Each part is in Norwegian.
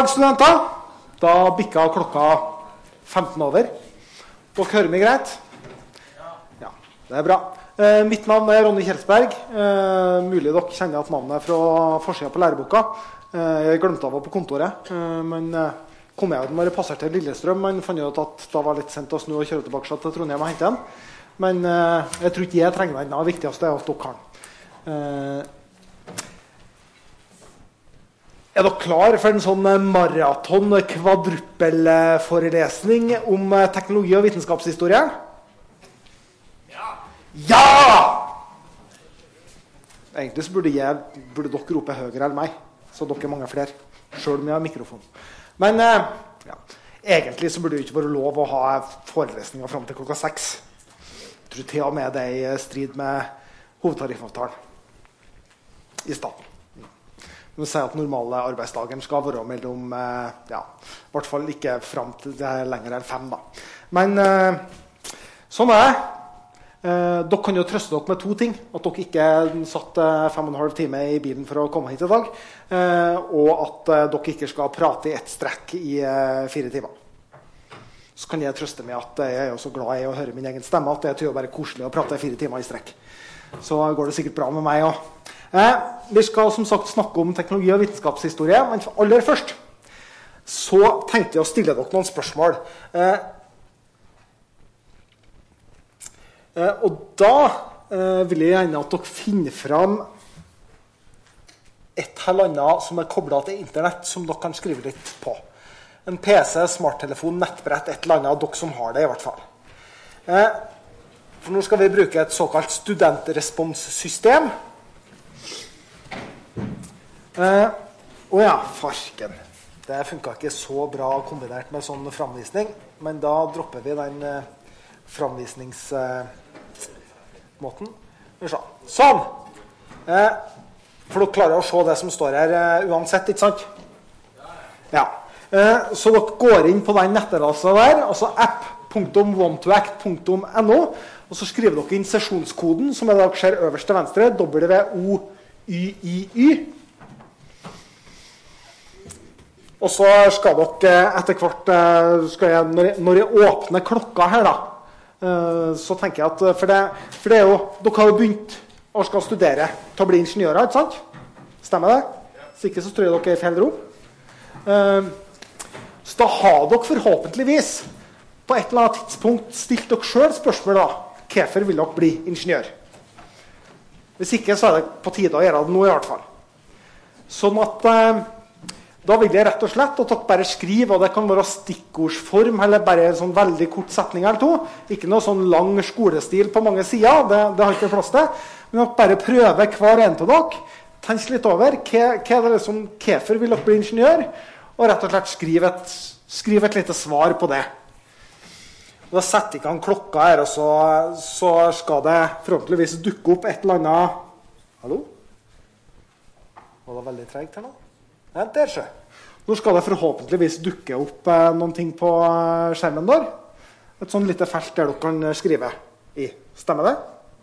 dag, studenter. Da bikka klokka 15 over. Dere hører meg greit? Ja, det er bra. Mitt navn er Ronny Kjelsberg. Mulig dere kjenner at navnet fra forsiden på læreboka. Jeg glemte av på kontoret, men kom jeg når jeg passerte til Lillestrøm, men fant ut at det var litt sent å snu og kjøre tilbake til Trondheim og hente den. Men jeg tror ikke jeg trenger den. Det viktigste er at dere har den. Er dere klar for en sånn maraton kvadruppelforelesning om teknologi og vitenskapshistorie? Ja! Ja! Egentlig så burde dere rope høyere enn meg, så dere er mange flere, selv om jeg har mikrofon. Men ja, egentlig så burde det ikke være lov å ha forelesninger frem til klokka 6. Jeg tror til og med det er i strid med hovedtariffavtalen i staten. Vi sier at normale arbeidsdagen skal være mellom, ja, i hvert fall ikke frem til det er lenger enn 5 da. Men sånn er det. Dere kan jo trøste dere med 2 ting. At dere ikke satt 5,5 timer i bilen for å komme hit i dag. Og at dere ikke skal prate i ett strekk i 4 timer. Så kan jeg trøste med at jeg er jo så glad i å høre min egen stemme at det er jo bare koselig å prate 4 timer i strekk. Så går det sikkert bra med meg også. Vi skal som sagt snakke om teknologi og vitenskapshistorie, men aller først så tenkte jeg å stille dere noen spørsmål. Og da vil jeg gjerne at dere finner fram et eller annet som er koblet til internett som dere kan skrive litt på. En PC, smarttelefon, nettbrett, et eller annet, dere som har det i hvert fall. For nå skal vi bruke et såkalt studentresponsssystem. Ja, farken. Det funket ikke så bra kombinert med sånn framvisning, men da dropper vi den framvisningsmåten. Sånn! For dere klarer å se det som står her uansett, ikke sant? Ja. Så dere går inn på den nettadressen der, altså app.one2act.no, og så skriver dere inn sesjonskoden, som dere ser øverst til venstre, WOYYY. Og så skal dere etter hvert, når jeg åpner klokka her da, så tenker jeg at, for det er jo, dere har jo begynt å skal studere til å bli ingeniører, ikke sant? Stemmer det? Så ikke så tror jeg dere er i feil rom. Så da har dere forhåpentligvis på et eller annet tidspunkt stilt dere selv spørsmål da, hvorfor vil dere bli ingeniør? Hvis ikke så er det på tide å gjøre det nå i hvert fall. Sånn at da vil jeg rett og slett at dere bare skriver, og det kan være stikkordsform, eller bare en sånn veldig kort setning eller 2. Ikke noe sånn lang skolestil på mange sider, det har ikke plass til. Men dere bare prøver hver en av dere, tenk litt over, hvorfor vil dere bli ingeniør? Og rett og slett skriv et lite svar på det. Og da setter jeg i gang klokka her, og så skal det forhåpentligvis dukke opp et eller annet. Hallo? Var det veldig tregt her nå? Ja, der så. Nå skal det forhåpentligvis dukke opp noen ting på skjermen der. Et sånn lite felt der dere kan skrive i. Stemmer det?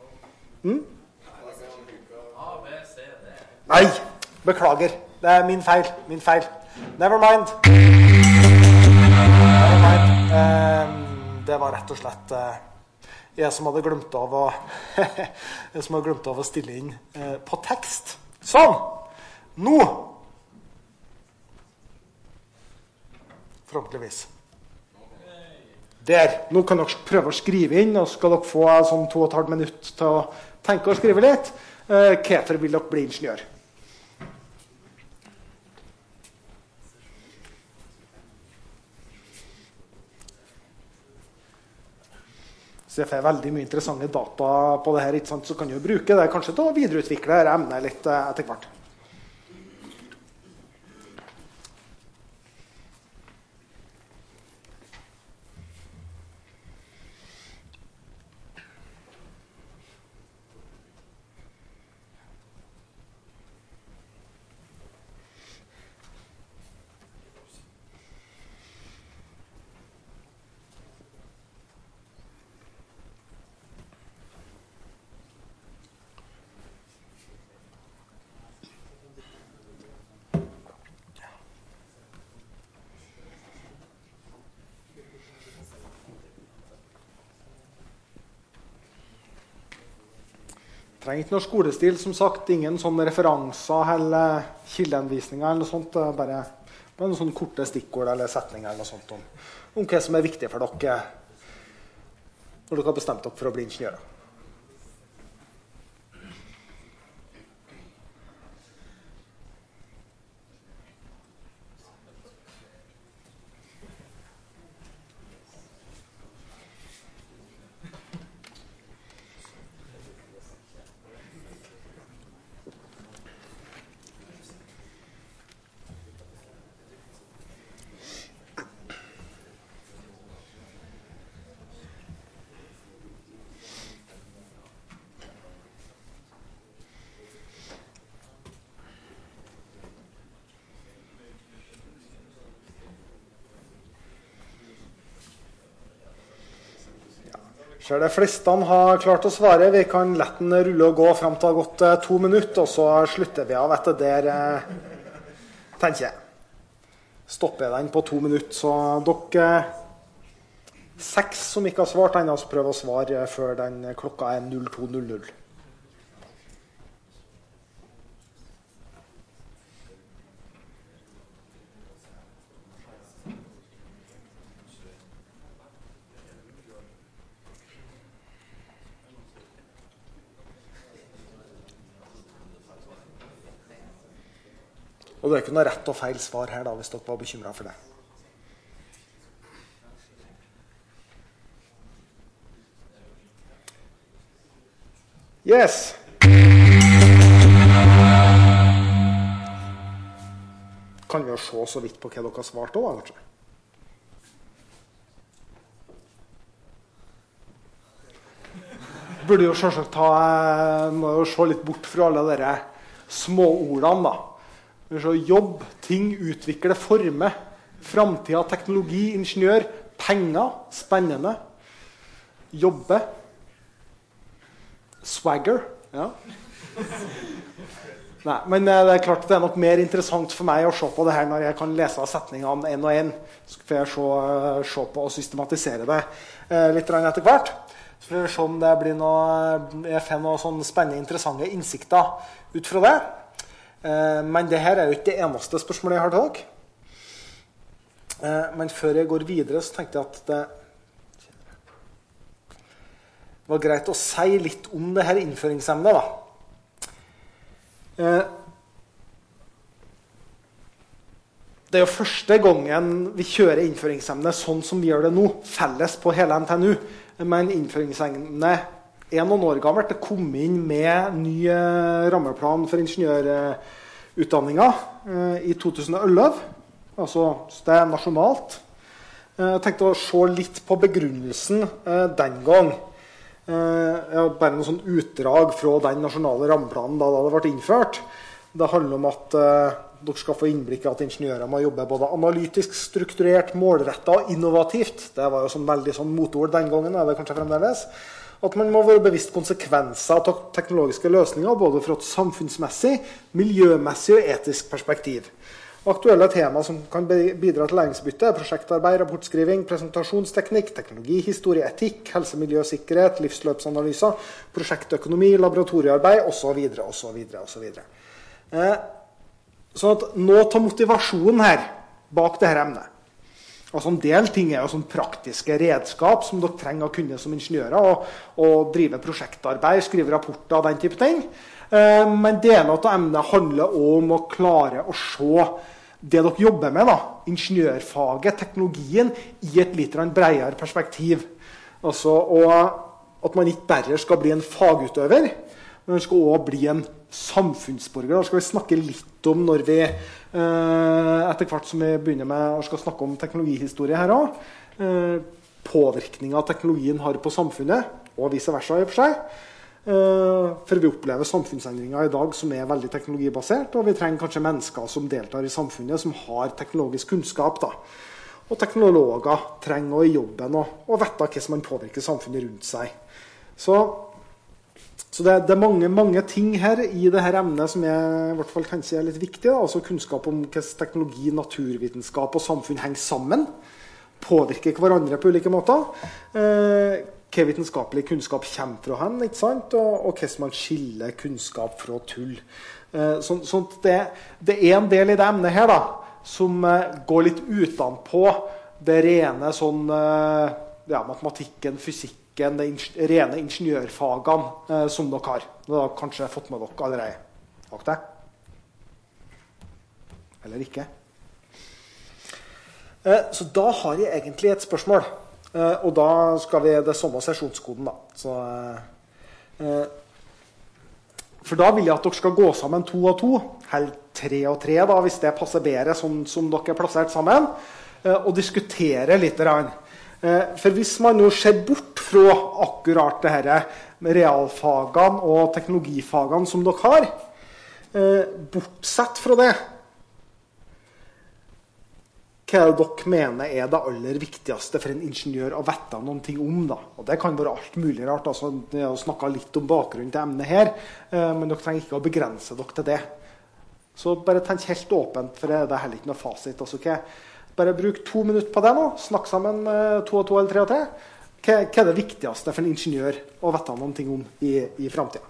Nei, beklager. Det er min feil. Never mind. Det var rett og slett jeg som hadde glemt av å stille inn på tekst. Sånn! Nå! Forhåpentligvis. Der. Nå kan dere prøve å skrive inn, og så skal dere få sånn 2,5 minutter til å tenke og skrive litt. Hvorfor vil dere bli ingeniør? Så jeg får veldig mye interessante data på det her, ikke sant? Så kan jeg jo bruke det kanskje til å videreutvikle dette emnet litt etter hvert. Trenger ikke noe skolestil, som sagt. Ingen sånne referanser eller kildeanvisninger eller noe sånt. Bare noen sånne korte stikkord eller setninger eller noe sånt om hva som viktig for dere når dere har bestemt dere for å bli ingeniører. Så de fleste har klart å svare. Vi kan lett den rulle og gå frem til det har gått 2 minutter, og så slutter vi av etter der, tenker jeg. Stopper den på 2 minutter, så dere 6 som ikke har svart, ennå, så prøv å svare før den klokka 02:00. Og det ikke noe rett og feil svar her da, hvis dere var bekymret for det. Yes! Kan vi jo se så vidt på hva dere har svart også, kanskje? Burde jo selvsagt må jo se litt bort fra alle dere småordene da. Så jobb, ting, utvikle, forme, fremtiden, teknologi, ingeniør, penger, spennende, jobbe, swagger, ja. Nei, men det klart det nok mer interessant for meg å se på det her når jeg kan lese setningene en og en. Så får jeg se på og systematisere det litt etter hvert. Så får vi se om det blir jeg får noen sånne spennende, interessante innsikter ut fra det. Men det her jo ikke det eneste spørsmålet jeg har til dere. Men før jeg går videre så tenkte jeg at det var greit å si litt om det her innføringsemnet da. Det jo første gangen vi kjører innføringsemnet sånn som vi gjør det nå, felles på hele NTNU. Men innføringsemnet noen år gammelt. Det kom inn med ny rammeplan for ingeniørutdanningen i 2011. Altså, det nasjonalt. Jeg tenkte å se litt på begrunnelsen den gang. Bare noen sånn utdrag fra den nasjonale rammeplanen da det ble innført. Det handler om at dere skal få innblikk i at ingeniører må jobbe både analytisk, strukturert, målrettet og innovativt. Det var jo sånn veldig sånn motord den gangen, det kanskje fremdeles. At man må være bevisst konsekvenser av teknologiske løsninger, både fra et samfunnsmessig, miljømessig og etisk perspektiv. Aktuelle tema som kan bidra til læringsbytte prosjektarbeid, rapportskriving, presentasjonsteknikk, teknologi, historie, etikk, helse, miljø, sikkerhet, livsløpsanalyser, prosjektøkonomi, laboratoriearbeid, og så videre, og så videre, og så videre. Sånn at nå tar motivasjonen her bak dette emnet. Altså en del ting jo sånn praktiske redskap som dere trenger å kunne som ingeniører, og drive prosjektarbeid, skrive rapporter og den type ting. Men deler av emnet handler om å klare å se det dere jobber med, da, ingeniørfaget, teknologien, i et litt bredere perspektiv. Altså, og at man ikke bare skal bli en fagutøver, men man skal også bli en samfunnsborger. Da skal vi snakke litt om når vi etter hvert som vi begynner med å skal snakke om teknologihistorie her også, påvirkningen teknologien har på samfunnet og vice versa i og for seg, for vi opplever samfunnsendringer i dag som veldig teknologibasert, og vi trenger kanskje mennesker som deltar i samfunnet som har teknologisk kunnskap da. Og teknologer trenger å i jobben og vite hva som man påvirker samfunnet rundt seg. Så det mange ting her i dette emnet som jeg i hvert fall tenker litt viktig. Da. Altså kunnskap om hvordan teknologi, naturvitenskap og samfunn henger sammen. Påvirker hverandre på ulike måter. hva vitenskapelig kunnskap kommer fra hen, ikke sant? Og hvordan man skiller kunnskap fra tull. Sånn at det en del i det emnet her da, som går litt utenpå det rene sånn, matematikken, fysikken, de rene ingeniørfagene som dere har. Dere har kanskje fått med dere allerede. Har dere det? Eller ikke? Så da har jeg egentlig et spørsmål. Og da skal vi det samme sesjonskoden da. Så, for da vil jeg at dere skal gå sammen 2 og 2, eller 3 og 3 da, hvis det passer bedre sånn som dere er plassert sammen, og diskutere litt. For hvis man nå ser bort fra akkurat det her med realfagene og teknologifagene som dere har, bortsett fra det, hva dere mener er det aller viktigste for en ingeniør å vite noen ting om da? Og det kan være alt mulig rart, altså jeg har snakket litt om bakgrunnen til emnet her, men dere trenger ikke å begrense dere til det. Så bare tenk helt åpent, for det er heller ikke noe fasit. Altså, bare bruk 2 minutter på det nå, snakk sammen 2 og 2 eller 3 og 3. Hva er det viktigste for en ingeniør å vite noen ting om i fremtiden?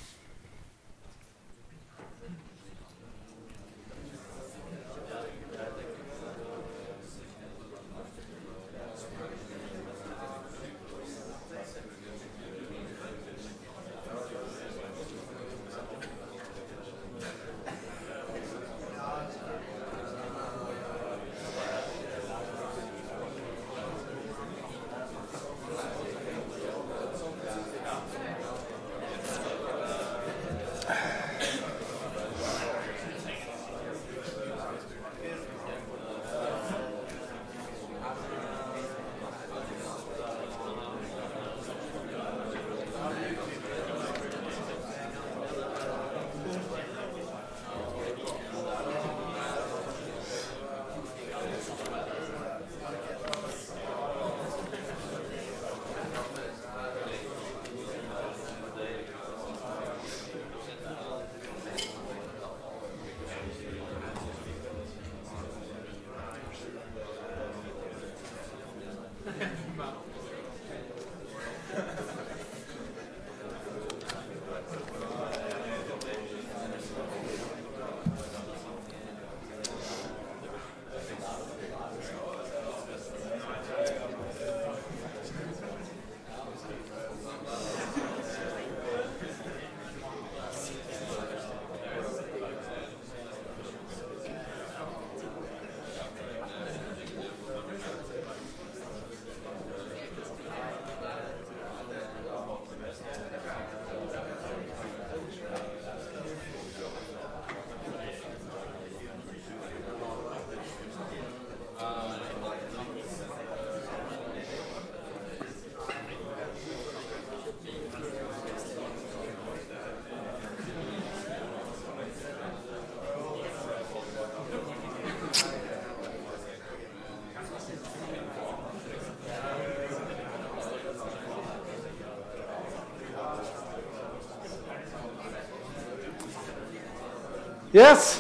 Yes.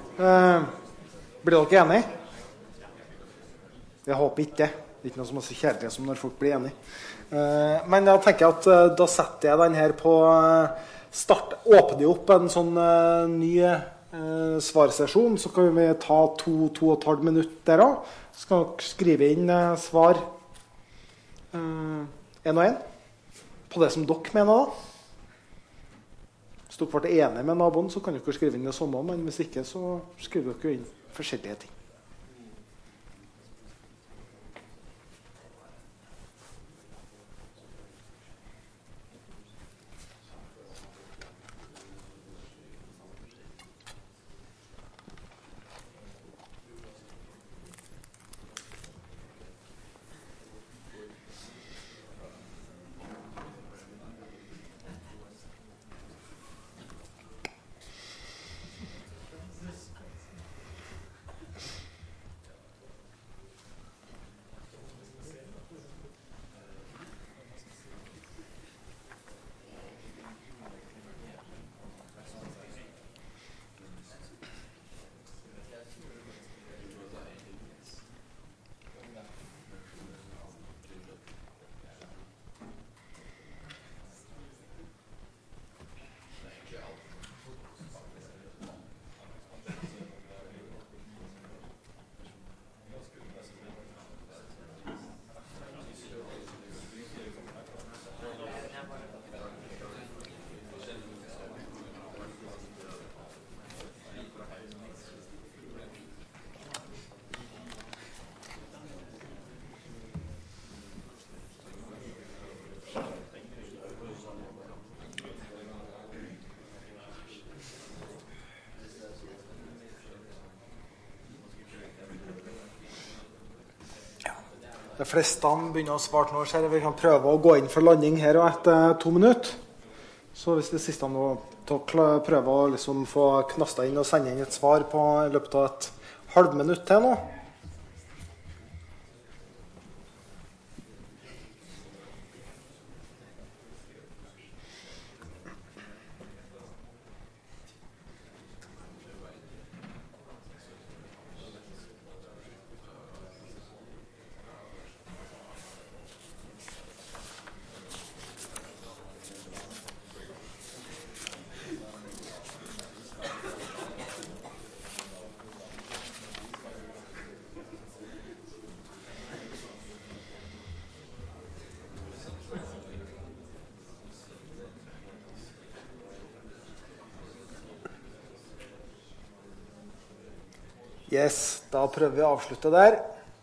Blir dere enige? Jeg håper ikke det. Det er ikke noe som er så kjedelig som når folk blir enige. Men jeg tenker at da setter jeg den her på start. Åpner jeg opp en sånn ny svarsesjon, så kan vi ta 2,5 minutter der også. Så skal dere skrive inn svar 1 og 1 på det som dere mener da. Hvis dere ble enige med naboen, så kan dere skrive inn det samme, men hvis ikke, så skriver dere inn forskjellige ting. De fleste begynner å svare nå, så vi kan prøve å gå inn for landing her og etter 2 minutter. Så hvis det siste nå prøve å liksom få knastet inn og sende inn et svar på i løpet av et halvminutt til nå. Yes, da prøver vi å avslutte der.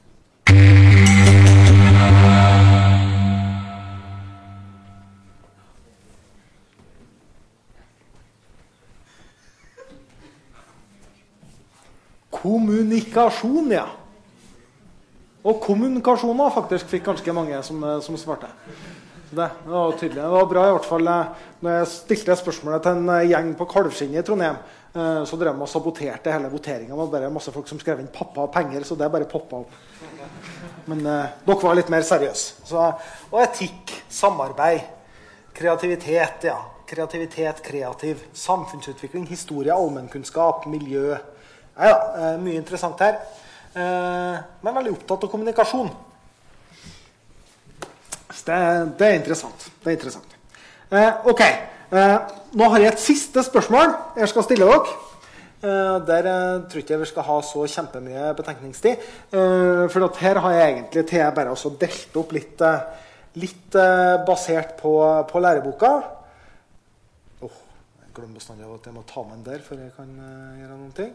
Kommunikasjon, ja. Og kommunikasjon faktisk fikk ganske mange som svarte. Det var tydelig. Det var bra i hvert fall. Når jeg stilte spørsmålet til en gjeng på Kalvskinnet i Trondheim, så drev de og saboterte hele voteringen. Det var bare masse folk som skrev inn pappa og penger, så det bare poppet opp. Men dere var litt mer seriøse. Og etikk, samarbeid, kreativitet, ja. Kreativitet, kreativ, samfunnsutvikling, historie, allmennkunnskap, miljø. Ja, mye interessant her. Men veldig opptatt av kommunikasjon. Det er interessant. Det er interessant. Ok. Nå har jeg et siste spørsmål jeg skal stille dere. Der tror ikke jeg vi skal ha så kjempemye betenkningstid. For at her har jeg egentlig til jeg bare også delt opp litt basert på læreboka. Jeg glemmer bestandig av at jeg må ta med den der før jeg kan gjøre noen ting.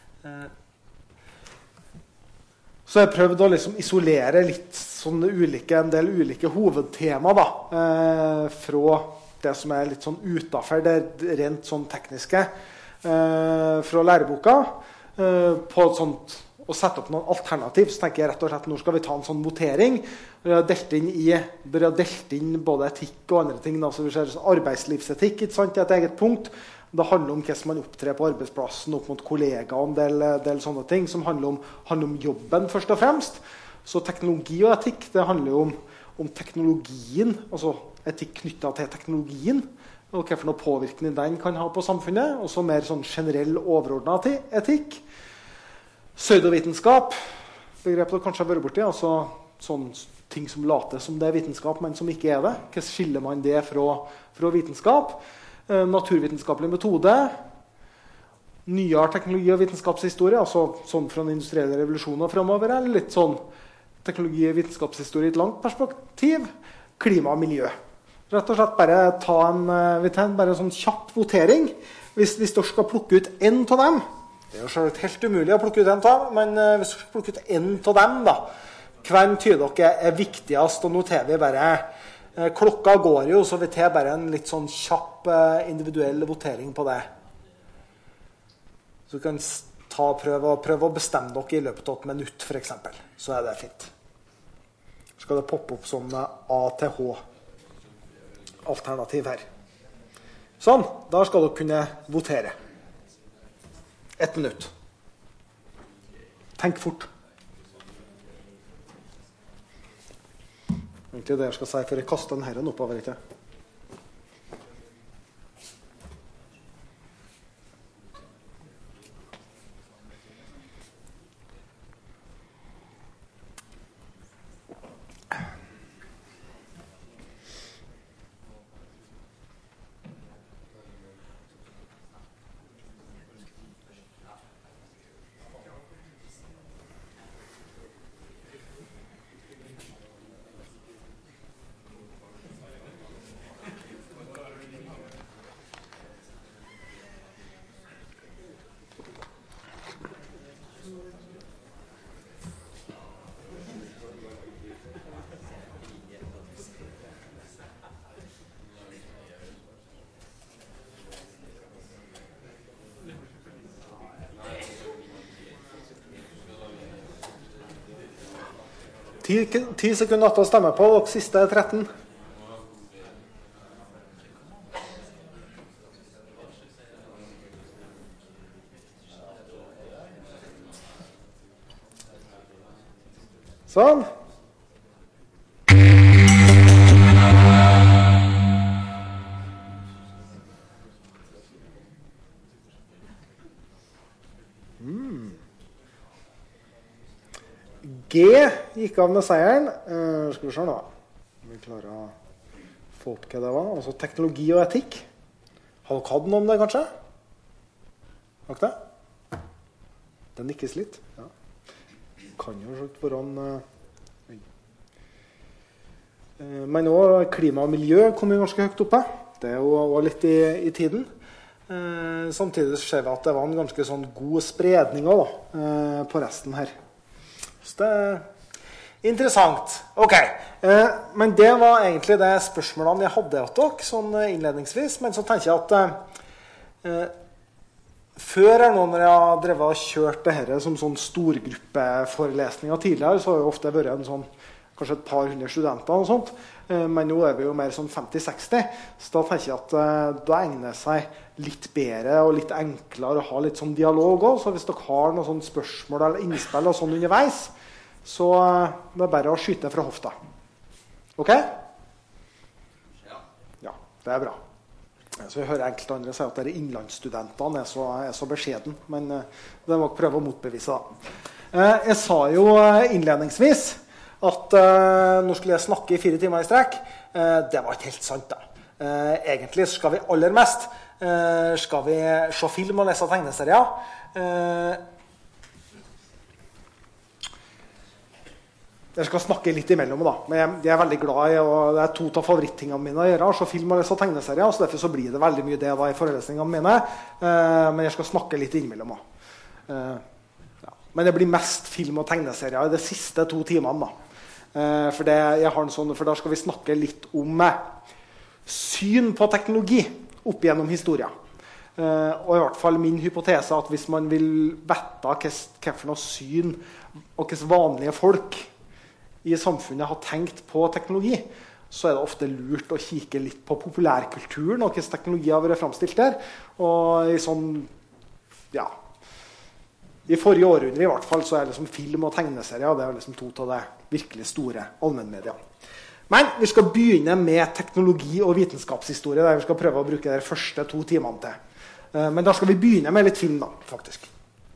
Så jeg prøvde å liksom isolere litt en del ulike hovedtema da, fra det som er litt sånn utenfor det rent sånn tekniske fra læreboka på et sånt, å sette opp noen alternativ. Så tenker jeg rett og slett nå skal vi ta en sånn votering. Vi har delt inn både etikk og andre ting. Da, så vi ser arbeidslivsetikk, ikke sant, i et eget punkt. Det handler om hvordan man opptrer på arbeidsplassen opp mot kollegaer og en del sånne ting som handler om jobben først og fremst. Så teknologi og etikk, det handler jo om teknologien, altså etikk knyttet til teknologien, og hva for noe påvirkning den kan ha på samfunnet, og så mer sånn generell overordnet etikk. Pseudovitenskap, begrepet du kanskje har vært borti, altså sånne ting som later som det er vitenskap, men som ikke er det. Hvordan skiller man det fra vitenskap? Naturvitenskapelig metode, nyere teknologi og vitenskapshistorie, altså sånn fra den industrielle revolusjonen og fremover, eller litt sånn teknologi og vitenskapshistorie i et langt perspektiv, klima og miljø. Rett og slett bare ta en sånn kjapp votering. Hvis dere skal plukke ut en av dem, det er jo selv helt umulig å plukke ut en av dem, men hvis dere skal plukke ut en av dem da, hvem tyder dere er viktigst, og noterer vi bare klokka går jo, så vi tar bare en litt sånn kjapp individuell votering på det. Så du kan prøve å bestemme dere i løpet av et minutt, for eksempel. Så er det fint. Så skal det poppe opp sånn A til H alternativ her. Sånn, da skal dere kunne votere. 1 minutt. Tenk fort. Egentlig det jeg skal si, for jeg kaster den her oppover, ikke? 10 sekunder til å stemme på, dere siste 13. Sånn. G gikk av med seieren. Skal vi se nå. Vi klarer å få opp hva det var. Altså teknologi og etikk. Har dere hatt noe om det, kanskje? Har dere det? Den nikkes litt. Ja. Kan jo slutt være en... Men også klima og miljø kom jo ganske høyt oppe. Det er jo også litt i tiden. Samtidig ser vi at det var en ganske sånn god spredning også, da, på resten her. Så det er interessant. Ok, men det var egentlig det spørsmålene jeg hadde til dere, sånn innledningsvis. Men så tenker jeg at før når jeg har drevet og kjørt det her som sånn storgruppeforelesninger tidligere, så har det ofte vært en sånn, kanskje et par hundre studenter og sånt. Men nå er vi jo mer sånn 50-60, så da tenker jeg at da egner det seg litt bedre og litt enklere å ha litt sånn dialog også. Så hvis dere har noen sånne spørsmål eller innspill og sånn underveis, så det er bare å skyte fra hofta. Ok? Ja, det er bra. Så jeg hører enkelte andre si at dere innlandsstudentene er så beskjeden, men det må jeg prøve å motbevise da. Jeg sa jo innledningsvis at nå skulle jeg snakke i 4 timer i strekk. Det var ikke helt sant da. Egentlig skal vi aller mest skal vi se film og lese tegneserier. Jeg skal snakke litt imellom da, men jeg er veldig glad i, og det er 2 av favorittingene mine å gjøre, så film og lese tegneserier, så derfor så blir det veldig mye det da i forelesningene mine, men jeg skal snakke litt innimellom da. Ja. Men det blir mest film og tegneserier i de siste 2 timene da. For da skal vi snakke litt om syn på teknologi opp gjennom historien. Og i hvert fall min hypotese at hvis man vil vite hva for noe syn og hva vanlige folk i samfunnet har tenkt på teknologi, så er det ofte lurt å kikke litt på populærkulturen og hvordan teknologi har vært fremstilt der. Og i sånn, ja, i forrige århundre i hvert fall, så er liksom film og tegneserier, det er liksom 2 av det virkelig store allmennmedia. Men vi skal begynne med teknologi og vitenskapshistorie, der vi skal prøve å bruke de første 2 timene til. Men da skal vi begynne med litt film da, faktisk.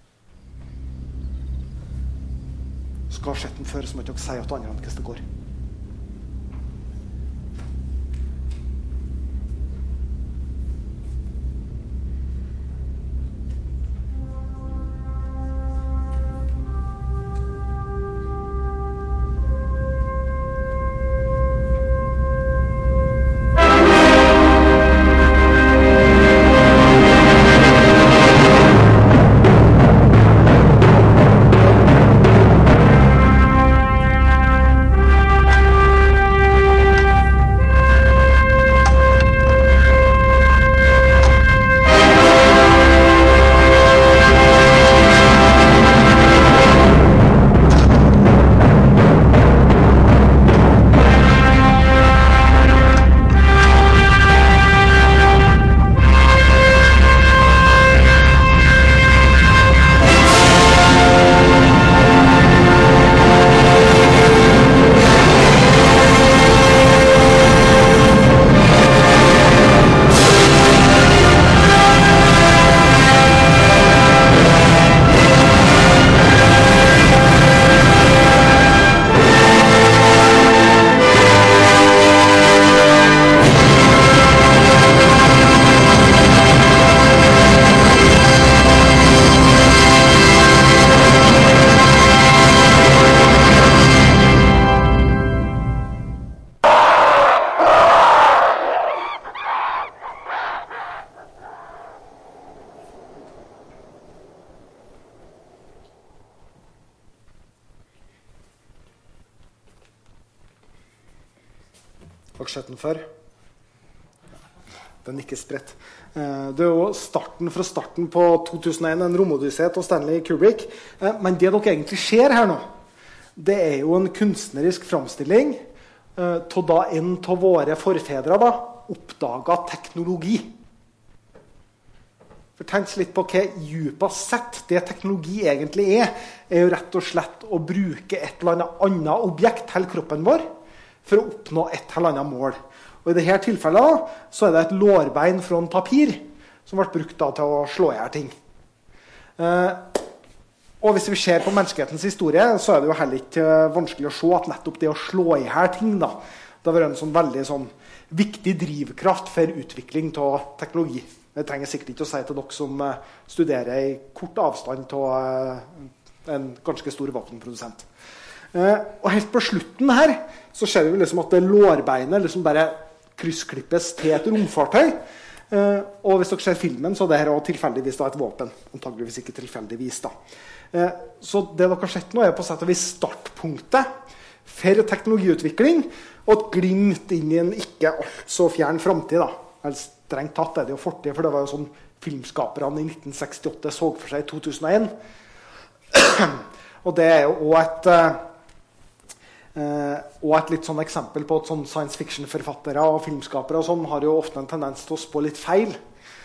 Skal ha sett den før, så må ikke dere si at andre hvordan det går. Har dere sett den før? Den er ikke spredt. Det er jo fra starten på 2001, en romodyssé av Stanley Kubrick. Men det dere egentlig ser her nå, det jo en kunstnerisk framstilling til da en av våre forfedre da, oppdaget teknologi. For tenk litt på hva djupest sett det teknologi egentlig jo rett og slett å bruke et eller annet objekt til kroppen vår for å oppnå et eller annet mål. Og i dette tilfellet så det et lårbein fra en papir som ble brukt da til å slå ihjel ting. Og hvis vi ser på menneskehetens historie, så det jo heller ikke vanskelig å se at nettopp det å slå ihjel ting da, det var en sånn veldig sånn viktig drivkraft for utvikling av teknologi. Jeg trenger sikkert ikke å si til dere som studerer i kort avstand til en ganske stor våpenprodusent. Og helt på slutten her, så ser vi liksom at det lårbeinet liksom bare kryssklippes til et romfartøy. Og hvis dere ser filmen, så det her også tilfeldigvis da et våpen. Antageligvis ikke tilfeldigvis da. Så det dere har sett nå på sett og vis startpunktet for teknologiutvikling, og et glimt inn i en ikke alt så fjern fremtid da. Helst strengt tatt det jo fortid, for det var jo sånn filmskaperne i 1968 så for seg i 2001. Og det jo også et litt sånn eksempel på at sånn science fiction-forfattere og filmskapere og sånn har jo ofte en tendens til å spå litt feil.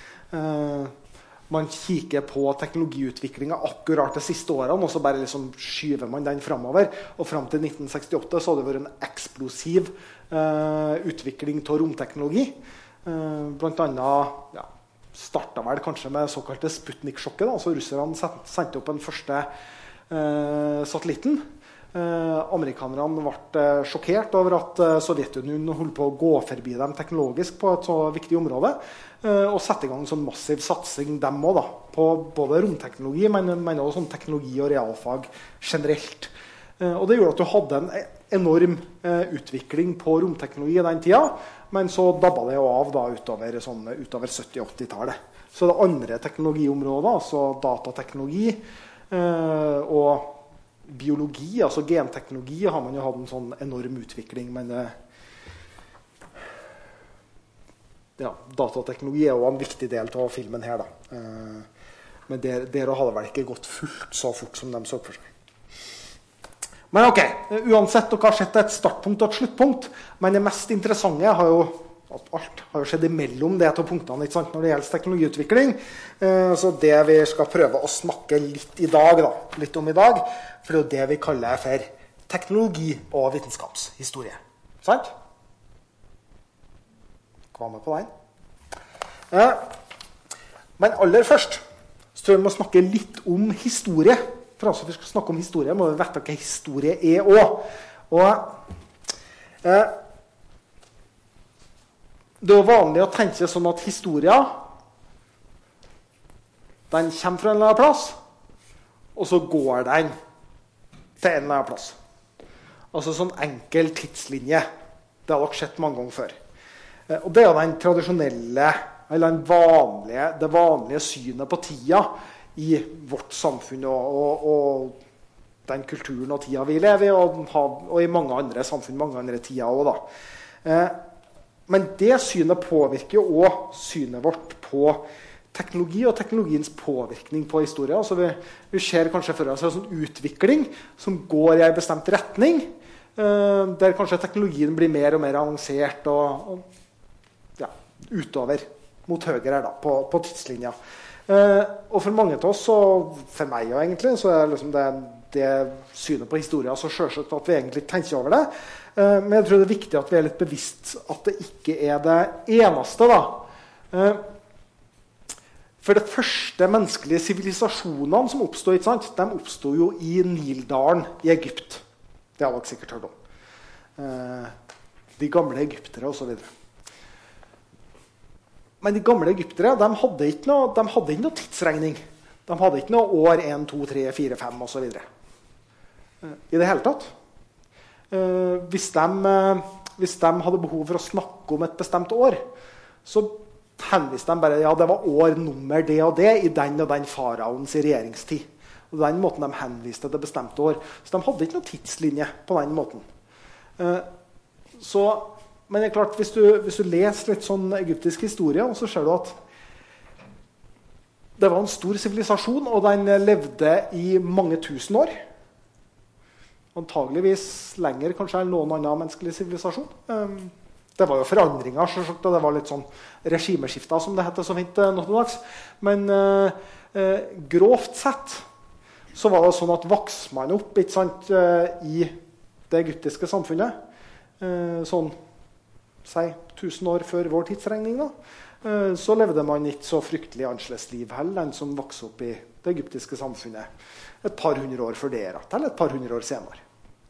Man kikker på teknologiutviklingen akkurat de siste årene, og så bare liksom skyver man den fremover. Og frem til 1968 så hadde det vært en eksplosiv utvikling av romteknologi. Blant annet startet vel kanskje med såkalte Sputnik-sjokket, så russerne sendte opp den første satellitten. Amerikanerne ble sjokkert over at Sovjetunionen holdt på å gå forbi dem teknologisk på et så viktig område, og sette i gang en sånn massiv satsing dem også, da, på både romteknologi, men også sånn teknologi og realfag generelt. Og det gjorde at du hadde en enorm utvikling på romteknologi i den tida, men så dabba det jo av da utover 70-80-tallet. Så det andre teknologiområder, altså datateknologi og biologi, altså genteknologi, har man jo hatt en sånn enorm utvikling, men datateknologi jo en viktig del av filmen her da. Men der hadde vel ikke gått fullt så fort som de så for seg. Men ok, uansett, dere har sett et startpunkt og et sluttpunkt, men det mest interessante har jo at alt har jo skjedd imellom det to punktene, ikke sant, når det gjelder teknologiutvikling. Så det vi skal prøve å snakke litt i dag da, litt om i dag, for det jo det vi kaller for teknologi og vitenskapshistorie. Sant? Hva med på den? Men aller først, så tror jeg vi må snakke litt om historie. For altså vi skal snakke om historie, må vi vite hva historie også. Og det jo vanlig å tenke sånn at historia, den kommer fra en eller annen plass, og så går den til en eller annen plass. Altså sånn enkel tidslinje. Det har dere sett mange ganger før. Og det jo den tradisjonelle, eller det vanlige synet på tida i vårt samfunn og den kulturen og tida vi lever i, og i mange andre samfunn, mange andre tider også da. Men det synet påvirker jo også synet vårt på teknologi og teknologiens påvirkning på historien. Altså vi ser kanskje for oss en sånn utvikling som går i en bestemt retning, der kanskje teknologien blir mer og mer avansert og utover mot høyre da, på tidslinja. Og for mange av oss, og for meg jo egentlig, så liksom det synet på historien så selvsagt at vi egentlig tenker over det. Men jeg tror det viktig at vi litt bevisst at det ikke det eneste da. For det første menneskelige sivilisasjonene som oppstod, ikke sant? De oppstod jo i Nildalen i Egypt. Det har dere sikkert hørt om. De gamle egyptere og så videre. Men de gamle egyptere, de hadde ikke noe tidsregning. De hadde ikke noe år 1, 2, 3, 4, 5 og så videre. I det hele tatt. Hvis de hadde behov for å snakke om et bestemt år, så henviste de bare, det var år nummer det og det i den og den faraons regjeringstid. Og den måten de henviste til bestemte år. Så de hadde ikke noe tidslinje på den måten. Men det klart, hvis du leser litt sånn egyptisk historie, så ser du at det var en stor sivilisasjon, og den levde i mange tusen år. antageligvis lenger kanskje enn noen annen menneskelig sivilisasjon. Det var jo forandringer, selvsagt, og det var litt sånn regimeskifter, som det heter så fint nå til dags. Men grovt sett så var det sånn at vokste man opp, ikke sant, i det egyptiske samfunnet, sånn, si, 1000 år før vår tidsregning da, så levde man ikke så fryktelig annerledes liv heller enn som vokste opp i det egyptiske samfunnet et par hundre år før det, eller et par hundre år senere.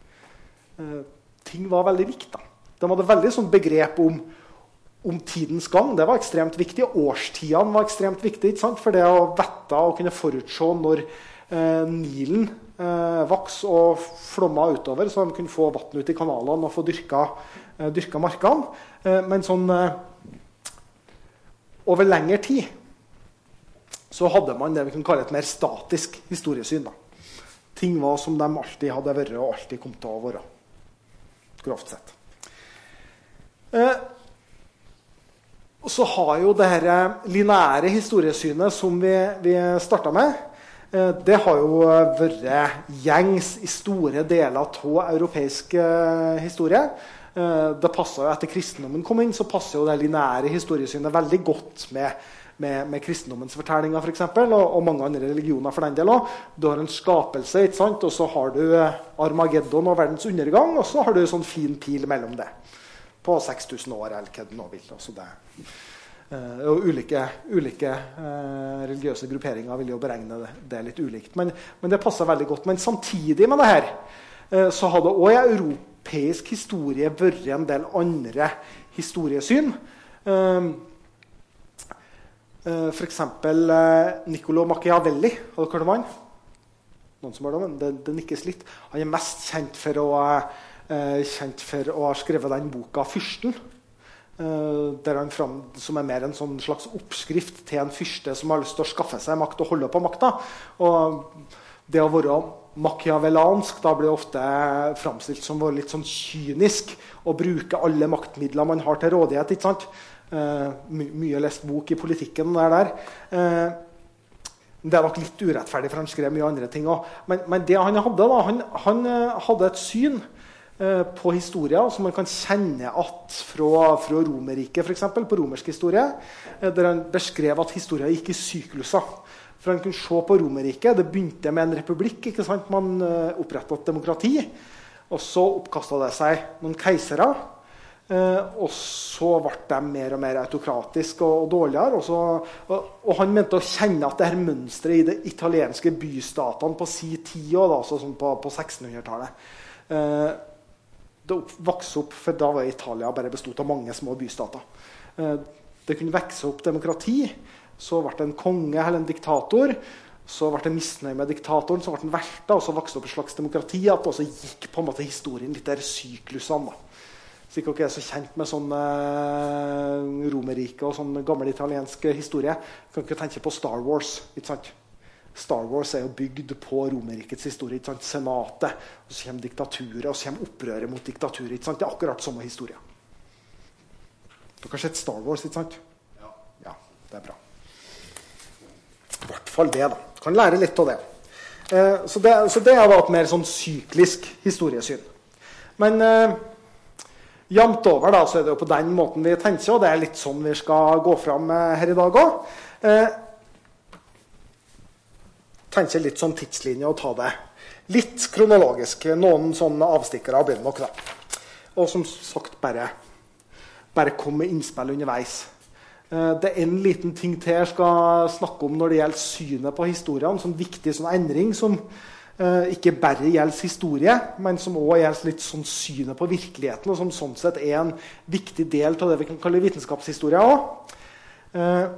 Ting var veldig viktig da. De hadde veldig sånn begrep om tidens gang. Det var ekstremt viktig. Årstidene var ekstremt viktig, ikke sant? For det å vette og kunne forutse når Nilen vaks og flomma utover, så de kunne få vatten ut i kanalene og få dyrka markene. Men sånn over lengre tid så hadde man det vi kan kalle et mer statisk historiesyn da. Ting var som de alltid hadde vært og alltid kom til å være, grovt sett. Og så har jo det her lineære historiesynet som vi startet med, det har jo vært gjengs i store deler av europeisk historie. Det passet jo etter kristendommen kom inn, så passer jo det lineære historiesynet veldig godt med kristendommens fortellinger for eksempel, og mange andre religioner for den del også. Du har en skapelse, ikke sant? Og så har du Armageddon og verdens undergang, og så har du en sånn fin pil mellom det. På 6000 år, eller hva det nå vil. Altså det, og ulike religiøse grupperinger vil jo beregne det litt ulikt. Men det passer veldig godt. Men samtidig med det her, så hadde også i europeisk historie vært en del andre historiesyn. For eksempel Niccolo Machiavelli, har du hørt om han? Noen som har det nikkes litt. Han er mest kjent for å ha skrevet den boka Fyrsten, der han som er mer en sånn slags oppskrift til en fyrste som har lyst til å skaffe seg makt og holde på makta. Og det å være machiavellansk da blir ofte framstilt som litt sånn kynisk og bruke alle maktmidler man har til rådighet, ikke sant? Mye lest bok i politikken der. Det er nok litt urettferdig, for han skrev mye andre ting også. Men det han hadde da, han hadde et syn på historier som man kan kjenne at fra Romerriket, for eksempel, på romersk historie, der han beskrev at historier gikk i sykluser. For han kunne se på Romerriket, det begynte med en republikk, ikke sant? Man opprettet et demokrati, og så oppkastet det seg noen keisere, og så ble de mer og mer autokratiske og dårligere, og han mente å kjenne at det her mønstret i de italienske bystatene på sin tid, altså sånn på 1600-tallet, det vokste opp, for da var Italia bare bestått av mange små bystater. Det kunne vokse opp demokrati, så ble det en konge eller en diktator, så ble det misnøye med diktatoren, så ble den veltet, og så vokste opp et slags demokrati, og så gikk på en måte historien litt der syklusene da. Så ikke dere er så kjent med sånn Romerriket og sånn gammel italiensk historie. Kan ikke tenke på Star Wars, ikke sant? Star Wars er jo bygd på Romerrikets historie, ikke sant? Senatet, og så kommer diktaturet, og så kommer opprøret mot diktaturet, ikke sant? Det er akkurat samme historie. Dere har sett Star Wars, ikke sant? Ja, det er bra. I hvert fall det da. Du kan lære litt av det. Så det er da et mer sånn syklisk historiesyn. Men jevnt over da, så er det jo på den måten vi tenker, og det er litt sånn vi skal gå fram her i dag også. Tenker litt sånn tidslinje og ta det litt kronologisk. Noen sånne avstikkere blir det nok da. Og som sagt, bare kom med innspill underveis. Det er en liten ting til jeg skal snakke om når det gjelder synet på historien, sånn viktig sånn endring som ikke bare gjelder historie, men som også gjelder litt sånn synet på virkeligheten, og som sånn sett er en viktig del av det vi kan kalle vitenskapshistorie også.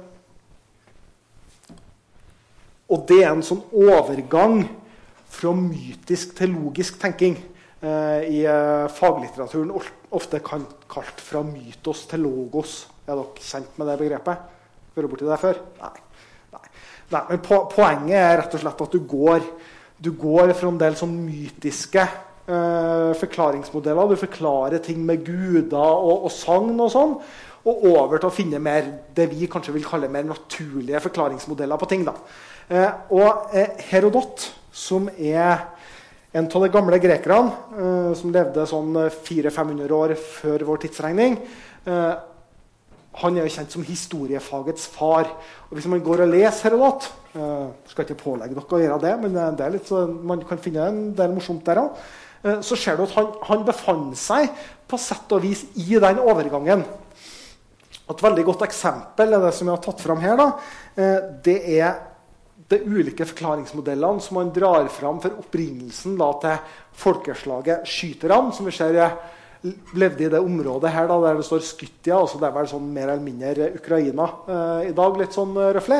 Og det er en sånn overgang fra mytisk til logisk tenking. I faglitteraturen ofte kalt fra mytos til logos. Er dere kjent med det begrepet? Har dere borti det før? Nei, men poenget er rett og slett at du går fra en del sånn mytiske forklaringsmodeller. Du forklarer ting med guder og sagn og sånn, og over til å finne mer det vi kanskje vil kalle mer naturlige forklaringsmodeller på ting da. Og Herodot, som er En av de gamle grekerne, som levde sånn 400-500 år før vår tidsregning, han jo kjent som historiefagets far. Og hvis man går og leser Herodot, skal ikke pålegge dere å gjøre det, men det litt, så man kan finne en del morsomt der også, så ser du at han befant seg på sett og vis i den overgangen. Et veldig godt eksempel det som jeg har tatt fram her, da, det de ulike forklaringsmodellene som man drar fram for opprinnelsen da, til folkeslaget skyterne, som vi ser levde i det området her da, der det står Skytia, altså det vel sånn mer eller mindre Ukraina i dag, litt sånn røffelig.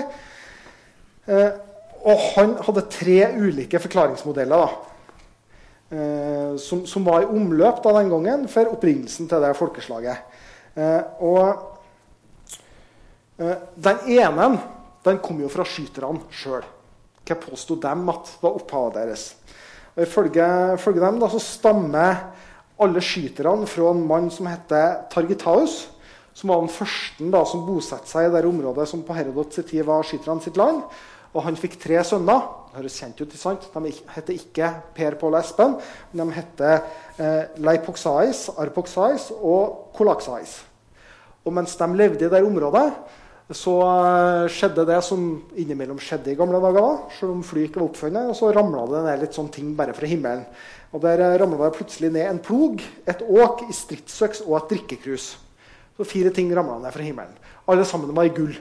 Og han hadde 3 ulike forklaringsmodeller da, som var i omløp da, den gangen for opprinnelsen til det folkeslaget. Og den ene, den kom jo fra skyterne selv. Hva påstod dem at var opphavet deres? Og ifølge dem da, så stammer alle skyterne fra en mann som heter Targetaus, som var den første da, som bosatte seg i det området som på Herodot sin tid var skyterne sitt land. Og han fikk 3 sønner. Det høres kjent ut, ikke sant? De heter ikke Per, Paul og Espen, men de heter Leipoxais, Arpoxais og Kolaxais. Og mens de levde i det området, så skjedde det som innimellom skjedde i gamle dager da, selv om fly ikke var oppfunnet, og så ramlet det ned litt sånne ting bare fra himmelen. Og der ramlet det plutselig ned en plog, et åk i stridsøks og et drikkekrus. Så 4 ting ramlet ned fra himmelen. Alle sammen var i gull.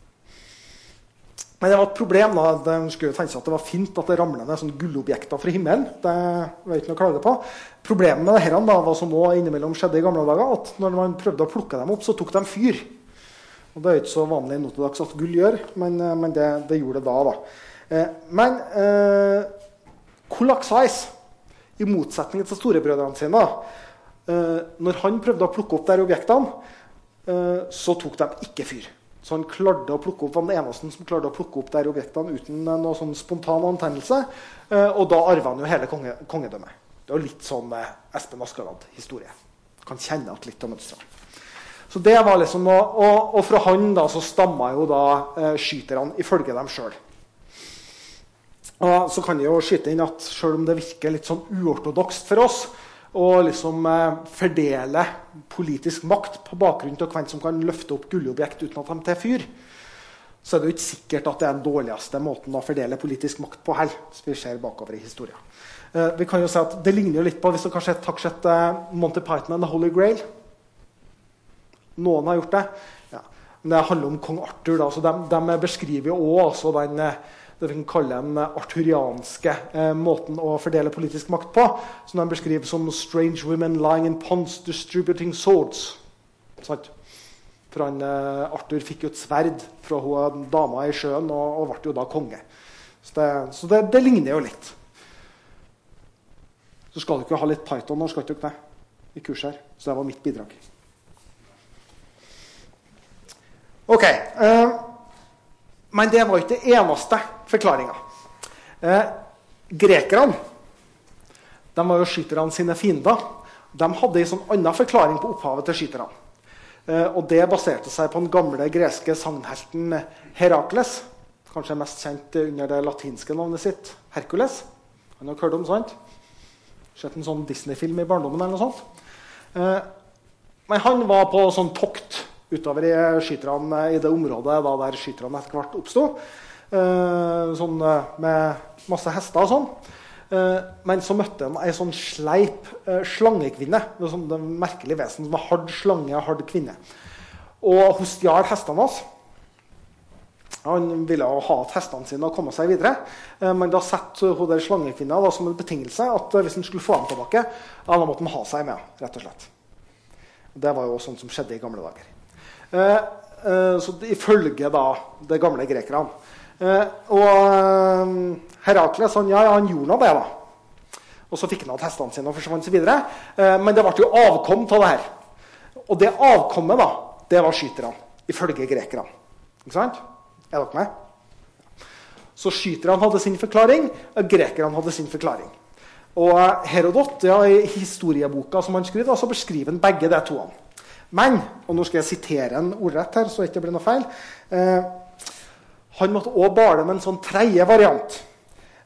Men det var et problem da, de skulle tenke seg at det var fint at det ramlet ned sånne gullobjekter fra himmelen. Det var ikke noe å klage på. Problemet med det her da, var som også innimellom skjedde i gamle dager, at når man prøvde å plukke dem opp, så tok de fyr. Og det ikke så vanlig nå til dags at gull gjør, men det gjorde det da. Men Kolaxais, i motsetning til storebrødrene sine, når han prøvde å plukke opp de objektene, så tok de ikke fyr. Så han klarte å plukke opp, var den eneste som klarte å plukke opp de objektene uten noe sånn spontan antennelse, og da arvet han jo hele kongedømmet. Det var litt sånn Espen Askeladd-historie. Kan kjenne at litt av mønstret. Så det var liksom, og fra han da, så stammet jo da skyterne ifølge dem selv. Og så kan jeg jo skyte inn at selv om det virker litt sånn uortodokst for oss, og liksom fordele politisk makt på bakgrunn av hvem som kan løfte opp gullobjekt uten at de tar fyr, så det jo ikke sikkert at det den dårligste måten å fordele politisk makt på her, hvis vi ser bakover i historien. Vi kan jo si at det ligner jo litt på, hvis du kanskje har sett Monty Python and the Holy Grail. Noen har gjort det. Ja. Men det handler om kong Arthur, da, så de beskriver jo også den det vi kan kalle den arthurianske måten å fordele politisk makt på, som de beskriver som «strange women lying in ponds distributing swords». Sant? For Arthur fikk jo et sverd fra hun dama i sjøen og ble jo da konge. Så det ligner jo litt. Så skal du ikke ha litt Python, og skal du ikke det i kurs her. Så det var mitt bidrag. Ok, men det var ikke det eneste forklaringen. Grekerne, de var jo skyterne sine fiender. De hadde en sånn annen forklaring på opphavet til skyterne. Og det baserte seg på den gamle greske sagnhelten Herakles, kanskje mest kjent under det latinske navnet sitt, Herkules. Han har hørt om, sant? Sett en sånn Disney-film i barndommen eller noe sånt. Men han var på sånn tokt utover i skyterne i det området da, der skyterne etter hvert oppstod. Sånn, med masse hester og sånn. Men så møtte han en sånn sleip slangekvinne. Det sånn det merkelige vesen som var hard slange og hard kvinne. Og hun stjal hestene hans. Han ville ha hestene sine og komme seg videre. Men da satt hun der slangekvinna da, som en betingelse at hvis han skulle få dem tilbake, da måtte han ha seg med, rett og slett. Det var jo sånt som skjedde i gamle dager. Så ifølge da det gamle grekerne. Og Herakles, han gjorde noe det da. Og så fikk han hatt hestene sine og forsvant seg videre. Men det ble jo avkom til det her. Og det avkommet da, det var skyterne, ifølge grekerne. Ikke sant? Er dere med? Så skyterne hadde sin forklaring, og grekerne hadde sin forklaring. Og Herodot, ja, i historieboka som han skriver, så beskriver han begge de toene. Men, og nå skal jeg sitere en ordrett her, så det ikke blir noe feil, han måtte også bale med en sånn tredje variant.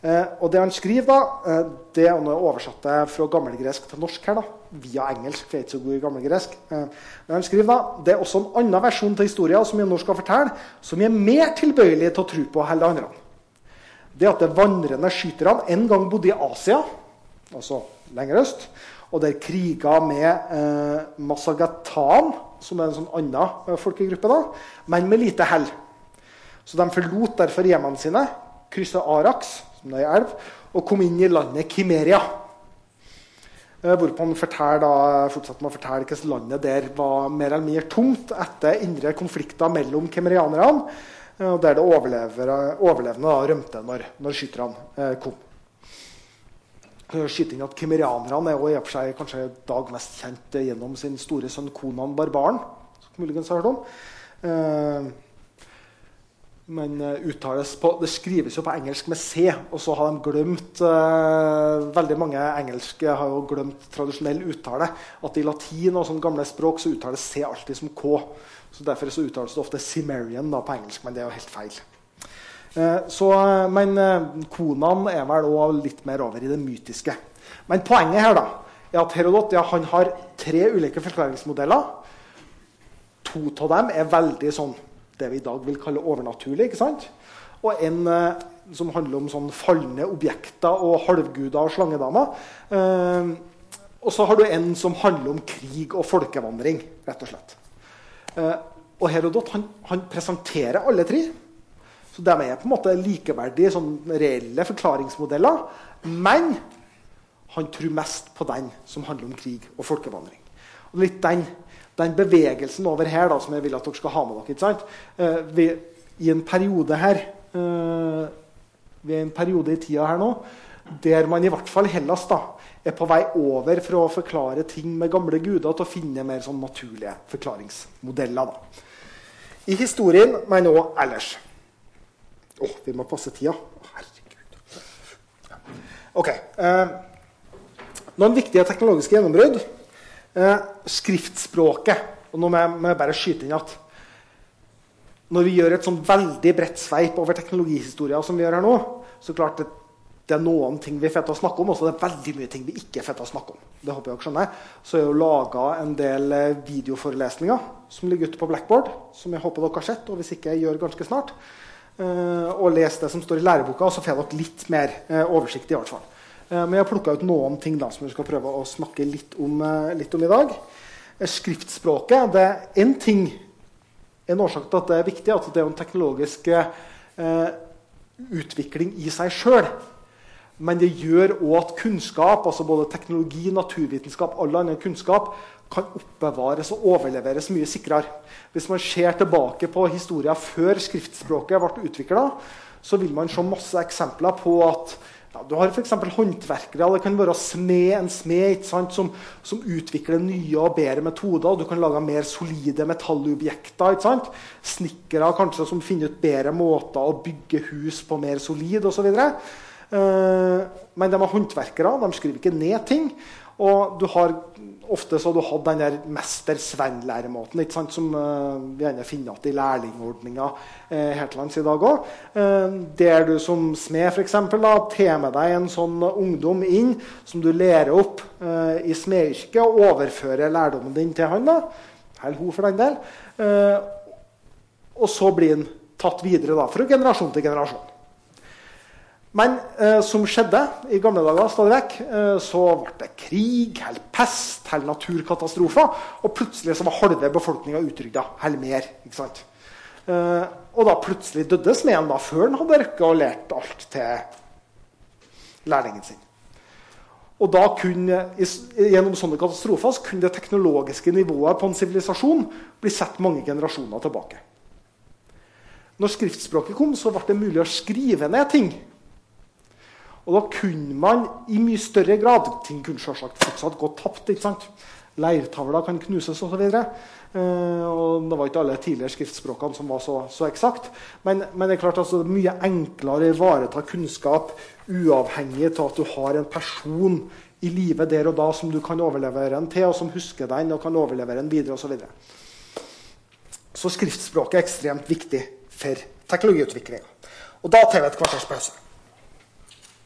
Og det han skriver da, det er noe oversatt fra gammelgresk til norsk her da, via engelsk, for jeg er ikke så god i gammelgresk. Det han skriver da, det er også en annen versjon til historien som jeg nå skal fortelle, som jeg er mer tilbøyelig til å tro på hele andre. Det at det vandrende skyterne en gang bodde i Asia, altså lenger øst, og der kriget med Massagetan, som er en sånn annen folkegruppe da, men med lite hell. Så de forlot derfor hjemmene sine, krysset Arax, som er i elv, og kom inn i landet Kimeria. Hvorpå han fortsatte med å fortelle hvordan landet der var mer eller mindre tomt etter indre konflikter mellom kimerianerne, og der det overlevende da, rømte når skytterne kom. Skyte inn at kimerianerne er jo i og for seg kanskje i dag mest kjent gjennom sin store sønn Conan Barbaren, som muligens har hørt om. Men det skrives jo på engelsk med C, og så har de glemt, veldig mange engelske har jo glemt tradisjonell uttale, at i latin og sånne gamle språk så uttales C alltid som K. Så derfor så uttales det ofte Cimmerian da, på engelsk, men det er jo helt feil. Men Conan er vel også litt mer over i det mytiske. Men poenget her da, er at Herodot, ja, han har 3 ulike forklaringsmodeller. 2 av dem er veldig sånn, det vi i dag vil kalle overnaturlig, ikke sant? Og en som handler om sånn fallende objekter og halvguder og slangedamer. Og så har du en som handler om krig og folkevandring, rett og slett. Og Herodot, han presenterer alle 3. Så de er på en måte likeverdige, sånn reelle forklaringsmodeller. Men han tror mest på den som handler om krig og folkevandring. Og litt den bevegelsen over her da, som jeg vil at dere skal ha med dere, ikke sant? I en periode her, ved en periode i tida her nå, der man i hvert fall Hellas da, er på vei over for å forklare ting med gamle guder til å finne mer sånn naturlige forklaringsmodeller da. I historien, men også ellers. Vi må passe tida. Herregud. Ok. Noen viktige teknologiske gjennombrudd. Skriftspråket. Og nå må jeg bare skyte inn at når vi gjør et sånn veldig bredt sveip over teknologihistoria som vi gjør her nå, så klart det er noen ting vi er fett å snakke om, og så er det veldig mye ting vi ikke er fett å snakke om. Det håper jeg dere skjønner. Så er jo laget en del videoforelesninger som ligger ute på Blackboard, som jeg håper dere har sett, og hvis ikke jeg gjør ganske snart. Og les det som står i læreboka, og så får dere litt mer oversikt i hvert fall. Men jeg har plukket ut noen ting da, som vi skal prøve å snakke litt om i dag. Skriftspråket, det er en årsak til at det er viktig, at det er en teknologisk utvikling i seg selv. Men det gjør også at kunnskap, altså både teknologi, naturvitenskap, all annen kunnskap, kan oppbevares og overleveres mye sikrere. Hvis man ser tilbake på historien før skriftspråket ble utviklet, så vil man se masse eksempler på at du har for eksempel håndverkere, det kan være en smed ikke sant, som utvikler nye og bedre metoder, og du kan lage mer solide metallobjekter, ikke sant? Snikkere kanskje som finner ut bedre måter å bygge hus på mer solid og så videre. Men de er håndverkere, de skriver ikke ned ting, og du har ofte så har du hatt den der mester-Sven-læremåten, ikke sant, som vi gjerne finner at i lærlingordninger her til lands i dag også. Der du som smed for eksempel da, tar med deg en sånn ungdom inn som du lærer opp i smedyrket og overfører lærdommen din til han da, eller hun for den del, og så blir den tatt videre da, fra generasjon til generasjon. Men som skjedde i gamle dager stadig vekk, så ble det krig, eller pest, eller naturkatastrofer, og plutselig så var halve befolkningen utryddet, eller mer, ikke sant? Og da plutselig døde smeden da, før den hadde røkket og lært alt til lærlingen sin. Og da gjennom sånne katastrofer, så kunne det teknologiske nivået på en sivilisasjon bli sett mange generasjoner tilbake. Når skriftspråket kom, så ble det mulig å skrive ned ting. Og da kunne man i mye større grad, ting kunne selvsagt fortsatt gå tapt, ikke sant? Leirtavler kan knuses og så videre. Og det var ikke alle tidligere skriftspråkene som var så eksakt. Men det er klart altså, det er mye enklere å ivareta kunnskap uavhengig av at du har en person i livet der og da som du kan overlevere en til, og som husker den og kan overlevere en videre og så videre. Så skriftspråket er ekstremt viktig for teknologiutviklingen. Og da tar vi et kvarters pause.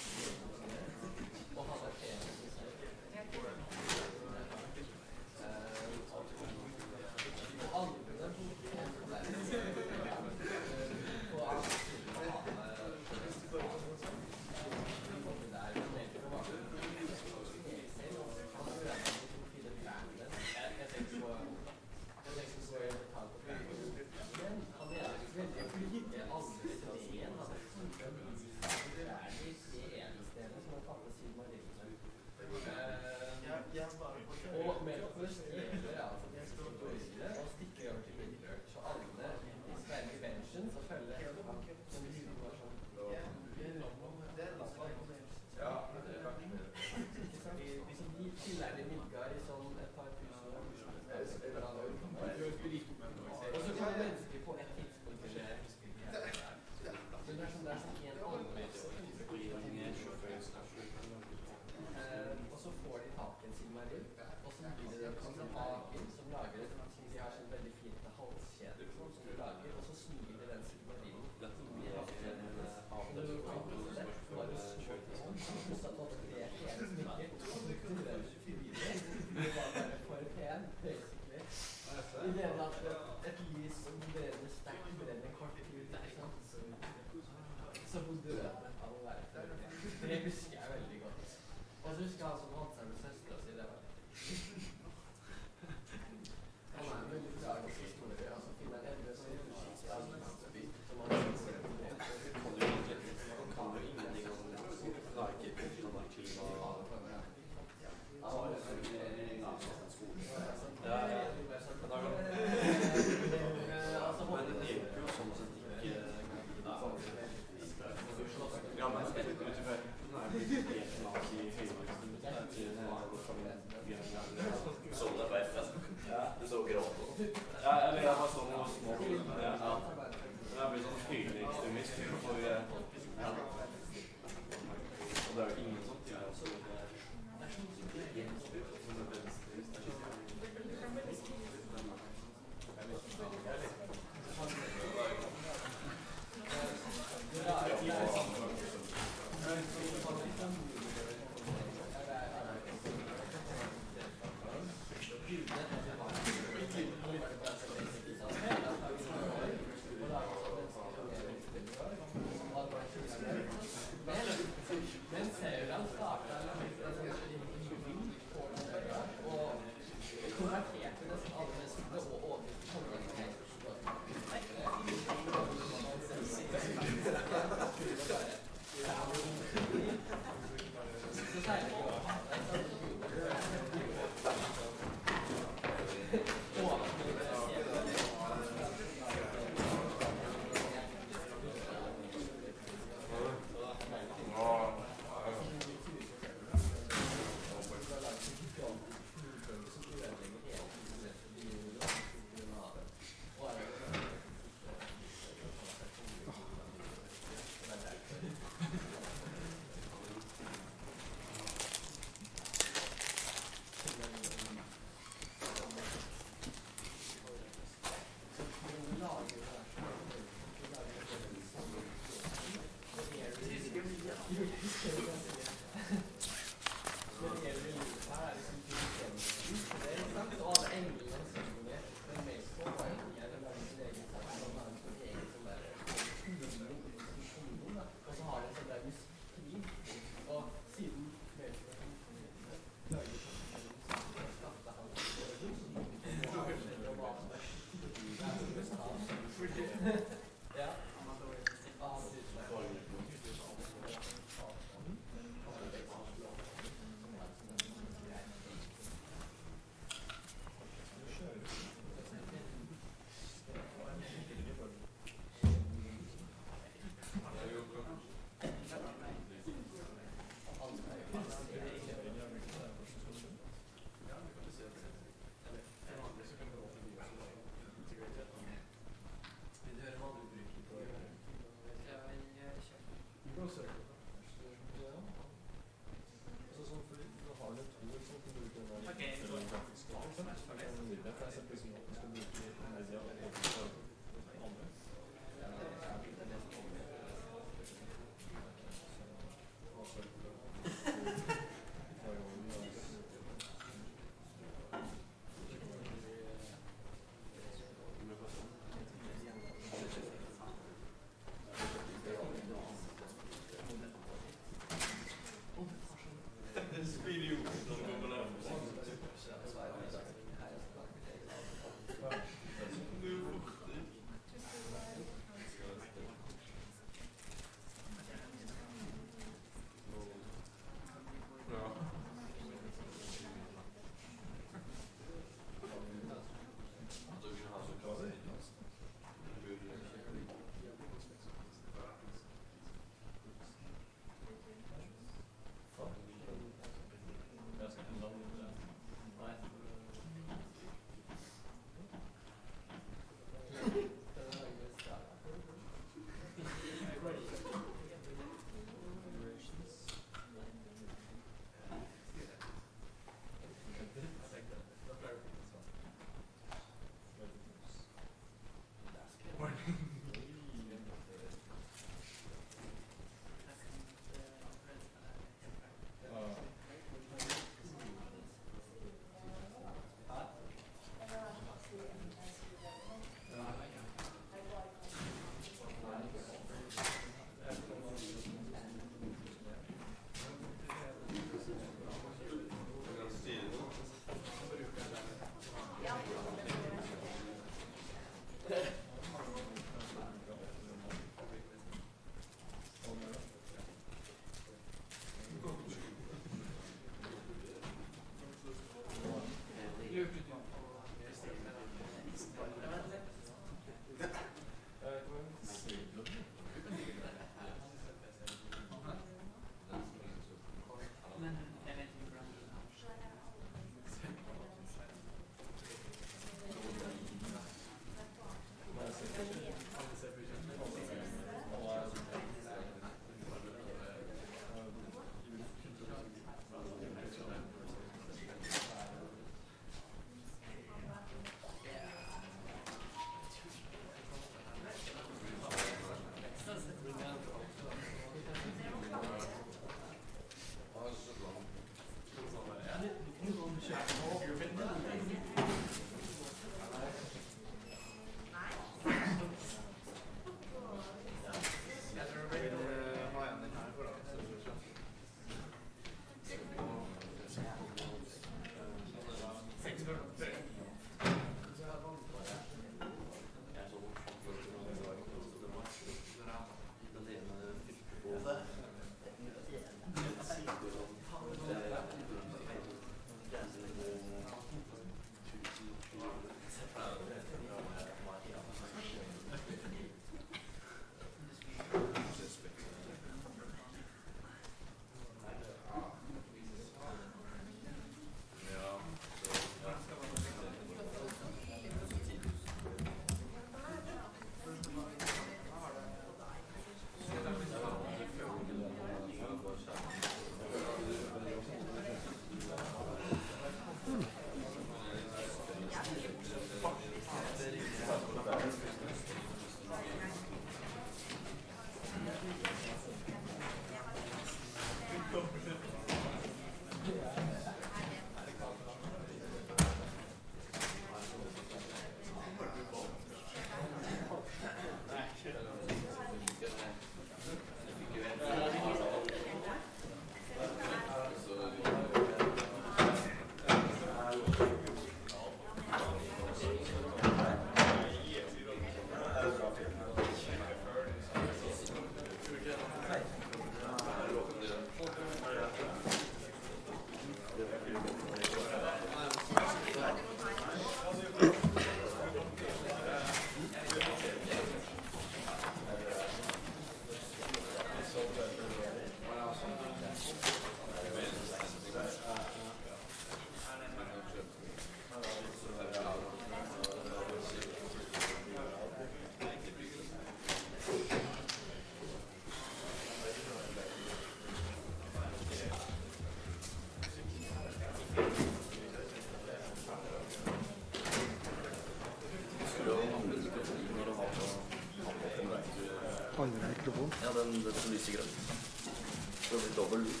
Andre mikrofon. Ja, den som lyser grønt. Det blir dobbelt lyd.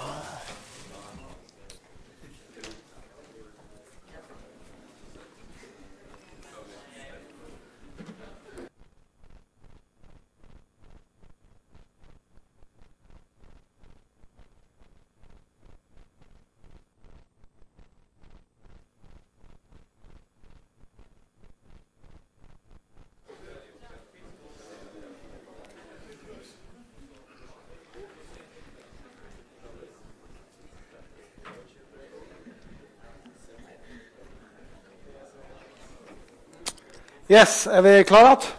Yes, vi klare at?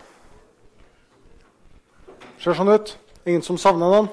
Ser sånn ut. Ingen som savner noen?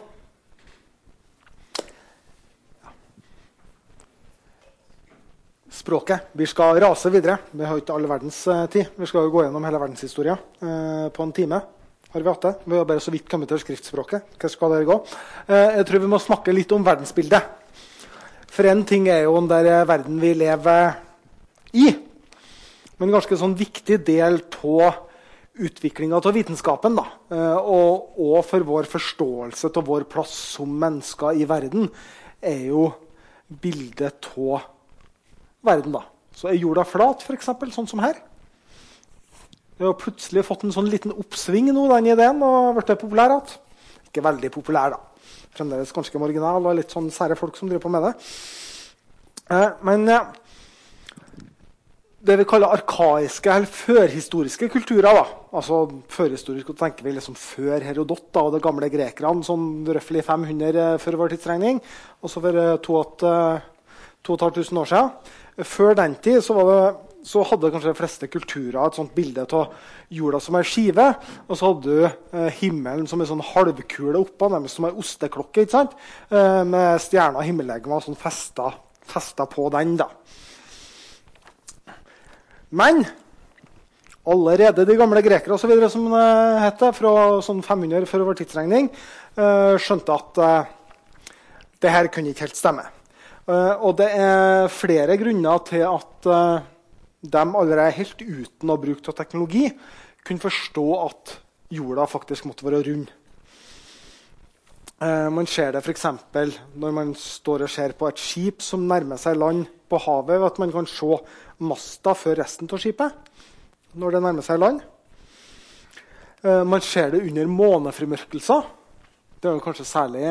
Språket. Vi skal rase videre. Vi har ikke all verdens tid. Vi skal jo gå gjennom hele verdenshistoria på en time. Har vi hatt det? Vi har bare så vidt kommet til skriftspråket. Hva skal dere gå? Jeg tror vi må snakke litt om verdensbildet. For en ting er jo den der verden vi lever i. Men en ganske sånn viktig del av utviklingen av vitenskapen da, og for vår forståelse av vår plass som mennesker i verden er jo bildet av verden. Da. Så er jorda flat, for eksempel, sånn som her. Vi har plutselig fått en sånn liten oppsving nå, den ideen, og vært populær. Ikke veldig populær, da. Fremdeles ganske marginal, og litt sånn sære folk som driver på med det. Men det vi kaller arkaiske eller førhistoriske kulturer. Da. Altså førhistorisk, da tenker vi liksom før Herodot da, og de gamle grekerne, sånn røffelig 500 før vår tidsregning, og så for 2500 år siden. Før den tid så hadde kanskje de fleste kulturer et sånt bilde av jorda som en skive, og så hadde du himmelen som en sånn halvkule oppå, nærmest som en osteklokke, ikke sant? Med stjerner og himmellegemer sånn festa på den da. Men allerede de gamle grekere og så videre, som det heter, fra sånn 500 før vår tidsregning, skjønte at det her kunne ikke helt stemme. Og det er flere grunner til at de allerede helt uten å bruke teknologi kunne forstå at jorda faktisk måtte være rund. Man ser det for eksempel når man står og ser på et skip som nærmer seg land på havet, at man kan se masta før resten av skipet, når det nærmer seg land. Man ser det under månefrimørkelser. Det er jo kanskje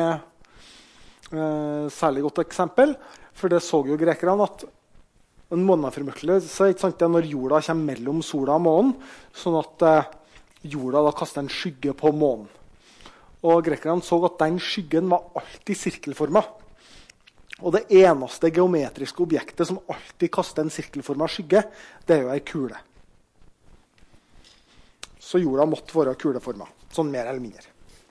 særlig godt eksempel, for det så jo grekerne at en månefrimørkelse, ikke sant, det er når jorda kommer mellom sola og månen, sånn at jorda da kaster en skygge på månen. Og grekerne så at den skyggen var alltid sirkelformet. Og det eneste geometriske objektet som alltid kaster en sirkelformet skygge, det er jo en kule. Så jorda måtte være kuleformet, sånn mer eller mindre.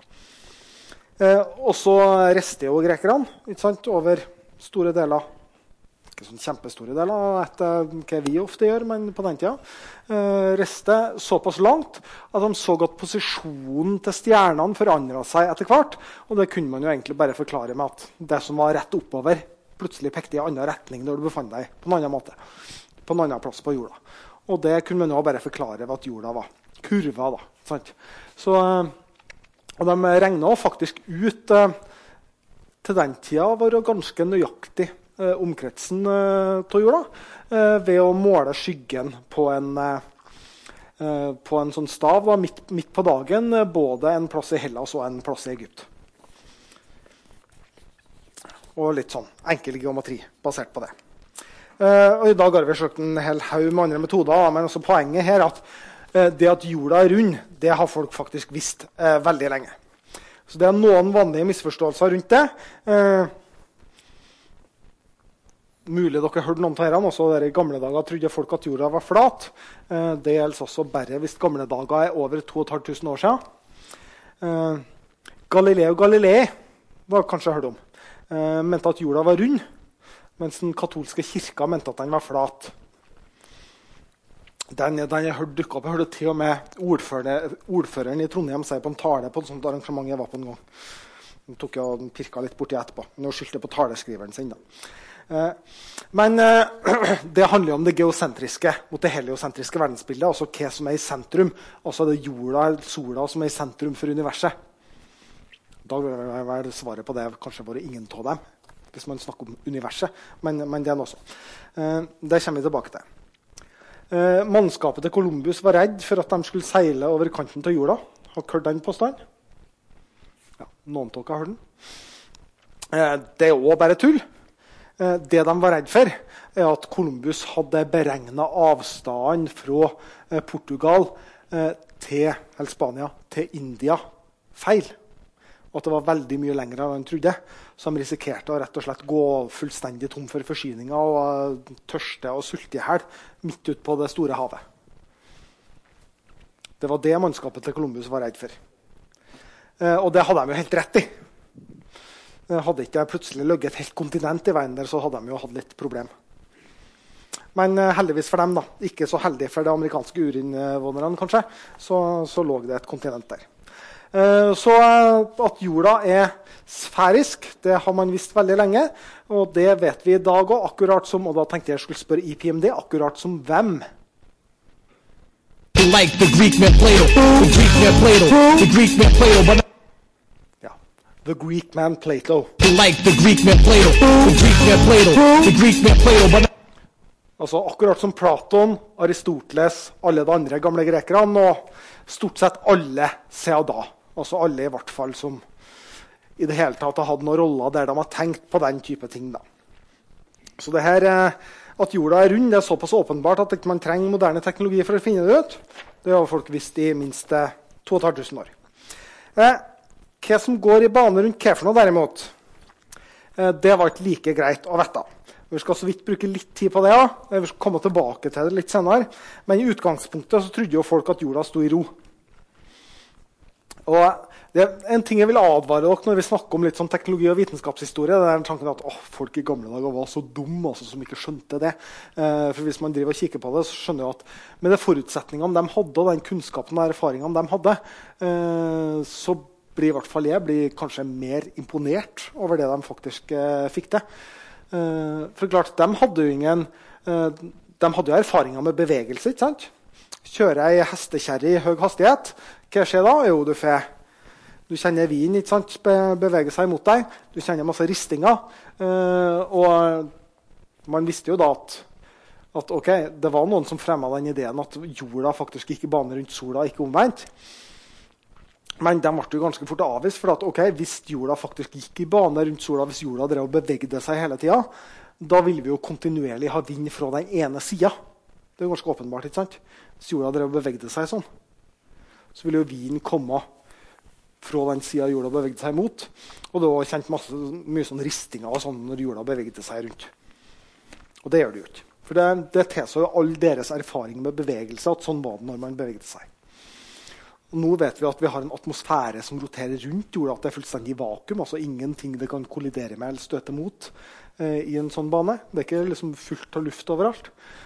Og så rester jo grekerne, ikke sant, over store deler, ikke sånn kjempestore deler, etter hva vi ofte gjør, men på den tida, rester såpass langt at de så at posisjonen til stjernene forandret seg etter hvert, og det kunne man jo egentlig bare forklare med at det som var rett oppover, plutselig pekte i en annen retning når du befant deg på en annen måte, på en annen plass på jorda. Og det kunne man jo bare forklare ved at jorda var kurva, da, sant? Så, og de regnet faktisk ut til den tida var ganske nøyaktig omkretsen av jorda ved å måle skyggen på en sånn stav da, midt på dagen, både en plass i Hellas og en plass i Egypt. Og litt sånn enkel geometri basert på det. Og i dag har vi søkt en hel haug med andre metoder, men også poenget her at det at jorda er rund, det har folk faktisk visst veldig lenge. Så det er noen vanlige misforståelser rundt det. Mulig dere har hørt noen av herene, også der i gamle dager trodde folk at jorda var flat. Det gjelder også bare hvis gamle dager er over 2500 år siden. Galileo Galilei, var kanskje hørt om, mente at jorda var rund, mens den katolske kirka mente at den var flat. Den jeg hørte dukket opp, jeg hørte til og med ordføreren i Trondheim si på en tale på et sånt arrangement jeg var på en gang. Den tok jeg og pirka litt borti etterpå. Nå skyldte jeg på taleskriveren sin da. Men det handler om det geosentriske mot det heliosentriske verdensbildet, altså hva som er i sentrum, altså det jorda, sola som er i sentrum for universet. Da vil vel svaret på det kanskje være ingen av dem, hvis man snakker om universet, men det er noe også. Det kommer vi tilbake til. Mannskapet til Columbus var redd for at de skulle seile over kanten til jorda. Har dere hørt den påstanden? Ja, noen av dere har hørt den. Det er også bare tull. Det de var redd for, er at Columbus hadde beregnet avstanden fra Portugal til Spania til India feil. Og at det var veldig mye lenger enn de trodde. Så de risikerte å rett og slett gå fullstendig tom for forsyninger og tørste og sulte i hel midt ut på det store havet. Det var det mannskapet til Columbus var redd for. Og det hadde de jo helt rett i. Hadde ikke plutselig løgget et helt kontinent i veien der, så hadde de jo hatt litt problem. Men heldigvis for dem, da, ikke så heldig for de amerikanske urinnvånerne kanskje, så lå det et kontinent der. Så at jorda er sfærisk, det har man visst veldig lenge, og det vet vi i dag også, akkurat som, og da tenkte jeg skulle spørre IPMD, akkurat som hvem? Like the Greek man Plato, the Greek man Plato, the Greek man Plato, but The Greek man Plato. like the Greek man Plato, the Greek man Plato, the Greek man Plato, but Altså akkurat som Platon, Aristoteles, alle de andre gamle grekerne, og stort sett alle siden da. Altså alle i hvert fall som i det hele tatt har hatt noen roller der de har tenkt på den type ting. Da. Så det her, at jorda er rund, det er såpass åpenbart at man trenger moderne teknologi for å finne det ut. Det har folk visst i minst 2500 år. Hva som går i bane rundt hva for noe derimot, det var ikke like greit å vite. Vi skal så vidt bruke litt tid på det, ja. Vi skal komme tilbake til det litt senere. Men i utgangspunktet så trodde jo folk at jorda sto i ro. Og det er en ting jeg vil advare dere når vi snakker om litt sånn teknologi og vitenskapshistorie. Det er tanken at folk i gamle dager var så dumme altså, som ikke skjønte det. For hvis man driver og kikker på det, så skjønner jeg at med de forutsetningene de hadde, og den kunnskapen og erfaringene de hadde, så blir i hvert fall jeg kanskje mer imponert over det de faktisk fikk til. For klart, de hadde jo erfaringer med bevegelse, ikke sant? Kjører ei hestekjerre i høy hastighet, hva skjer da? Jo, du kjenner vinen, ikke sant? Beveger seg mot deg, du kjenner masse ristinger, og man visste jo da at ok, det var noen som fremmet den ideen at jorda faktisk ikke baner rundt sola, ikke omvendt. Men de ble jo ganske fort avvist, for at okay, hvis jorda faktisk gikk i bane rundt sola, hvis jorda drev og bevegde seg hele tiden, da ville vi jo kontinuerlig ha vind fra den ene siden. Det er jo ganske åpenbart, ikke sant? Hvis jorda drev og bevegde seg sånn, så ville jo vinden komme fra den siden jorda bevegde seg mot, og det var kjent mye sånn ristinger og sånn når jorda bevegde seg rundt. Og det gjør det jo ikke. For det tilså jo all deres erfaring med bevegelse, at sånn var det når man bevegde seg. Og nå vet vi at vi har en atmosfære som roterer rundt jorda, at det er fullstendig vakuum, altså ingenting det kan kollidere med eller støte mot i en sånn bane. Det er ikke liksom fullt av luft overalt.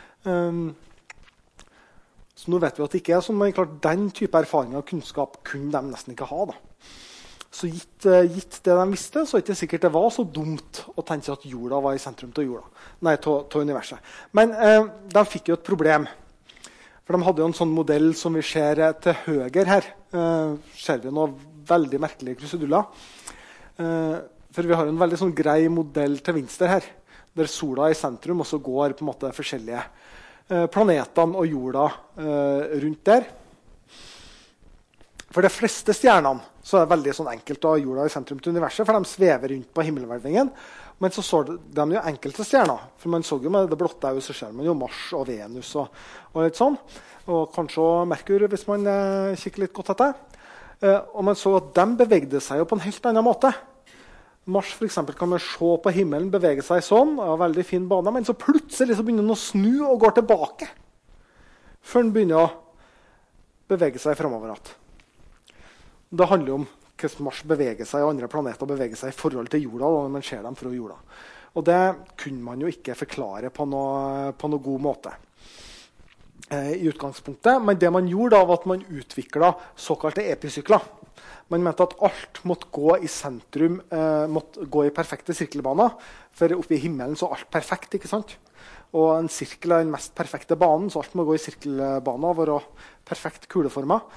Så nå vet vi at det ikke er sånn, men klart, den type erfaring og kunnskap kunne de nesten ikke ha. Da. Så gitt det de visste, så er det ikke sikkert det var så dumt å tenke at jorda var i sentrum til universet. Men de fikk jo et problem. For de hadde jo en sånn modell som vi ser til høyre her. Ser vi noen veldig merkelige kruseduller. For vi har en veldig sånn grei modell til venstre her, der sola er i sentrum, og så går på en måte forskjellige planetene og jorda rundt der. For de fleste stjernene så er det veldig sånn enkelt å ha jorda i sentrum til universet, for de svever rundt på himmelhvelvingen. Men så de jo enkelte stjerner. For man så jo med det blotte øyet, så ser man jo Mars og Venus og litt sånn. Og kanskje også Merkur, hvis man kikker litt godt etter. Og man så at de bevegde seg jo på en helt annen måte. Mars for eksempel, kan man se på himmelen bevege seg sånn, og veldig fin bane, men så plutselig så begynner den å snu og går tilbake. Før den begynner å bevege seg fremover igjen. Det handler jo om hvordan Mars beveger seg, og andre planeter beveger seg i forhold til jorda, når man ser dem fra jorda. Og det kunne man jo ikke forklare på noe god måte i utgangspunktet. Men det man gjorde da, var at man utviklet såkalte episykler. Man mente at alt måtte gå i sentrum, måtte gå i perfekte sirkelbaner. For oppe i himmelen så er alt perfekt, ikke sant? Og en sirkel er den mest perfekte banen, så alt må gå i sirkelbaner og være perfekt kuleformet.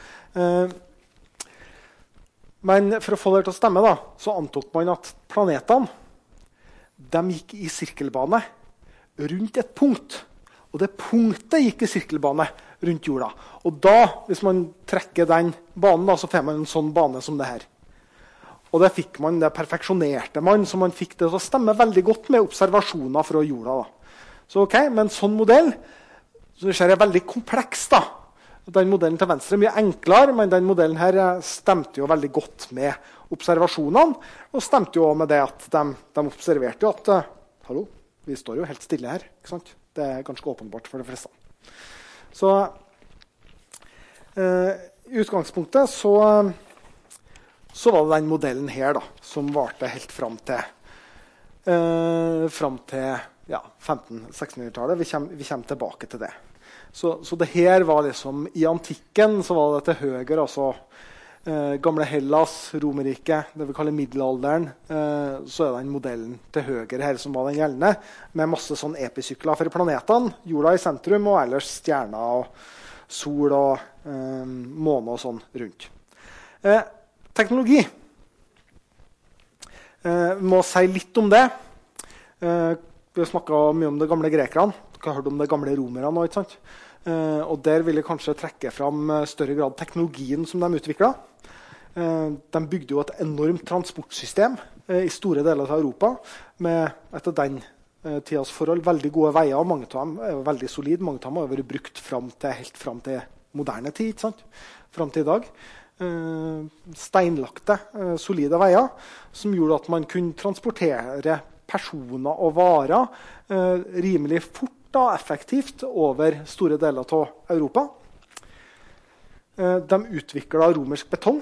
Men for å få det til å stemme, da, så antok man at planetene de gikk i sirkelbane rundt et punkt. Og det punktet gikk i sirkelbane rundt jorda. Og da, hvis man trekker den banen, da, så får man en sånn bane som det her. Og det fikk man, det perfeksjonerte man, så man fikk det til å stemme veldig godt med observasjoner fra jorda. Da. Så ok, med en sånn modell, så det ser veldig kompleks da. Den modellen til venstre er mye enklere, men den modellen her stemte jo veldig godt med observasjonene, og stemte jo også med det at de observerte jo at, hallo, vi står jo helt stille her, ikke sant? Det er ganske åpenbart for de fleste. Så i utgangspunktet så var det den modellen her da, som varte helt fram til ja, 1500-1600-tallet. Vi kommer tilbake til det. Så det her var liksom, i antikken så var det til høyre, altså gamle Hellas, Romerriket, det vi kaller middelalderen, så er den modellen til høyre her som var den gjeldende, med masse sånn episykler for planetene, jorda i sentrum, og ellers stjerner og sol og måne og sånn rundt. Teknologi. Vi må si litt om det. Vi har snakket mye om de gamle grekerne, dere har hørt om de gamle romerne nå, ikke sant? Og der vil jeg kanskje trekke fram større grad teknologien som de utviklet. De bygde jo et enormt transportsystem i store deler av Europa, med etter den tidas forhold veldig gode veier, og mange av dem er veldig solide. Mange av dem har vært brukt helt frem til moderne tid, ikke sant? Frem til i dag. Steinlagte, solide veier, som gjorde at man kunne transportere personer og varer rimelig fort og effektivt over store deler av Europa. De utviklet romersk betong.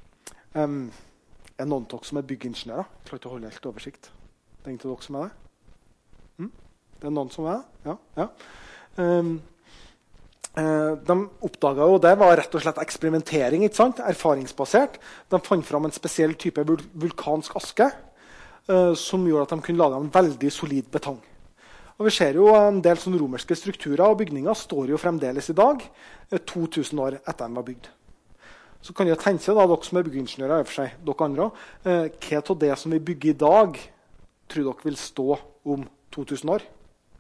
Er noen av dere som er byggingeniører? Jeg klarer ikke å holde helt oversikt. Det er ingen av dere som er det? Det er noen som er det? Ja. De oppdaget jo det var rett og slett eksperimentering, ikke sant? Erfaringsbasert. De fant fram en spesiell type vulkansk aske som gjorde at de kunne lage en veldig solid betong. Og vi ser jo en del sånne romerske strukturer og bygninger står jo fremdeles i dag, 2000 år etter de var bygd. Så kan jeg tenke da, dere som er byggingeniører, for seg, dere andre, hva av det som vi bygger i dag, tror dere vil stå om 2000 år?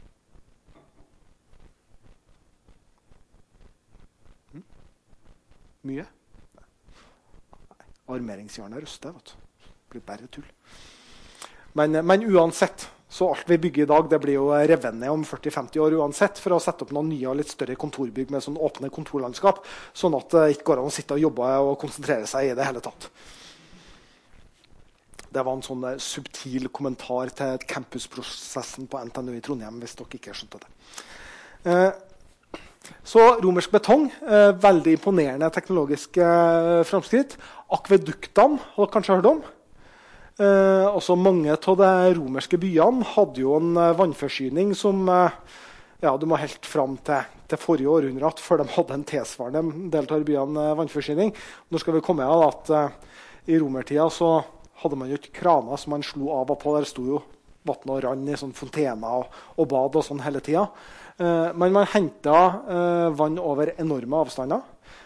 Mye? Armeringsjernet røster, vet du. Det blir bare tull. Men uansett, så alt vi bygger i dag, det blir jo revet ned om 40-50 år uansett, for å sette opp noen nye og litt større kontorbygg med sånn åpne kontorlandskap, sånn at det ikke går an å sitte og jobbe og konsentrere seg i det hele tatt. Det var en sånn subtil kommentar til campusprosessen på NTNU i Trondheim, hvis dere ikke skjønte det. Så romersk betong, veldig imponerende teknologiske framskritt. Akveduktene, har dere kanskje hørt om? Også mange av de romerske byene hadde jo en vannforsyning som du må helt fram til forrige århundre før de hadde en tilsvarende del av byene vannforsyning. Nå skal vi komme av at i romertida så hadde man jo ikke kraner som man slo av og på. Der sto jo vann og rann i sånn fontener og bad og sånn hele tida. Men man hentet vann over enorme avstander.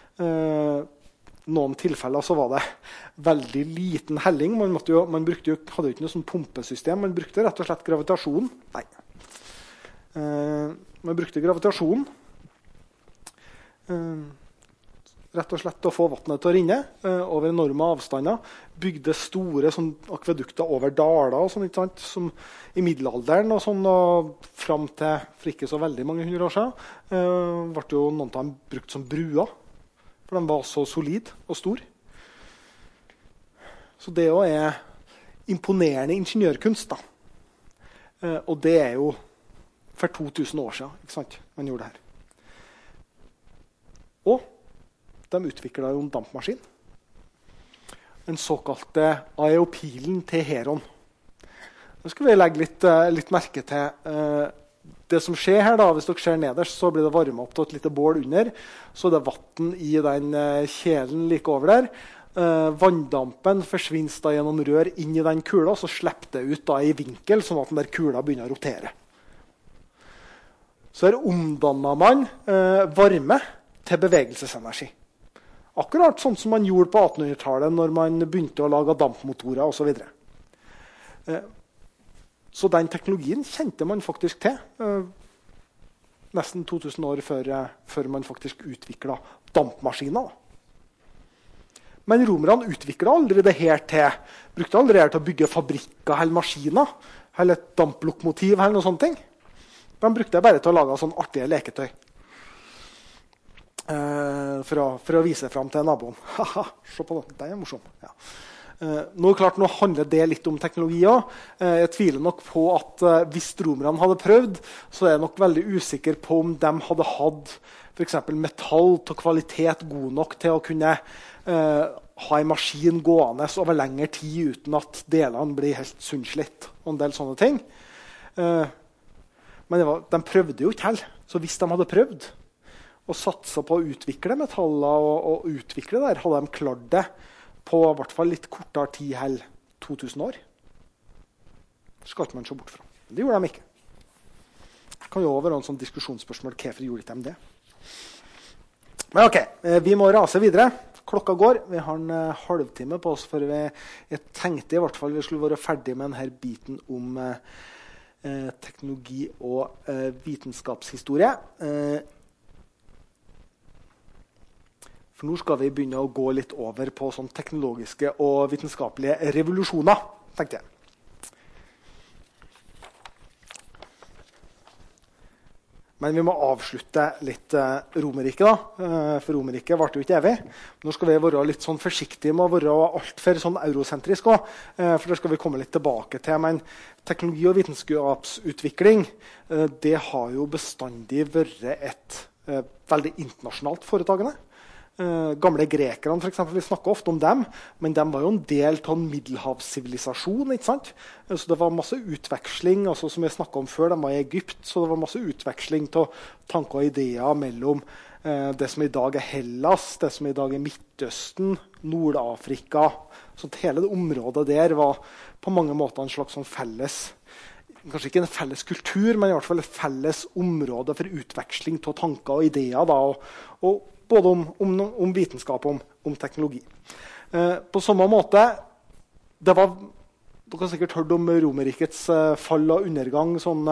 Noen tilfeller så var det veldig liten helling. Man hadde jo ikke noe sånn pumpesystem. Man brukte rett og slett gravitasjon. Nei. Man brukte gravitasjon. rett og slett til å få vannet til å rinne over enorme avstander. Bygde store sånn, akvedukter over daler og sånn, ikke sant? Som i middelalderen og sånn, og frem til for ikke så veldig mange 100 år siden, ble jo noen av dem brukt som bruer, for de var så solid og stor. Så det jo er imponerende ingeniørkunst, da. Og det er jo for 2000 år siden, ikke sant? Man gjorde det her. Og de utviklet jo en dampmaskin. Den såkalte AEOP-pilen til Heron. Nå skal vi legge litt merke til det som skjer her. Da. Hvis dere ser nederst, så blir det varmet opp til et lite bål under. Så er det vann i den kjelen like over der. Vanndampen forsvinner da gjennom rør inn i den kula, så slipper det ut da i vinkel, sånn at den der kula begynner å rotere. Så her omdanner man varme til bevegelsesenergi. Akkurat sånn som man gjorde på 1800-tallet når man begynte å lage dampmotorer og så videre. Så den teknologien kjente man faktisk til nesten 2000 år før man faktisk utviklet dampmaskiner. Men romerne utviklet aldri det her brukte aldri det her til å bygge fabrikker eller maskiner, eller et damplokomotiv eller noe sånt. De brukte det bare til å lage sånn artige leketøy. For å vise frem til naboen. Haha, se på det, det er morsomt. Ja. Nå handler det litt om teknologi også. Jeg tviler nok på at hvis romerne hadde prøvd, så er jeg nok veldig usikker på om de hadde hatt for eksempel metall til kvalitet god nok til å kunne ha en maskin gående over lengre tid uten at delene blir helt sunnslitt og en del sånne ting. Men de prøvde jo ikke heller. Så hvis de hadde prøvd og satset på å utvikle metaller og utvikle der, hadde de klart det på i hvert fall litt kortere tid heller 2000 år. Det skal ikke man se bort fra. Det gjorde de ikke. Det kan jo være en sånn diskusjonsspørsmål. Hvorfor gjorde ikke de det? Men ok, vi må rase videre. Klokka går. Vi har en halvtime på oss før jeg tenkte i hvert fall vi skulle være ferdig med denne biten om teknologi og vitenskapshistorie. For nå skal vi begynne å gå litt over på sånn teknologiske og vitenskapelige revolusjoner, tenkte jeg. Men vi må avslutte litt Romerriket, da. For Romerriket ble jo ikke evig. Nå skal vi være litt sånn forsiktige med å være alt for sånn eurosentrisk også, for det skal vi komme litt tilbake til. Men teknologi- og vitenskapsutvikling, det har jo bestandig vært et veldig internasjonalt foretagende. Gamle grekerne for eksempel, vi snakker ofte om dem, men de var jo en del av en middelhavssivilisasjon, ikke sant? Så det var masse utveksling, altså, som jeg snakket om før, de var i Egypt, så det var masse utveksling av tanker og ideer mellom det som i dag er Hellas, det som i dag er Midtøsten, Nord-Afrika. Så hele det området der var på mange måter en slags sånn felles, kanskje ikke en felles kultur, men i hvert fall et felles område for utveksling av tanker og ideer, da, og både om vitenskap og om teknologi. På samme måte, dere har sikkert hørt om Romerrikets fall og undergang, sånn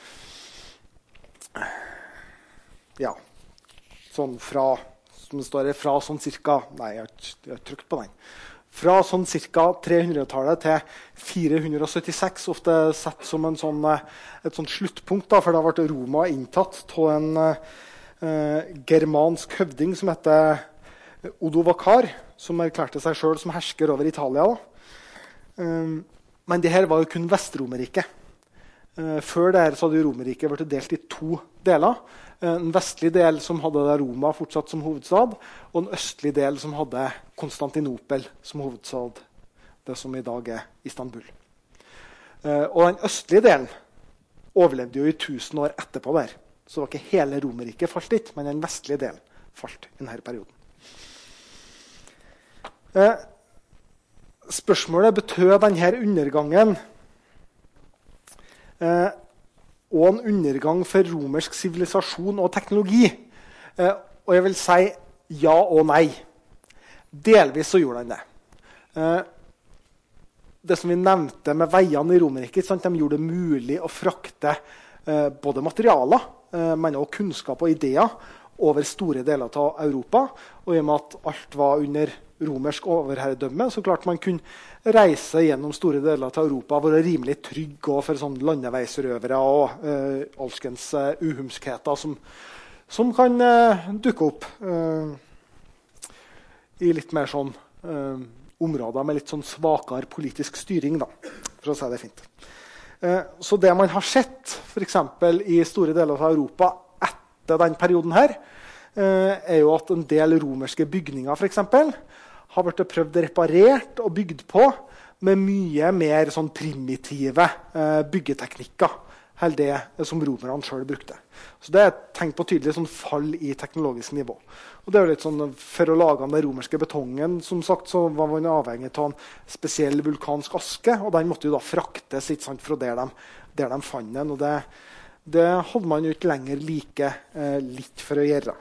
fra, som det står her, fra sånn cirka, nei, jeg har trykt på den, fra sånn cirka 300-tallet til 476, ofte sett som et sånt sluttpunkt, da, for da ble Roma inntatt av en germansk høvding som heter Odovacar, som erklærte seg selv som hersker over Italia. Men det her var jo kun Vestromerriket. Før det her så hadde Romerriket vært delt i to deler. En vestlig del som hadde Roma fortsatt som hovedstad, og en østlig del som hadde Konstantinopel som hovedstad, det som i dag er Istanbul. Og den østlige delen overlevde jo i 1000 år etterpå der. Så det var ikke hele Romerriket falt dit, men den vestlige delen falt i denne perioden. Spørsmålet betød denne undergangen og en undergang for romersk sivilisasjon og teknologi. Og jeg vil si ja og nei. Delvis så gjorde den det. Det som vi nevnte med veiene i Romerriket, de gjorde det mulig å frakte både materialer, men også kunnskap og ideer over store deler av Europa. Og i og med at alt var under romersk overherredømme, så klart man kunne reise gjennom store deler av Europa og være rimelig trygg og for sånn landeveisrøvere og alskens uhumskheter som kan dukke opp i litt mer sånn områder med litt sånn svakere politisk styring, da, for å si det fint. Så det man har sett, for eksempel i store deler av Europa etter den perioden her, er jo at en del romerske bygninger, for eksempel, har vært prøvd reparert og bygd på med mye mer sånn primitive byggeteknikker enn det som romerne selv brukte. Så det er et tegn på tydelig sånn fall i teknologisk nivå. Og det er jo litt sånn, for å lage den romerske betongen, som sagt, så var man avhengig av en spesiell vulkansk aske, og den måtte jo da fraktes, ikke sant, fra der de fant den. Og det hadde man jo ikke lenger like litt for å gjøre.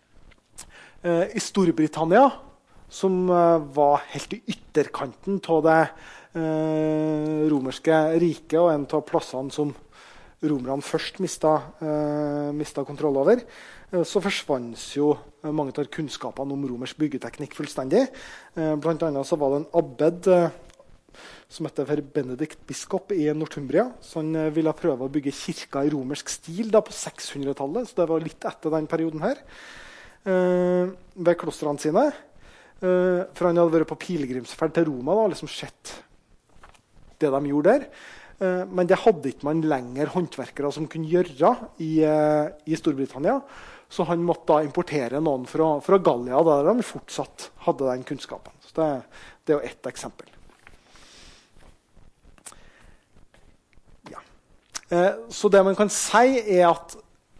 I Storbritannia, som var helt i ytterkanten av det romerske riket, og en av plassene som romerne først mistet kontroll over, så forsvant jo mange av kunnskapene om romersk byggeteknikk fullstendig. Blant annet så var det en abbed som heter for Benedikt biskop i Northumbria. Så han ville prøve å bygge kirka i romersk stil da, på 600-tallet, så det var litt etter den perioden her, ved klostrene sine. For han hadde vært på pilegrimsferd til Roma og liksom sett det de gjorde der. Men det hadde ikke man lenger håndverkere som kunne gjøre i Storbritannia. Så han måtte da importere noen fra Gallia, der de fortsatt hadde den kunnskapen. Så det er jo ett eksempel. Ja. Så det man kan si er at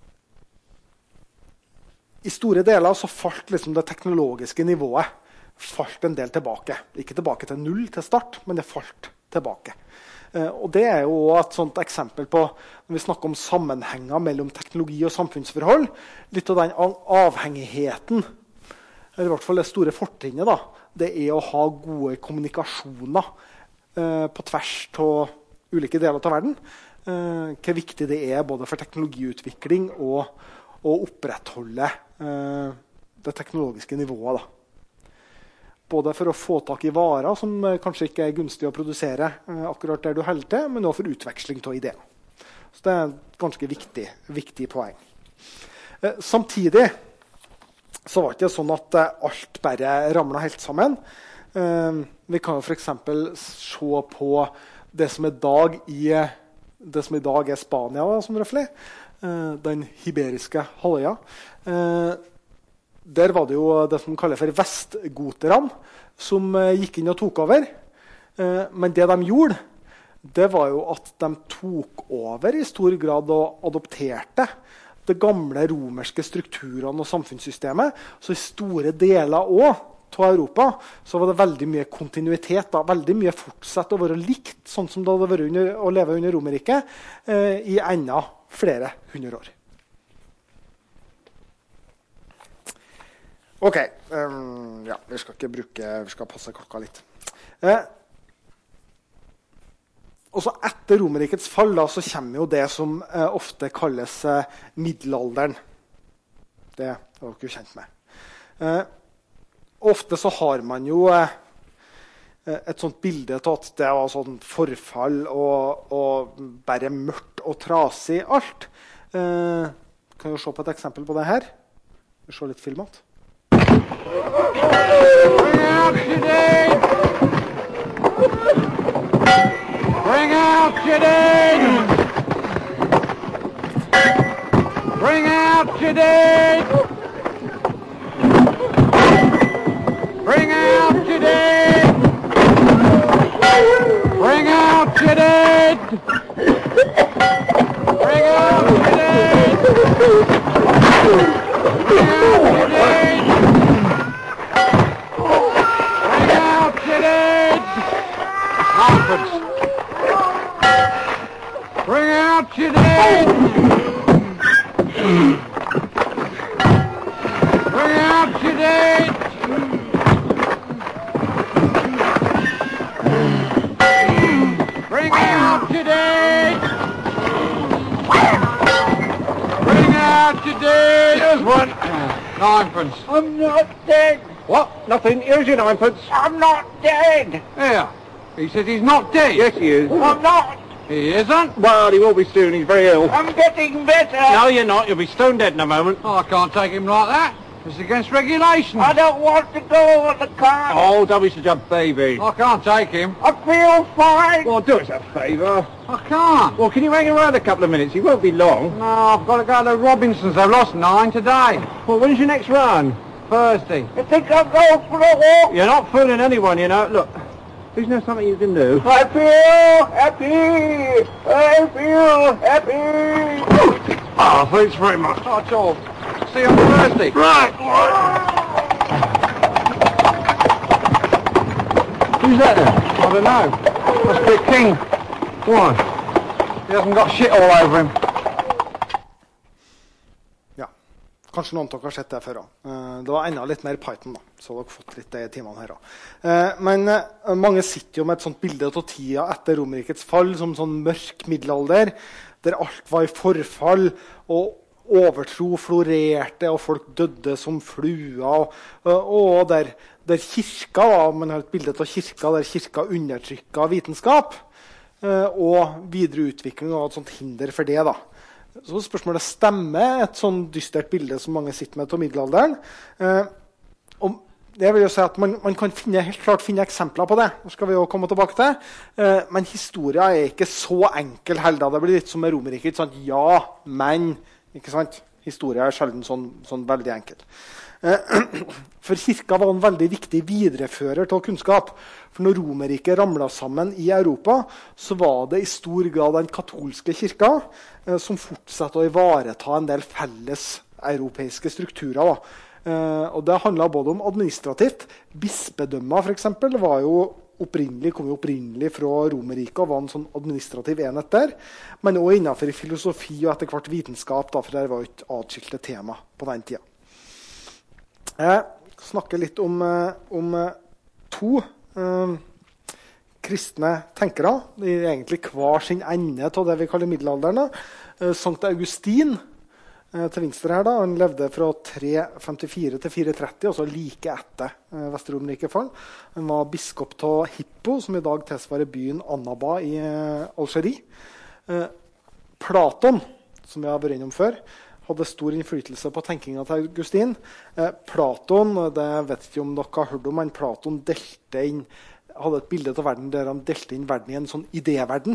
i store deler så falt liksom det teknologiske nivået en del tilbake. Ikke tilbake til null til start, men det falt tilbake. Og det er jo et sånt eksempel på, når vi snakker om sammenhenger mellom teknologi og samfunnsforhold, litt av den avhengigheten, eller i hvert fall det store fortrinnet, da, det er å ha gode kommunikasjoner på tvers av ulike deler av verden. Hvor viktig det er både for teknologiutvikling og å opprettholde det teknologiske nivået, da. Både for å få tak i varer som kanskje ikke er gunstig å produsere akkurat der du holder til, men også for utveksling av ideer. Så det er et ganske viktig poeng. Samtidig så var det ikke sånn at alt bare ramlet helt sammen. Vi kan jo for eksempel se på det som i dag er Spania, da, som røffelig. Den iberiske halvøya. Der var det jo det som kalles for vestgoterne, som gikk inn og tok over. Men det de gjorde, det var jo at de tok over i stor grad og adopterte det gamle romerske strukturene og samfunnssystemet. Så i store deler også av Europa så var det veldig mye kontinuitet. Da. Veldig mye fortsatt å være likt, sånn som det hadde vært å leve under Romerriket i enda flere hundre år. Ok, ja, vi skal passe klokka litt. Og så etter Romerrikets fall da, så kommer jo det som ofte kalles middelalderen. Det er dere jo kjent med. Ofte så har man jo et sånt bilde av at det var sånn forfall og bare mørkt og trasig alt. Kan du se på et eksempel på det her? Vi ser litt filmat. Bring out today! Bring out today! Bring out today! Bring out today! Bring out today! Bring out today! Bring out today! Bring out today! Bring out today! Bring out today! Here's one. Ninepence. I'm not dead. What? Nothing. Here's your ninepence. I'm not dead. Here. He says he's not dead. Yes, he is. I'm not. He isn't? Well, he will be soon. He's very ill. I'm getting better. No, you're not. You'll be stone dead in a moment. Oh, I can't take him like that. It's against regulations. I don't want to go on the car. Oh, don't be such a baby. I can't take him. I feel fine. Well, do us a favour. I can't. Well, can you hang around a couple of minutes? He won't be long. No, I've got to go to Robinson's. They've lost 9 today. Well, when's your next run? Thursday. You think I'll go for a walk? You're not fooling anyone, you know. Look, isn't there something you can do? I feel happy. I feel happy. Oh, thanks very much. That's all. See you on Thursday. Right. Who's that then? I don't know. Must be a king. Why? He hasn't got shit all over him. Ja, kanskje noen av dere har sett det før også. Det var enda litt mer Python da, så dere har fått litt det i timene her også. Men mange sitter jo med et sånt bilde av tida etter Romerrikets fall, som sånn mørk middelalder, der alt var i forfall, og overtro florerte, og folk døde som fluer, og der kirka, man har et bilde av kirka, der kirka undertrykket vitenskap, og videreutvikling av et sånt hinder for det da. Så spørsmålet stemmer et sånn dystert bilde som mange sitter med til middelalderen. Og det vil jo si at man kan helt klart finne eksempler på det. Det skal vi jo komme tilbake til. Men historien er ikke så enkel heller. Det blir litt som med Romerriket. Sånn, ja, men... Ikke sant? Historien er sjelden sånn veldig enkel. For kirka var en veldig viktig viderefører til kunnskap. For når Romerriket ramlet sammen i Europa, så var det i stor grad den katolske kirka som fortsatte å ivareta en del felles europeiske strukturer. Da. Og det handlet både om administrativt. Bispedømmer for eksempel kom jo opprinnelig fra Romerriket og var en sånn administrativ enhet der, men også innenfor filosofi og etter hvert vitenskap, da, for det var et atskilte tema på den tida. Jeg snakker litt om 2 kristne tenkere, de er egentlig hver sin ende av det vi kaller middelalderen. Sankt Augustin, til venstre her da, han levde fra 354 til 430, altså like etter Vest-Romerriket fall. Han var biskop av Hippo, som i dag tilsvarer byen Annaba i Algerie. Platon, som jeg har vært innom før, hadde stor innflytelse på tenkingen til Augustin. Platon, det vet ikke om dere har hørt om, men Platon hadde et bilde av verden der han delte inn verden i en sånn idéverden,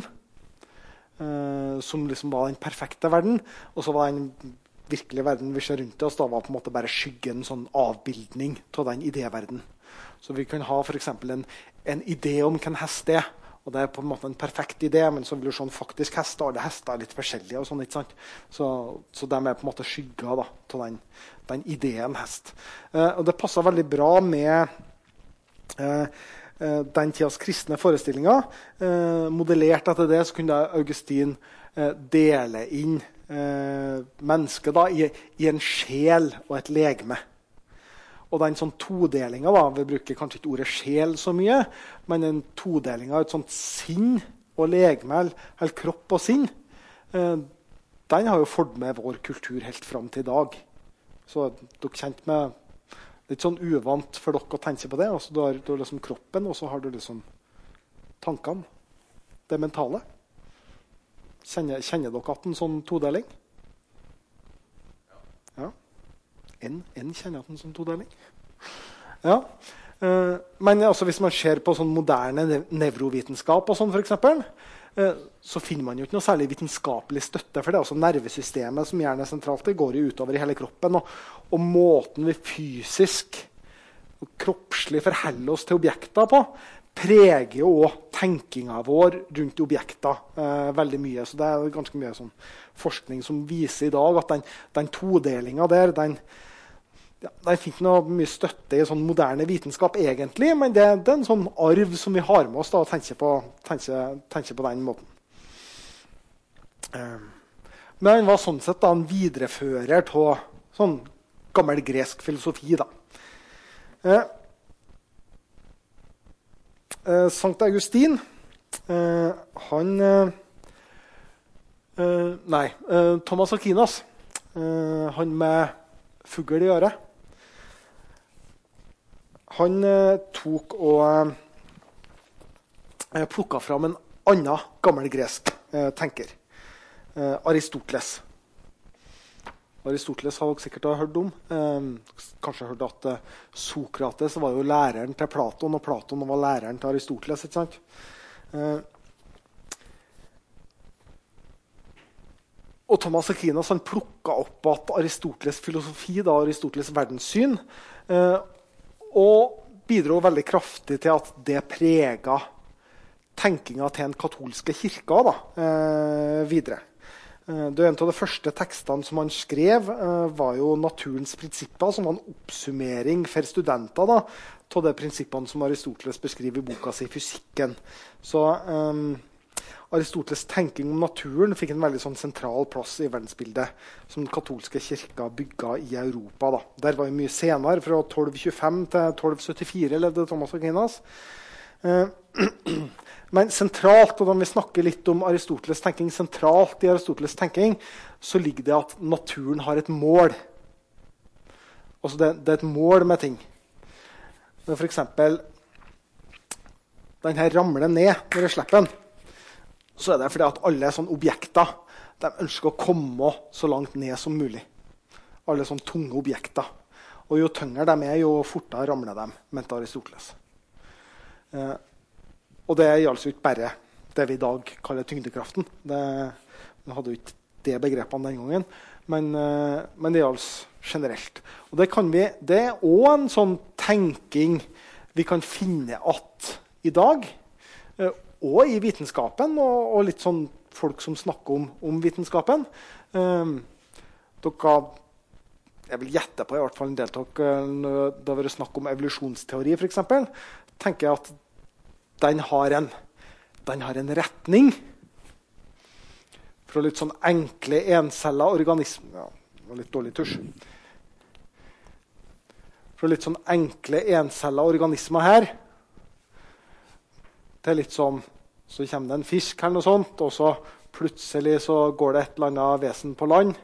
som liksom var den perfekte verden, og så var den virkelige verden vi ser rundt oss, da var på en måte bare skyggen, sånn avbildning av den idéverden. Så vi kan ha for eksempel en idé om hva en hest er, og det er på en måte en perfekt idé, men så vil du sånn faktisk hester, alle hester er litt forskjellige og sånn, ikke sant? Så de er på en måte skygger da, av den ideen hest. Og det passer veldig bra med den tidas kristne forestillinger. Modellert etter det så kunne Augustin dele inn mennesket da, i en sjel og et legeme. Og den sånn todelinga, da, vi bruker kanskje ikke ordet sjel så mye, men den todelinga, et sånt sinn og legeme, eller kropp og sinn, den har jo fått med vår kultur helt fram til i dag. Så dere kjent med litt sånn uvant for dere å tenke på det. Altså, du har liksom kroppen, og så har du liksom tankene, det mentale. Kjenner dere at en sånn todeling? Ja. En kjenner at en sånn todeling. Ja. Men altså, hvis man ser på sånn moderne nevrovitenskap og sånn for eksempel, så finner man jo ikke noe særlig vitenskapelig støtte for det. Altså nervesystemet som gjerne er sentralt, det går jo utover i hele kroppen, og måten vi fysisk og kroppslig forholder oss til objekter på, preger jo også tenkinga vår rundt objekter veldig mye. Så det er ganske mye sånn forskning som viser i dag at den todelinga der, den finner ikke noe mye støtte i sånn moderne vitenskap egentlig, men det er en sånn arv som vi har med oss da, å tenke på den måten. Men han var sånn sett da, en viderefører til sånn gammel gresk filosofi da. Sankt Augustin, Thomas Aquinas, han med fugl i øret. Han tok og plukket fram en annen gammel gresk tenker. Aristoteles. Aristoteles har dere sikkert hørt om. Kanskje hørt at Sokrates var jo læreren til Platon, og Platon var læreren til Aristoteles, ikke sant? Og Thomas Aquinas han plukket opp at Aristoteles filosofi, da, Aristoteles verdenssyn, og bidro veldig kraftig til at det preget tenkinga til den katolske kirka da, videre. Det en av de første tekstene som han skrev, var jo naturens prinsipper, som var en oppsummering for studenter da, til de prinsippene som Aristoteles beskriver i boka si Fysikken. Så Aristoteles tenking om naturen fikk en veldig sånn sentral plass i verdensbildet som den katolske kirka bygga i Europa. Da. Der var jo mye senere, fra 1225 til 1274 levde Thomas Aquinas. Men sentralt, og da vi snakker litt om Aristoteles tenking, sentralt i Aristoteles tenking, så ligger det at naturen har et mål. Altså det er et mål med ting. For eksempel, den her ramler ned når jeg slipper den, så er det fordi at alle sånne objekter, de ønsker å komme så langt ned som mulig. Alle sånne tunge objekter. Og jo tyngre de er, jo fortere ramler de, mente Aristoteles. Og det er altså ikke bare det vi i dag kaller tyngdekraften. Vi hadde jo ikke det begrepene den gangen, men det er altså generelt. Og det er også en sånn tenking vi kan finne at i dag, og i vitenskapen, og litt sånn folk som snakker om vitenskapen. Jeg vil gjette på i hvert fall en del av dere, da det var snakk om evolusjonsteori for eksempel, tenker jeg at den har en retning fra litt sånn enkle encella organismer. Ja, det var litt dårlig tusj. Fra litt sånn enkle encella organismer her til litt sånn, så kommer det en fisk eller noe sånt, og så plutselig så går det et eller annet vesen på land.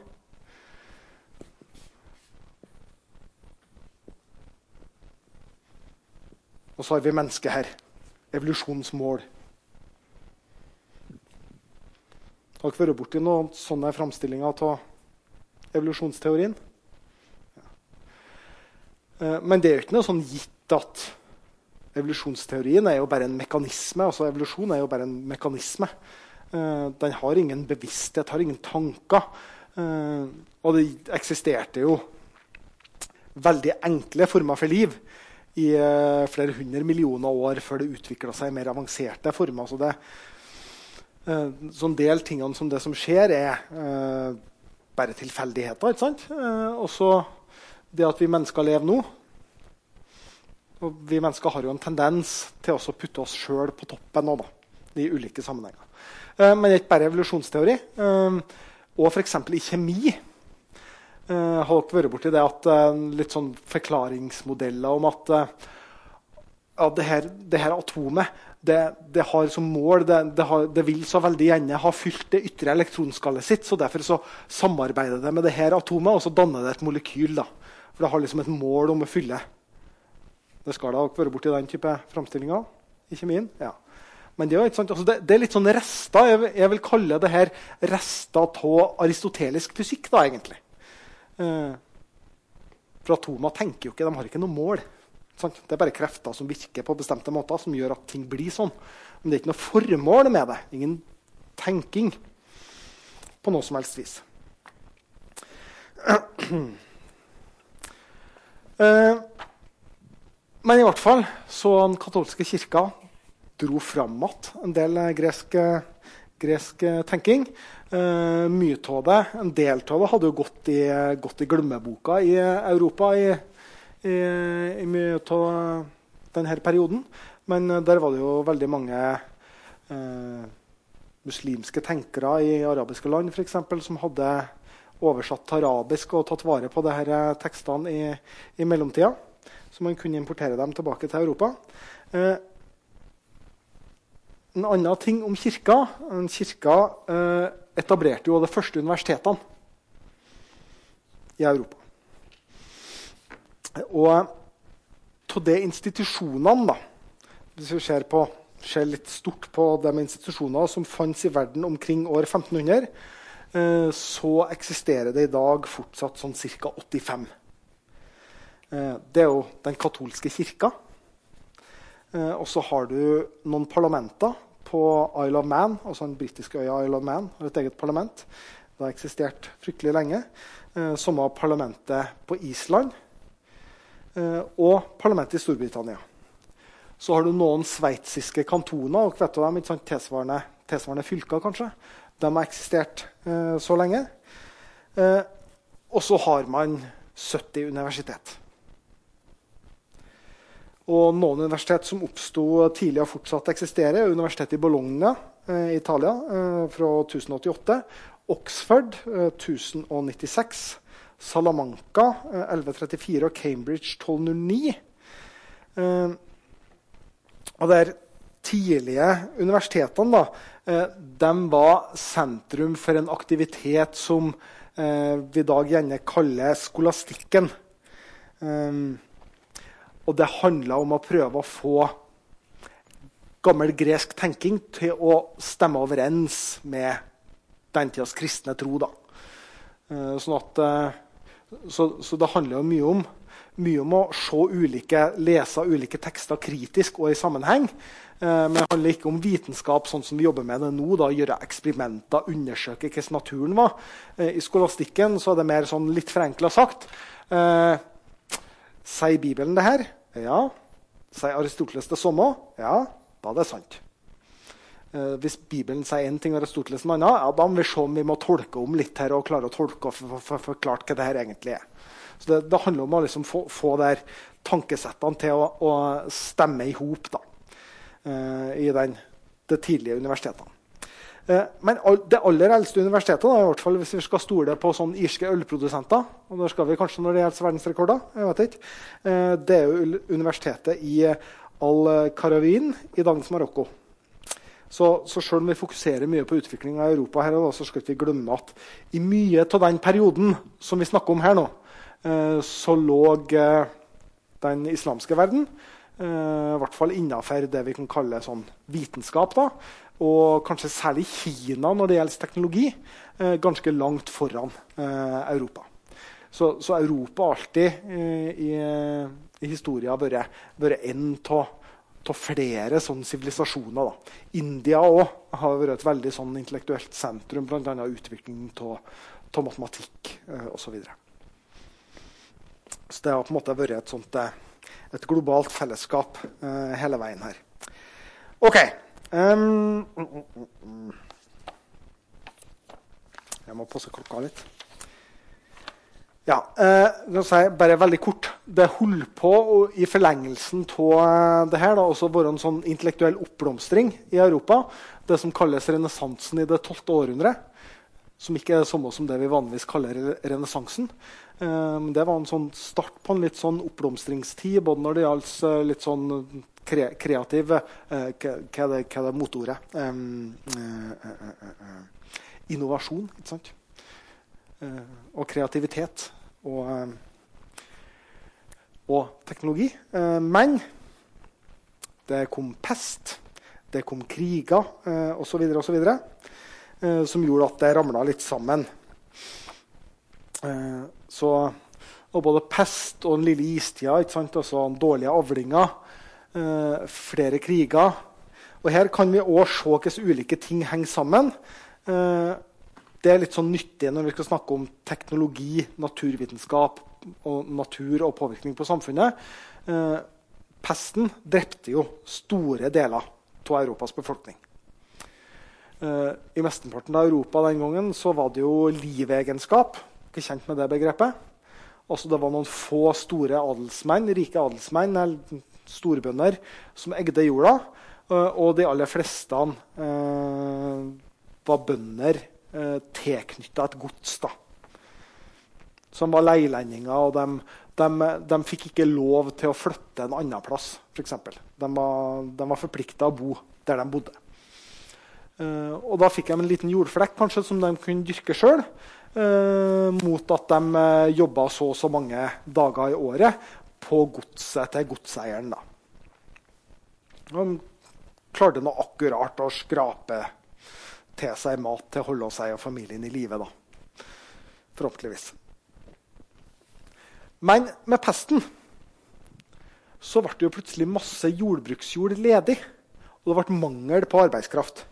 Og så har vi mennesket her. Evolusjonsmål. Har dere vært borti noen sånne framstillinger av evolusjonsteorien? Ja. Men det er jo ikke noe sånn gitt at evolusjonsteorien er jo bare en mekanisme. Altså evolusjon er jo bare en mekanisme. Den har ingen bevissthet, har ingen tanker. Og det eksisterte jo veldig enkle former for liv i flere 100 millioner år før det utviklet seg i mer avanserte former. Så sånn del tingene som det som skjer er bare tilfeldigheter, ikke sant? Og så det at vi mennesker lever nå, og vi mennesker har jo en tendens til å putte oss selv på toppen nå da, i ulike sammenhenger. Men det er ikke bare evolusjonsteori, og for eksempel i kjemi, har dere vært borti det at litt sånn forklaringsmodeller om at ja, det her atomet det har som mål det vil så veldig gjerne ha fylt det ytre elektronskallet sitt, så derfor så samarbeider det med det her atomet, og så danner det et molekyl da. For det har liksom et mål om å fylle. Det skal da være borti den type framstillinger i kjemien. Ja. Men det er jo ikke sant. Altså det er litt sånn rester, jeg vil kalle det her rester av aristotelisk fysikk da, egentlig. For atomer tenker jo ikke, de har ikke noe mål. Sant? Det er bare krefter som virker på bestemte måter, som gjør at ting blir sånn. Men det er ikke noe formål med det. Ingen tenking på noe som helst vis. Men i hvert fall så den katolske kirka dro fram at en del gresk tenking. Mye av det, en del av det hadde jo gått i glemmeboka i Europa i mye av denne perioden. Men der var det jo veldig mange muslimske tenkere i arabiske land for eksempel, som hadde oversatt til arabisk og tatt vare på disse tekstene i mellomtida. Så man kunne importere dem tilbake til Europa. En annen ting om kirka. Kirka etablerte jo de første universitetene i Europa. Og til det institusjonene, da, hvis vi ser litt stort på de institusjoner som fanns i verden omkring år 1500, så eksisterer det i dag fortsatt sånn ca. 85. Det er jo den katolske kirka. Og så har du noen parlamenter på Isle of Man, altså den britiske øya Isle of Man, har et eget parlament. Det har eksistert fryktelig lenge. Som har parlamentet på Island og parlamentet i Storbritannia. Så har du noen sveitsiske kantoner, og vet du dem, ikke sant, tilsvarende fylker kanskje. De har eksistert så lenge. Og så har man 70 universitet. Og noen universitet som oppstod tidlig og fortsatt eksisterer, er Universitetet i Bologna i Italia fra 1088, Oxford 1096, Salamanca 1134 og Cambridge 1209. Og der tidlige universitetene da, de var sentrum for en aktivitet som vi i dag gjerne kaller skolastikken. Og det handlet om å prøve å få gammel gresk tenking til å stemme overens med den tidas kristne tro. Da. Så det handler jo mye om å lese ulike tekster kritisk og i sammenheng. Men det handler ikke om vitenskap sånn som vi jobber med det nå, da, gjøre eksperimenter, undersøke hvordan naturen var. I skolastikken så er det mer sånn litt forenklet sagt. Sier Bibelen det her? Ja. Sier Aristoteles det samme? Ja, da er det sant. Hvis Bibelen sier en ting og Aristoteles en annen, ja, da må vi se om vi må tolke om litt her og klare å tolke og forklare hva det her egentlig er. Så det handler om å liksom få der tankesettene til å stemme i hop da, i det tidlige universitetene. Men det aller eldste universitetet, da, i hvert fall hvis vi skal stole på sånn irske ølprodusenter, og da skal vi kanskje når det gjelder verdensrekorder, jeg vet ikke, det er jo universitetet i Al-Qarawin i dagens Marokko. Så selv om vi fokuserer mye på utviklingen av Europa her, så skal vi ikke glemme at i mye av den perioden som vi snakker om her nå, så lå den islamske verden, i hvert fall innenfor det vi kan kalle sånn vitenskap da, og kanskje særlig Kina når det gjelder teknologi, ganske langt foran Europa. Så Europa alltid i historien har vært en av flere sånne sivilisasjoner. Da. India også har vært et veldig sånn intellektuelt sentrum, blant annet utvikling av matematikk og så videre. Så det har på en måte vært et globalt fellesskap hele veien her. Ok. Jeg må passe klokka litt. Ja, bare veldig kort. Det holdt på i forlengelsen av det her, da, også være en sånn intellektuell oppblomstring i Europa. Det som kalles renessansen i det 12. århundre. Som ikke er det samme som det vi vanligvis kaller renessansen. Det var en sånn start på en litt sånn oppblomstringstid, både når det gjaldt litt sånn kreativ, hva er det motordet? Innovasjon, ikke sant? Og kreativitet og teknologi. Men det kom pest, det kom kriger og så videre, som gjorde at det ramlet litt sammen. Og både pest og den lille istida, ikke sant? Altså dårlige avlinger, flere kriger. Og her kan vi også se hvordan ulike ting henger sammen. Det er litt sånn nyttig når vi skal snakke om teknologi, naturvitenskap og natur og påvirkning på samfunnet. Pesten drepte jo store deler av Europas befolkning. I mesteparten av Europa den gangen så var det jo livegenskap, ikke kjent med det begrepet. Altså det var noen få store adelsmenn, rike adelsmenn eller storbønder som egde jorda, og de aller fleste var bønder tilknyttet et gods da. Som var leilendinger, og de fikk ikke lov til å flytte en annen plass, for eksempel. De var forpliktet å bo der de bodde. Og da fikk de en liten jordflekk kanskje som de kunne dyrke selv, mot at de jobbet så mange dager i året på godset til godseieren. Da. De klarte nå akkurat å skrape til seg mat til å holde seg og familien i live, da. Forhåpentligvis. Men med pesten så ble det jo plutselig masse jordbruksjord ledig, og det ble mangel på arbeidskraft.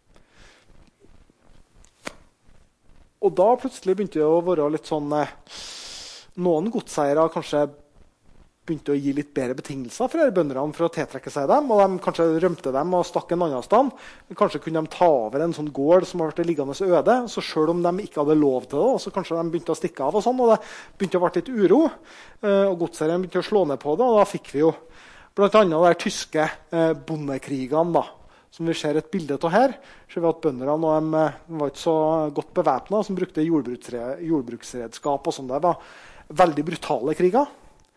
Og da plutselig begynte det å være litt sånn noen godseiere kanskje begynte å gi litt bedre betingelser for bøndene for å tiltrekke seg dem, og de kanskje rømte dem og stakk en annen stand. Kanskje kunne de ta over en sånn gård som har vært liggende øde, så selv om de ikke hadde lov til det, så kanskje de begynte å stikke av og sånn, og det begynte å være litt uro, og godseierne begynte å slå ned på det, og da fikk vi jo blant annet de tyske bondekrigene, da, som vi ser et bilde av her. Så vi at bøndene var ikke så godt bevæpnet, som brukte jordbruksredskap og sånn. Det var veldig brutale kriger.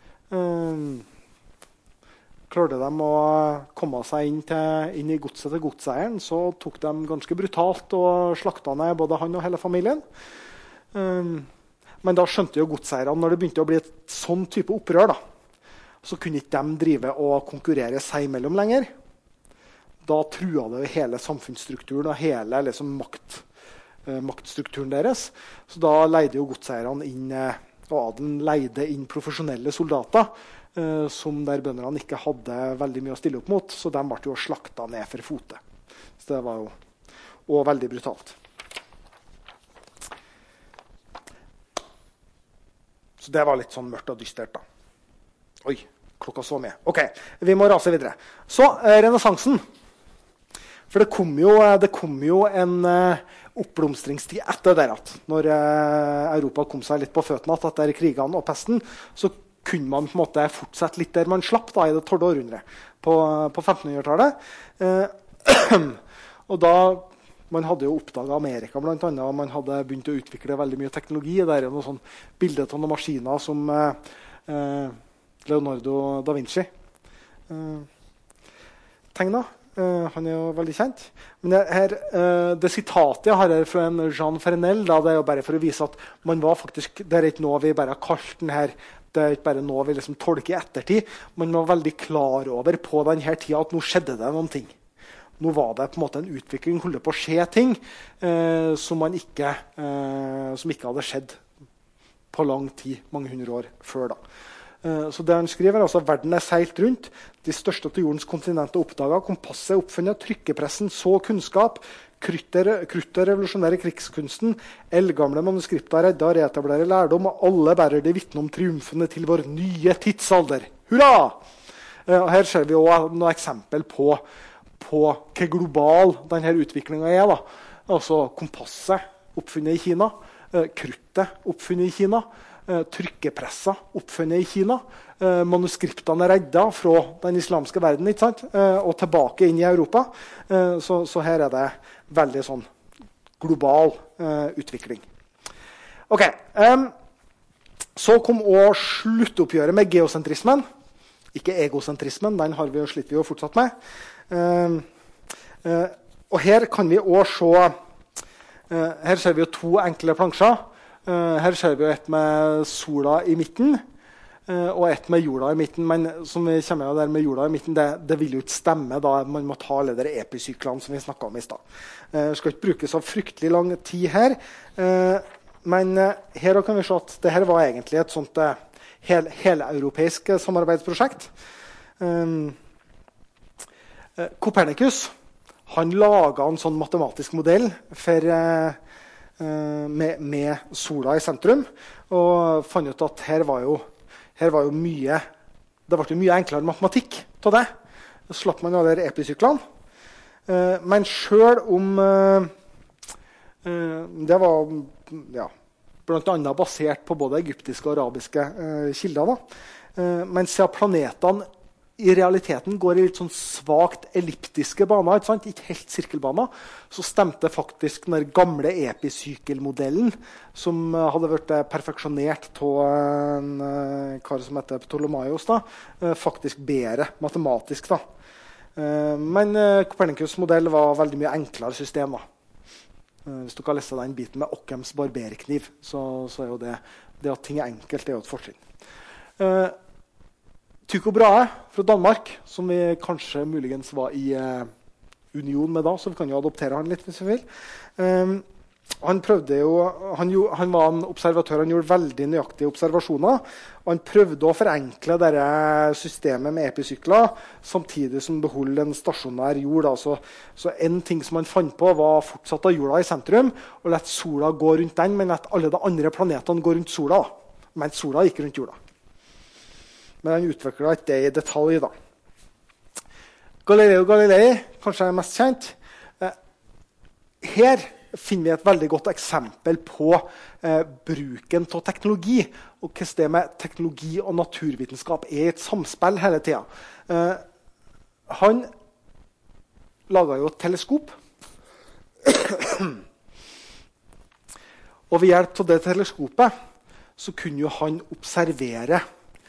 Klarte de å komme seg inn i godset til godseieren, så tok de ganske brutalt og slakta ned både han og hele familien. Men da skjønte jo godseierne, når det begynte å bli et sånn type opprør, da, så kunne ikke de drive og konkurrere seg imellom lenger. Da trua det hele samfunnsstrukturen og hele liksom, maktstrukturen deres. Så da leide jo godseierne inn og adelen leide inn profesjonelle soldater som der bøndene ikke hadde veldig mye å stille opp mot, så de ble jo slakta ned for fote. Så det var jo også veldig brutalt. Så det var litt sånn mørkt og dystert da. Oi, klokka så mye. Ok, vi må rase videre. Så, renessansen. For det kom jo en oppblomstringstid etter det at når Europa kom seg litt på føttene etter krigene og pesten, så kunne man på en måte fortsette litt der man slapp da, i det 12. århundret på 1500-tallet. Og da man hadde jo oppdaget Amerika blant annet, og man hadde begynt å utvikle veldig mye teknologi. Det er noen sånn bilder av noen maskiner som Leonardo da Vinci tegnet. Han er jo veldig kjent. Men det sitatet jeg har her fra en Jean Fresnel, da, det er jo bare for å vise at man var faktisk, det er ikke noe vi bare har kalt den her, det er ikke bare noe vi liksom tolker i ettertid. Man var veldig klar over på denne tida at nå skjedde det noen ting. Nå var det på en måte en utvikling, holdt på å skje ting som ikke hadde skjedd på lang tid, mange hundre år før da. Så det han skriver altså verden er seilt rundt, de største til jordens kontinenter oppdaget, kompasset er oppfunnet, trykkepressen så kunnskap, kruttet revolusjonære krigskunsten, eldgamle manuskripter redda, reetablerer lærdom, og alle bærer det vitne om triumfene til vår nye tidsalder. Hurra! Her ser vi også noen eksempel på hvor global denne utviklingen er. Da. Altså kompasset oppfunnet i Kina, kruttet oppfunnet i Kina, trykkepresser oppfunnet i Kina, manuskriptene er reddet fra den islamske verden, ikke sant? Og tilbake inn i Europa. Så her er det veldig sånn global utvikling. Ok, så kom også sluttoppgjøret med geosentrismen. Ikke egosentrismen, den sliter vi jo fortsatt med. Og her kan vi også se, her ser vi jo to enkle plansjer. Her ser vi jo et med sola i midten, og et med jorda i midten. Men som vi kommer der med jorda i midten, det vil jo ikke stemme. Da man må ta alle de episyklene som vi snakket om i sted. Jeg skal ikke bruke så fryktelig lang tid her. Men her kan vi se at dette var egentlig et sånt heleuropeisk samarbeidsprosjekt. Copernicus, han laget en sånn matematisk modell med sola i sentrum, og fant ut at her var jo mye, det ble mye enklere matematikk til det. Så slapp man av de episyklene. Men selv om det var blant annet basert på både egyptiske og arabiske kilder, men siden planetene i realiteten går i litt sånn svagt elliptiske baner, ikke helt sirkelbaner, så stemte faktisk den gamle episykelmodellen, som hadde vært perfeksjonert av en kar som heter Ptolemaios, faktisk bedre matematisk. Da. Men Copernicus' modell var veldig mye enklere system. Da. Hvis du kan lese den biten med Ockhams barberkniv, så er jo det at ting er enkelt, det er jo et fortrinn. Tycho Brahe fra Danmark, som vi kanskje muligens var i union med da, så vi kan jo adoptere han litt hvis vi vil. Han var en observatør, han gjorde veldig nøyaktige observasjoner, og han prøvde å forenkle dette systemet med episykler, samtidig som beholdt en stasjonær jord. Så en ting som han fant på var fortsatt av jorda i sentrum, og lett sola gå rundt den, men lett alle de andre planetene gå rundt sola, mens sola gikk rundt jorda. Men han utviklet ikke det i detalj da. Galileo Galilei, kanskje er mest kjent. Her finner vi et veldig godt eksempel på bruken av teknologi, og hvordan det med teknologi og naturvitenskap er i et samspill hele tiden. Han laget jo et teleskop, og ved hjelp av det teleskopet så kunne jo han observere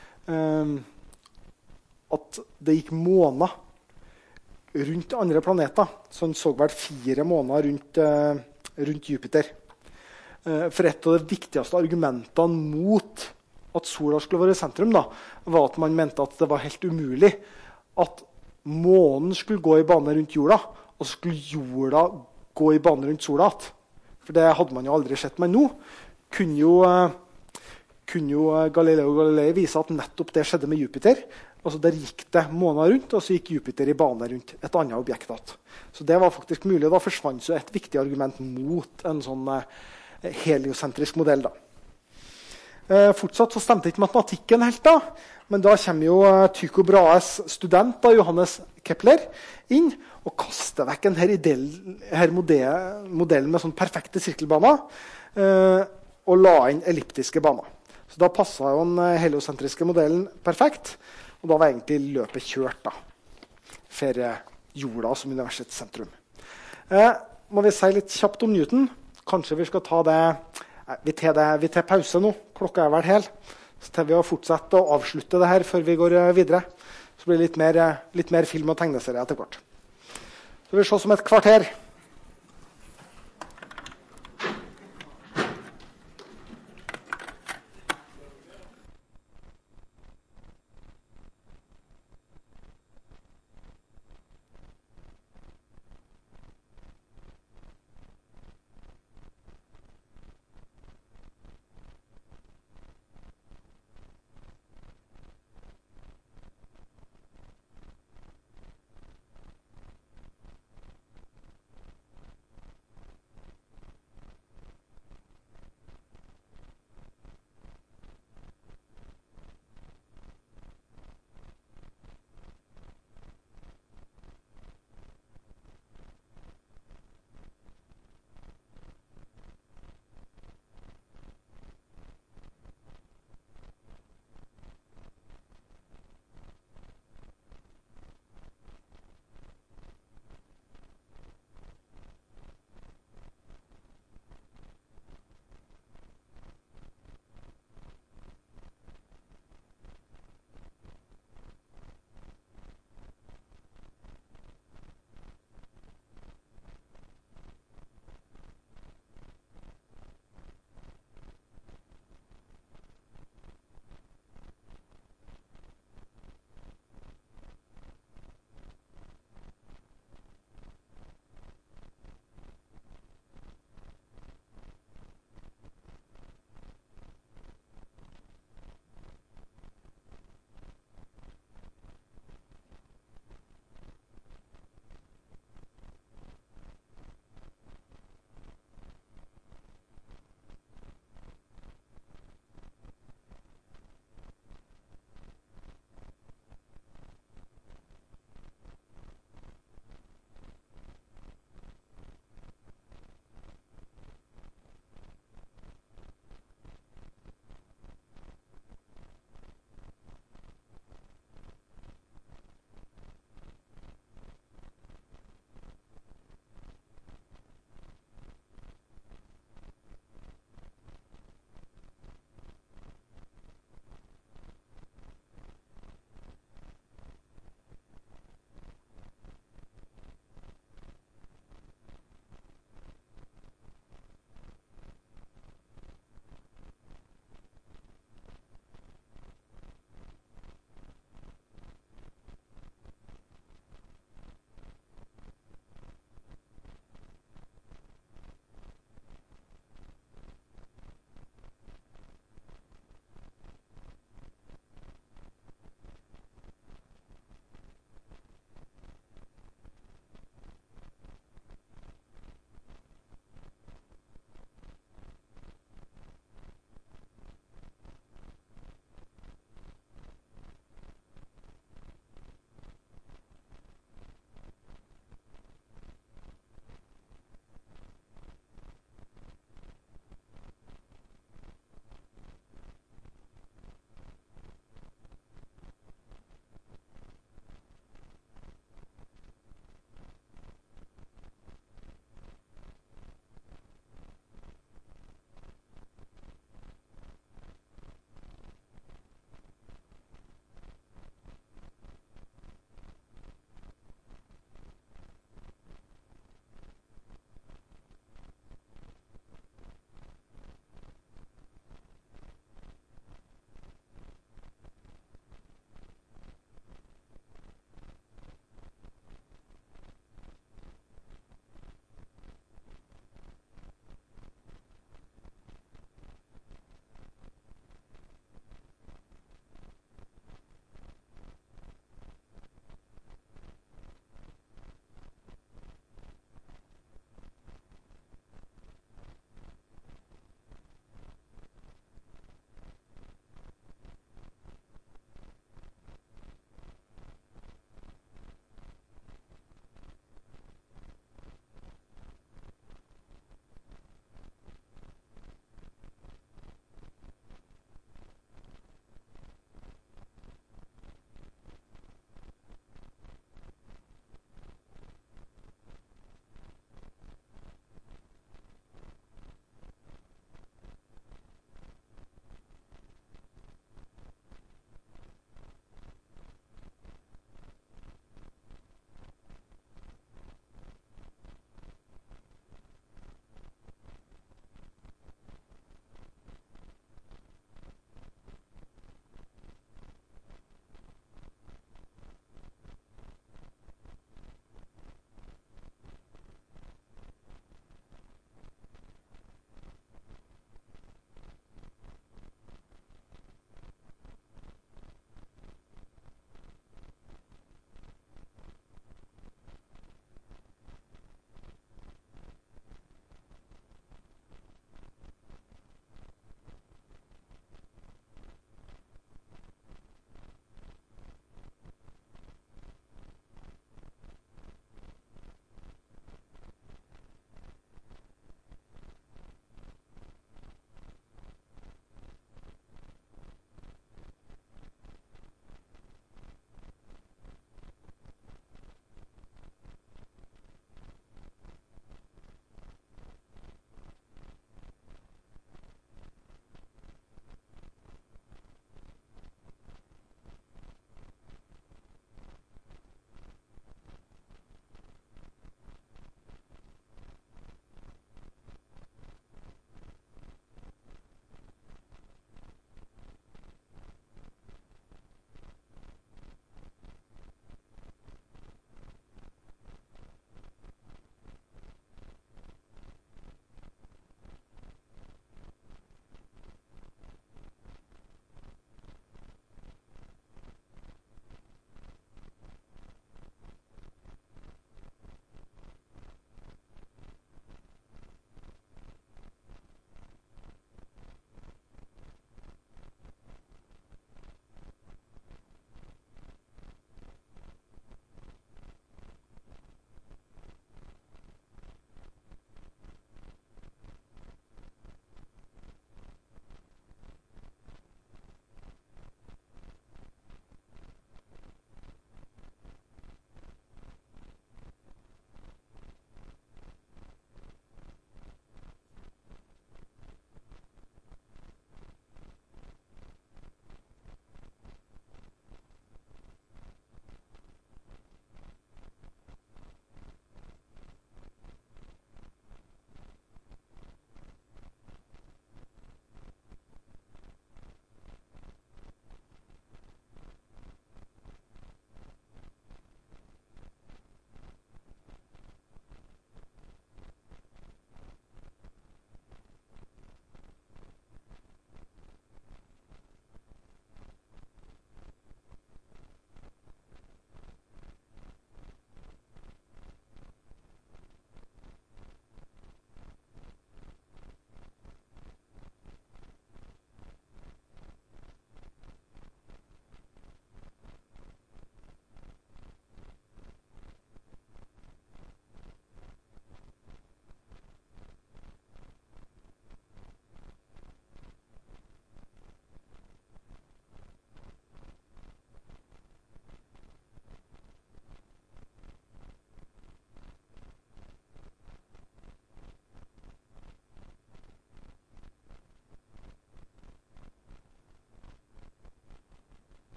at det gikk måneder rundt andre planeter. Så han så vel 4 måneder rundt Jupiter. For et av de viktigste argumentene mot at sola skulle være i sentrum, da, var at man mente at det var helt umulig at månen skulle gå i bane rundt jorda, og så skulle jorda gå i bane rundt sola. For det hadde man jo aldri sett. Men nå kunne jo Galileo Galilei vise at nettopp det skjedde med Jupiter. Altså der gikk det måneder rundt, og så gikk Jupiter i bane rundt et annet objekt. Så det var faktisk mulig, og da forsvant så et viktig argument mot en sånn heliosentrisk modell. Fortsatt så stemte ikke matematikken helt da, men da kommer jo Tycho Brahes student, da, Johannes Kepler, inn og kaster vekk denne modellen med sånn perfekte sirkelbaner, og la inn elliptiske baner. Så da passet jo den heliosentriske modellen perfekt, og da var egentlig løpet kjørt da, for jorda som universets sentrum. Må vi si litt kjapt om Newton. Kanskje vi skal ta det, vi tar pause nå, klokka er vel hel, så tar vi å fortsette å avslutte det her før vi går videre. Så blir det litt mer film og tegneserie etter hvert. Så vi ser som et kvarter.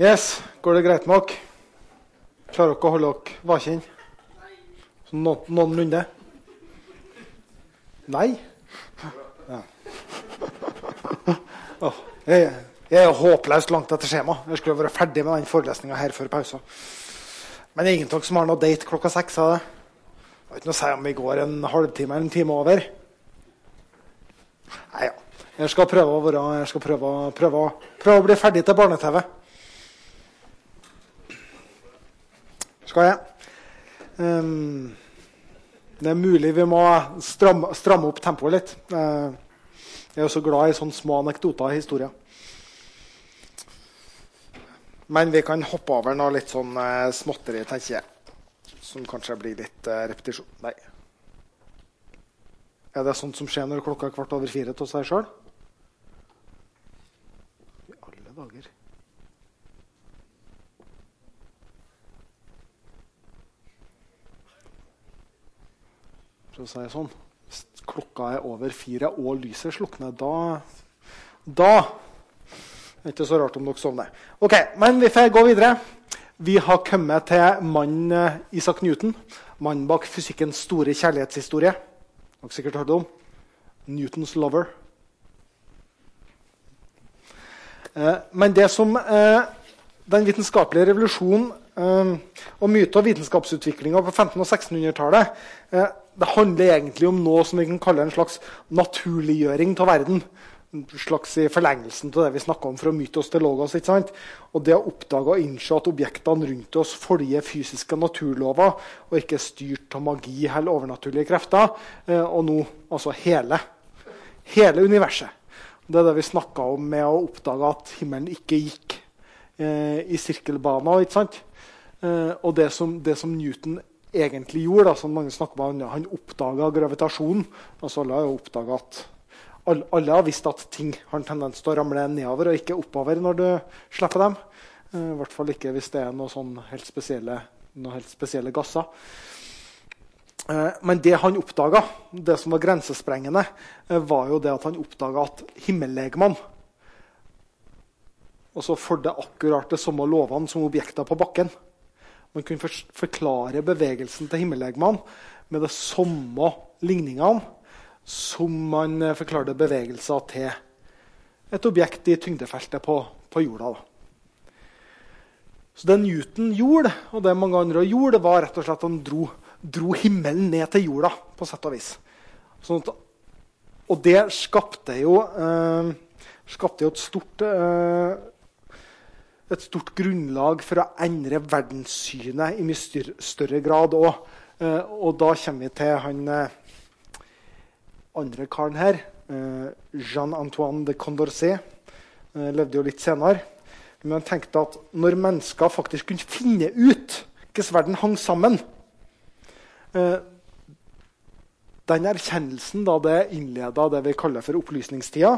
Yes, går det greit med dere? Klarer dere å holde dere vaken? Sånn noenlunde? Nei? Ja. Jeg er håpløst langt etter skjema. Jeg skulle være ferdig med den forelesningen her før pausen. Men ingen av dere som har noe date klokka 6, er det? Det er ikke noe å si om vi går en halvtime eller en time over. Nei, ja. Jeg skal prøve å bli ferdig til barne-TV. Skal jeg? Det er mulig vi må stramme opp tempoet litt. Jeg er jo så glad i sånne små anekdoter i historien. Men vi kan hoppe over noe litt sånn småtteri, tenker jeg. Som kanskje blir litt repetisjon. Nei. Er det sånt som skjer når klokka er 3:15 til seg selv? I alle dager. Så sier jeg sånn. Hvis klokka er over 4 og lyset slukner, da det er ikke så rart om dere sovner. Ok, men vi får gå videre. Vi har kommet til mannen Isaac Newton. Mannen bak fysikkens store kjærlighetshistorie. Dere har sikkert hørt om. Newtons lover. Men det som den vitenskapelige revolusjonen og myte- og vitenskapsutviklingen på 1500- og 1600-tallet det handler egentlig om noe som vi kan kalle en slags naturliggjøring av verden. En slags i forlengelsen til det vi snakket om fra mytos til logos. Ikke sant? Og det å oppdage og innse at objektene rundt oss følger fysiske naturlover og ikke er styrt av magi eller overnaturlige krefter. Og nå altså hele universet. Det er det vi snakket om med å oppdage at himmelen ikke gikk i sirkelbaner. Ikke sant? Og det som Newton egentlig gjorde, da, som mange snakker om, han oppdaget gravitasjonen. Altså alle har jo oppdaget at alle har visst at ting har en tendens til å ramle nedover og ikke oppover når du slipper dem. I hvert fall ikke hvis det er noen sånn helt spesielle gasser. Men det han oppdaget, det som var grensesprengende, var jo det at han oppdaget at himmellegemene også følte akkurat det samme lovene som objekter på bakken. Man kunne forklare bevegelsen til himmellegemene med de samme ligningene som man forklarte bevegelser til et objekt i tyngdefeltet på jorda. Da. Så det Newton gjorde, og det mange andre gjorde, det var rett og slett at han dro himmelen ned til jorda, på sett og vis. Sånn at, og det skapte jo et stort grunnlag for å endre verdenssynet i mye større grad. Og da kommer vi til han andre karen her, Jean-Antoine de Condorcet, levde jo litt senere. Men han tenkte at når mennesker faktisk kunne finne ut hvordan verden hang sammen, den erkjennelsen da det innledet det vi kaller for opplysningstida.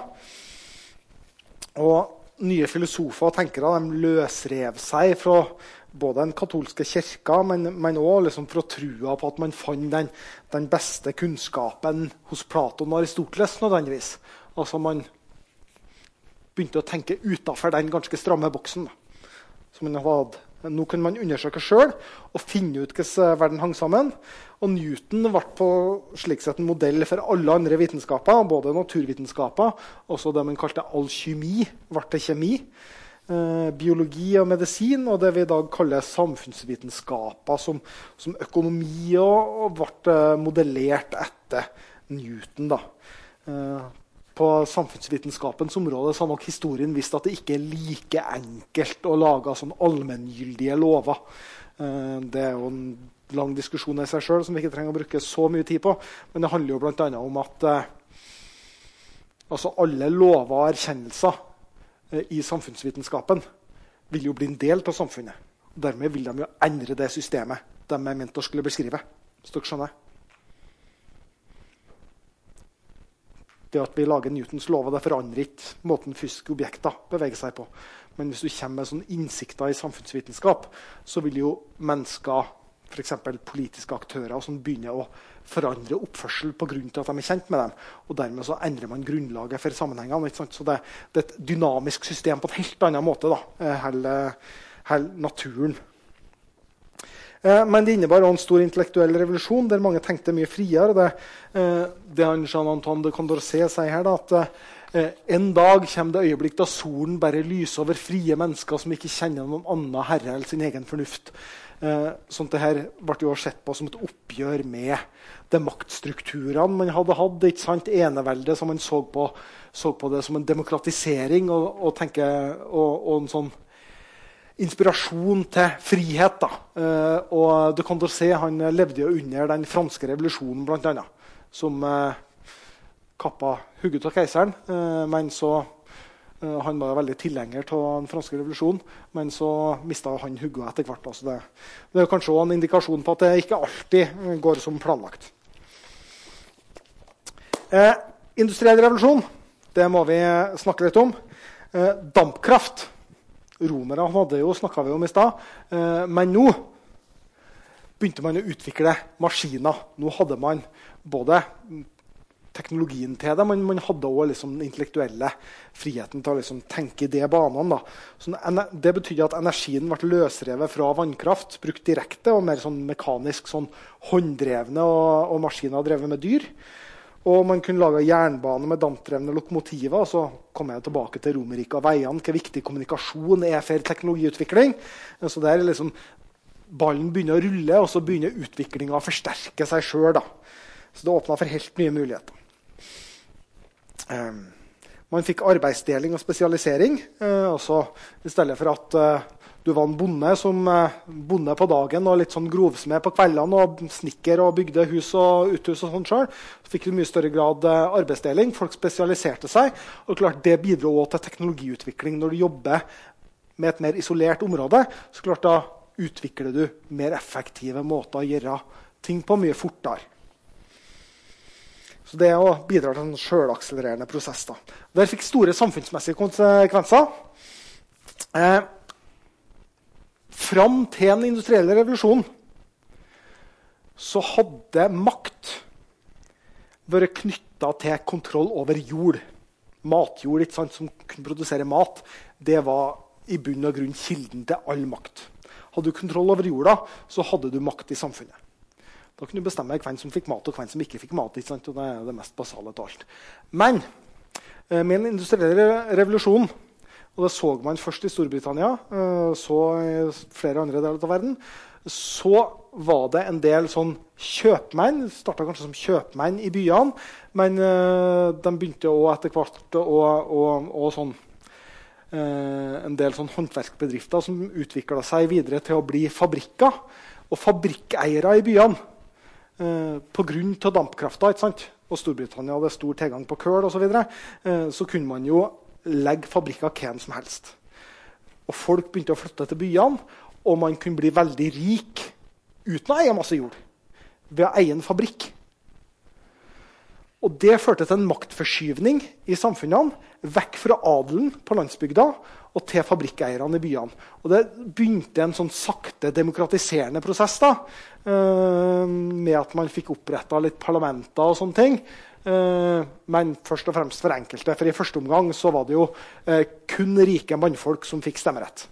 Og nye filosofer og tenkere de løsrev seg fra både den katolske kirka, men også liksom fra trua på at man fant den beste kunnskapen hos Platon og Aristoteles nødvendigvis. Altså man begynte å tenke utenfor den ganske stramme boksen. Som man hadde. Nå kan man undersøke selv og finne ut hvordan verden hang sammen. Og Newton ble på slik sett en modell for alle andre vitenskaper, både naturvitenskaper, også det man kalte alkymi, ble til kjemi, biologi og medisin, og det vi i dag kaller samfunnsvitenskaper som økonomi, og ble modellert etter Newton. Da. På samfunnsvitenskapens område så har nok historien vist at det ikke er like enkelt å lage sånn allmenngyldige lover. Det er jo en lang diskusjon i seg selv som vi ikke trenger å bruke så mye tid på, men det handler jo blant annet om at altså alle lover og erkjennelser i samfunnsvitenskapen vil jo bli en del av samfunnet. Dermed vil de jo endre det systemet de er ment å skulle beskrive. Hvis dere skjønner. Det at vi lager Newtons lover, det forandrer ikke måten fysiske objekter beveger seg på. Men hvis du kommer med sånne innsikter i samfunnsvitenskap, så vil jo mennesker for eksempel politiske aktører som begynner å forandre oppførsel på grunn til at de er kjent med dem. Og dermed så endrer man grunnlaget for sammenhengene. Ikke sant? Så det er et dynamisk system på en helt annen måte da, hele naturen. Men det innebar også en stor intellektuell revolusjon, der mange tenkte mye friere. Det han Jean-Antoine de Condorcet sier her, da, at en dag kommer det øyeblikk da solen bare lyser over frie mennesker som ikke kjenner noen annen herre eller sin egen fornuft. Sånn at det her ble jo sett på som et oppgjør med de maktstrukturene man hadde hatt, ikke sant? Enevelde som man så på det som en demokratisering og en sånn inspirasjon til frihet. Da. Og de Condorcet han levde jo under den franske revolusjonen blant annet, som kappa hugget av keiseren, men så han var veldig tilhenger av den franske revolusjonen, men så mistet han hugget etter hvert. Altså det er kanskje også en indikasjon på at det ikke alltid går som planlagt. Industriell revolusjon, det må vi snakke litt om. Dampkraft. Romerne snakket vi om i sted, men nå begynte man å utvikle maskiner. Nå hadde man både teknologien til det, men man hadde også liksom den intellektuelle friheten til å liksom tenke i de banene. Så det betydde at energien ble løsrevet fra vannkraft, brukt direkte, og mer sånn mekanisk sånn hånddrevne og maskiner drevet med dyr. Og man kunne lage jernbane med dampdrevne lokomotiver, og så kom jeg tilbake til Romerriket og veiene, hva viktig kommunikasjon er for teknologiutvikling. Så der liksom ballen begynner å rulle, og så begynner utviklingen å forsterke seg selv. Så det åpnet for helt nye muligheter. Man fikk arbeidsdeling og spesialisering. Altså, i stedet for at du var en bonde på dagen og litt sånn grovsmed på kveldene og snikker og bygde hus og uthus og sånt selv, så fikk du mye større grad arbeidsdeling. Folk spesialiserte seg, og klart det bidro også til teknologiutvikling. Når du jobber med et mer isolert område, så klart da utvikler du mer effektive måter å gjøre ting på mye fortere. Så det bidrar til en selvakselererende prosess. Da. Der fikk store samfunnsmessige konsekvenser. Fram til den industrielle revolusjonen så hadde makt vært knyttet til kontroll over jord. Matjord, ikke sant, som kunne produsere mat, det var i bunn og grunn kilden til all makt. Hadde du kontroll over jorda, så hadde du makt i samfunnet. Da kunne du bestemme hvem som fikk mat og hvem som ikke fikk mat. Ikke sant? Og det er det mest basale til alt. Men med den industrielle revolusjonen, og det så man først i Storbritannia, så i flere andre deler av verden, så var det en del sånn kjøpmenn, startet kanskje som kjøpmenn i byene, men de begynte også etter hvert og sånn, en del sånn håndverksbedrifter som utviklet seg videre til å bli fabrikker, og fabrikkeiere i byene, på grunn av dampkrafta, ikke sant? Og Storbritannia hadde stor tilgang på køl og så videre, så kunne man jo legge fabrikker hvem som helst. Og folk begynte å flytte til byene, og man kunne bli veldig rik uten å eie masse jord, ved å eie en fabrikk. Og det førte til en maktforskyvning i samfunnene, vekk fra adelen på landsbygda, og til fabrikkeierne i byene. Og det begynte en sånn sakte demokratiserende prosess da, med at man fikk opprettet litt parlamenter og sånne ting. Men først og fremst for enkelte, for i første omgang så var det jo kun rike mannfolk som fikk stemmerett.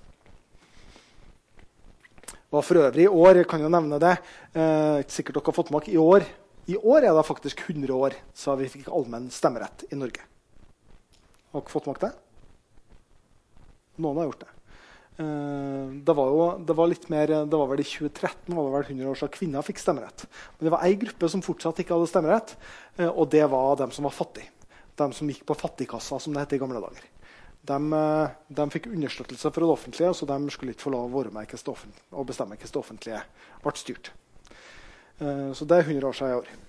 Og for øvrig i år, jeg kan jo nevne det, ikke sikkert dere har fått med dere, i år er det faktisk 100 år så vi fikk allmenn stemmerett i Norge. Har dere fått med dere det? Noen har gjort det. Det var litt mer, det var vel i 2013 var det vel 100 år siden kvinner fikk stemmerett. Men det var en gruppe som fortsatt ikke hadde stemmerett, og det var dem som var fattige. De som gikk på fattigkassa, som det heter i gamle dager. De fikk understøttelse fra det offentlige, så de skulle ikke få lov å være med og bestemme hvordan det offentlige ble styrt. Så det er 100 år siden i år.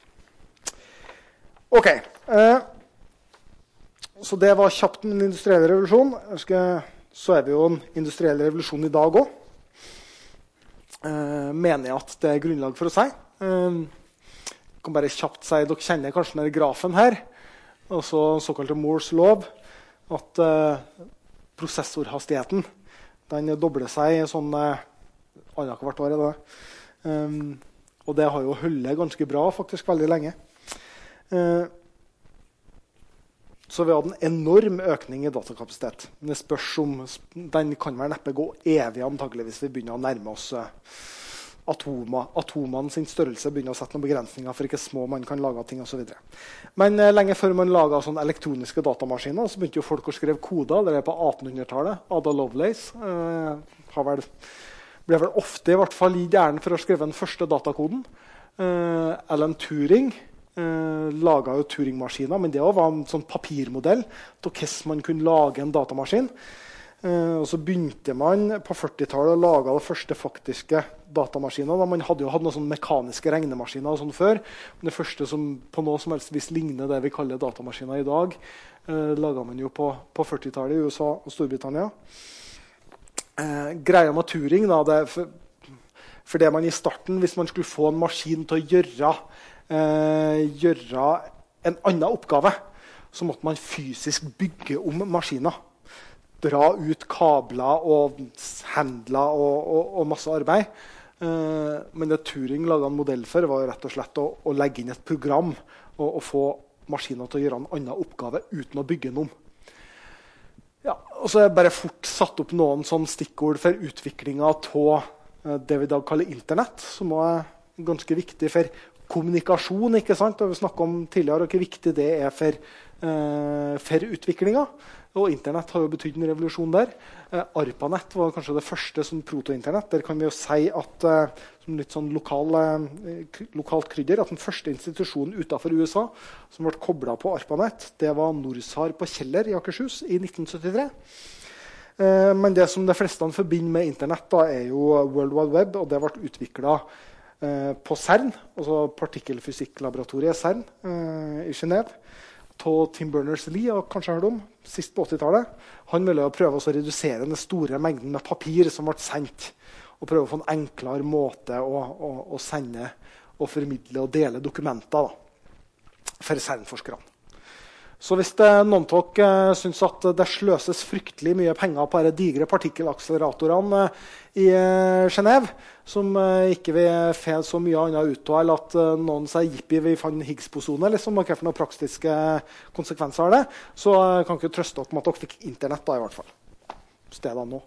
Ok. Så det var kjapt med den industrielle revolusjonen. Så er vi jo en industriell revolusjon i dag også. Mener jeg at det er grunnlag for å si. Jeg kan bare kjapt si, dere kjenner kanskje denne grafen her, altså såkalte Moores lov, at prosessorhastigheten, den dobler seg sånn annethvert år, Og det har jo holdt ganske bra, faktisk veldig lenge. Så vi hadde en enorm økning i datakapasitet. Men det spørs om den kan vel neppe gå evig antagelig hvis vi begynner å nærme oss atomene sin størrelse, begynner å sette noen begrensninger for ikke små man kan lage ting og så videre. Men lenge før man laget sånne elektroniske datamaskiner, så begynte jo folk å skrive koder. Det på 1800-tallet. Ada Lovelace ble vel ofte i hvert fall gitt æren for å skrive den første datakoden. Alan Turing laget jo Turing-maskiner, men det var en sånn papirmodell til hvordan man kunne lage en datamaskin. Og så begynte man på 40-tallet å lage det første faktiske datamaskiner. Man hadde jo hatt noen sånne mekaniske regnemaskiner og sånn før. Men det første som på noe som helst vis ligner det vi kaller datamaskiner i dag, laget man jo på 40-tallet i USA og Storbritannia. Greia med Turing da, det for det man i starten, hvis man skulle få en maskin til å gjøre en annen oppgave, så måtte man fysisk bygge om maskiner. Dra ut kabler og handler og masse arbeid. Men det Turing laget en modell for, var rett og slett å legge inn et program og få maskiner til å gjøre en annen oppgave uten å bygge den om. Ja, og så er jeg bare fort satt opp noen sånne stikkord for utviklingen av det vi i dag kaller internett, som er ganske viktig for kommunikasjon, ikke sant? Og vi snakket om tidligere hvor viktig det er for utviklingen. Og internett har jo betydd en revolusjon der. ARPANET var kanskje det første som proto-internett. Der kan vi jo si at som litt sånn lokalt krydder, at den første institusjonen utenfor USA som ble koblet på ARPANET, det var Norsar på Kjeller i Akershus i 1973. Men det som de fleste forbinder med internett da, er jo World Wide Web, og det ble utviklet på CERN, altså partikkelfysikklaboratoriet CERN i Genève. Tim Berners-Lee, og kanskje hørt om, sist på 80-tallet. Han ville prøve å redusere den store mengden med papir som ble sendt, og prøve å få en enklere måte å sende og formidle og dele dokumenter da, for CERN-forskerne. Så hvis noen av dere synes at det sløses fryktelig mye penger på de digre partikkelakseleratorene i Genève, som ikke vil få så mye annet ut av, eller at noen sier «Jippi, vi fant Higgs-bosone», liksom, og hva for noen praktiske konsekvenser av det, så kan ikke trøste dere med at dere fikk internett da, i hvert fall. Stedet nå.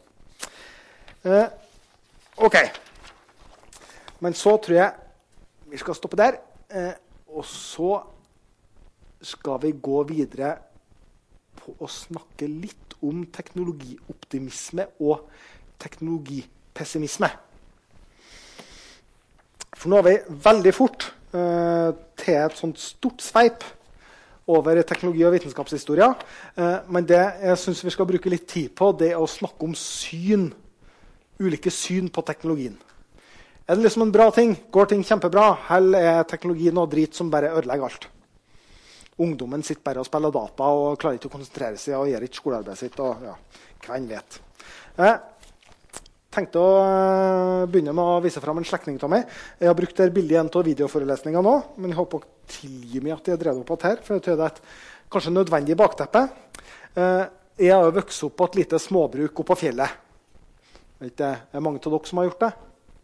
Ok. Men så tror jeg vi skal stoppe der, og så skal vi gå videre på å snakke litt om teknologioptimisme og teknologipessimisme. For nå er vi veldig fort til et sånt stort sveip over teknologi- og vitenskapshistoria. Men det jeg synes vi skal bruke litt tid på, det er å snakke om ulike syn på teknologien. Er det liksom en bra ting? Går ting kjempebra? Eller er teknologi noe drit som bare ødelegger alt? Ungdommen sitter bare og spiller data og klarer ikke å konsentrere seg og gjør ikke skolearbeidet sitt. Og ja, hvem vet. Jeg tenkte å begynne med å vise frem en slektning av meg. Jeg har brukt det bildet i en av videoforelesningene nå, men jeg håper å tilgi meg at jeg drev opp at her, for jeg tror det er et kanskje nødvendig bakteppe. Jeg har jo vokst opp på et lite småbruk oppe på fjellet. Vet det er mange av dere som har gjort det?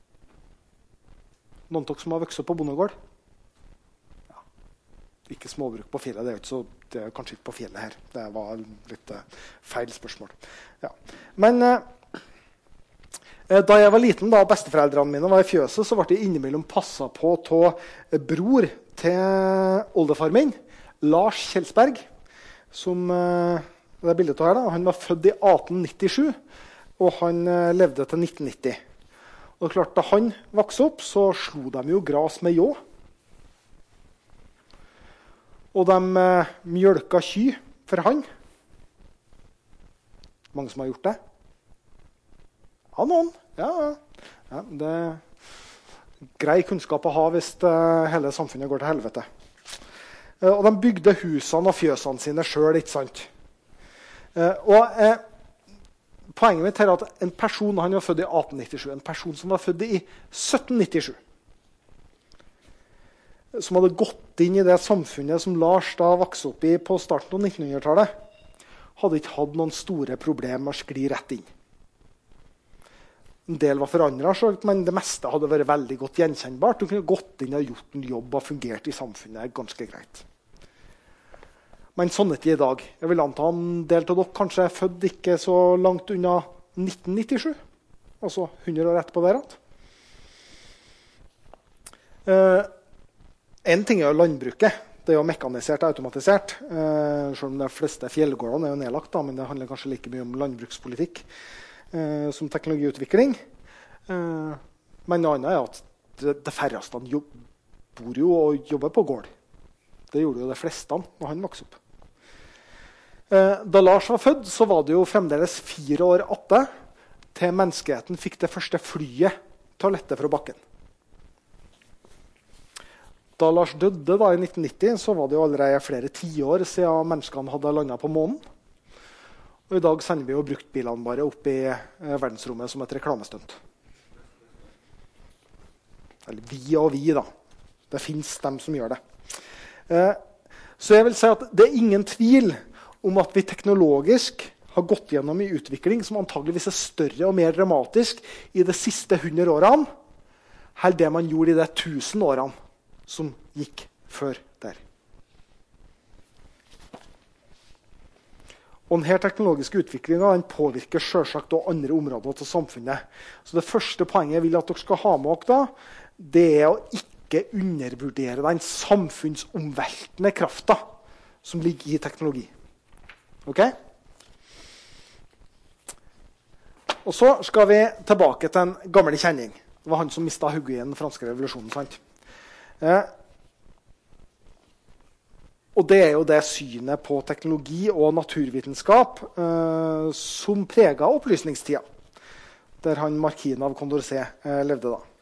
Noen av dere som har vokst opp på bondegård? Ikke småbruk på fjellet, det er kanskje ikke på fjellet her. Det var litt feil spørsmål. Ja. Men da jeg var liten, da besteforeldrene mine var i fjøset, så ble jeg innimellom passet på av bror til oldefar min, Lars Kjelsberg, som det er bildet av her da. Han var født i 1897, og han levde til 1990. Og klart, da han vokste opp, så slo de jo gras med ljå. Og de mjølka ky for han. Mange som har gjort det? Ja, noen. Ja, det er grei kunnskap å ha hvis hele samfunnet går til helvete. Og de bygde husene og fjøsene sine selv, ikke sant? Poenget mitt er at en person, han var født i 1897, en person som var født i 1797, som hadde gått inn i det samfunnet som Lars da vokste opp i på starten av 1900-tallet, hadde ikke hatt noen store problemer med å skli rett inn. En del var forandret, men det meste hadde vært veldig godt gjenkjennbart. Du kunne gått inn og gjort en jobb og fungert i samfunnet ganske greit. Men sånn er det i dag. Jeg vil anta en del av dere kanskje er født ikke så langt unna 1997. Altså 100 år etterpå der. En ting er jo landbruket. Det er jo mekanisert og automatisert. Selv om de fleste fjellgårdene er jo nedlagt, da, men det handler kanskje like mye om landbrukspolitikk som teknologiutvikling. Men noe annet er at det færreste bor jo og jobber på gård. Det gjorde jo de fleste når han vokste opp. Da Lars var født, så var det jo fremdeles 4 år atte til menneskeheten fikk det første flyet til å lette fra bakken. Da Lars døde da, i 1990, så var det jo allerede flere 10 år siden menneskene hadde landet på månen. Og i dag sender vi jo bruktbilene bare opp i verdensrommet som et reklamestunt. Eller vi og vi, da. Det finnes dem som gjør det. Så jeg vil si at det er ingen tvil om at vi teknologisk har gått gjennom en utvikling som antageligvis er større og mer dramatisk i de siste 100 årene, enn det man gjorde i de 1000 årene som gikk før der. Og denne teknologiske utviklingen påvirker selvsagt også andre områder til samfunnet. Så det første poenget jeg vil at dere skal ha med dere da, det er å ikke undervurdere den samfunnsomveltende kraften som ligger i teknologi. Ok? Og så skal vi tilbake til en gammel kjenning. Det var han som mistet hodet i den franske revolusjonen, sant? Og det er jo det synet på teknologi og naturvitenskap som preget opplysningstida, der han Marquis av Condorcet levde da.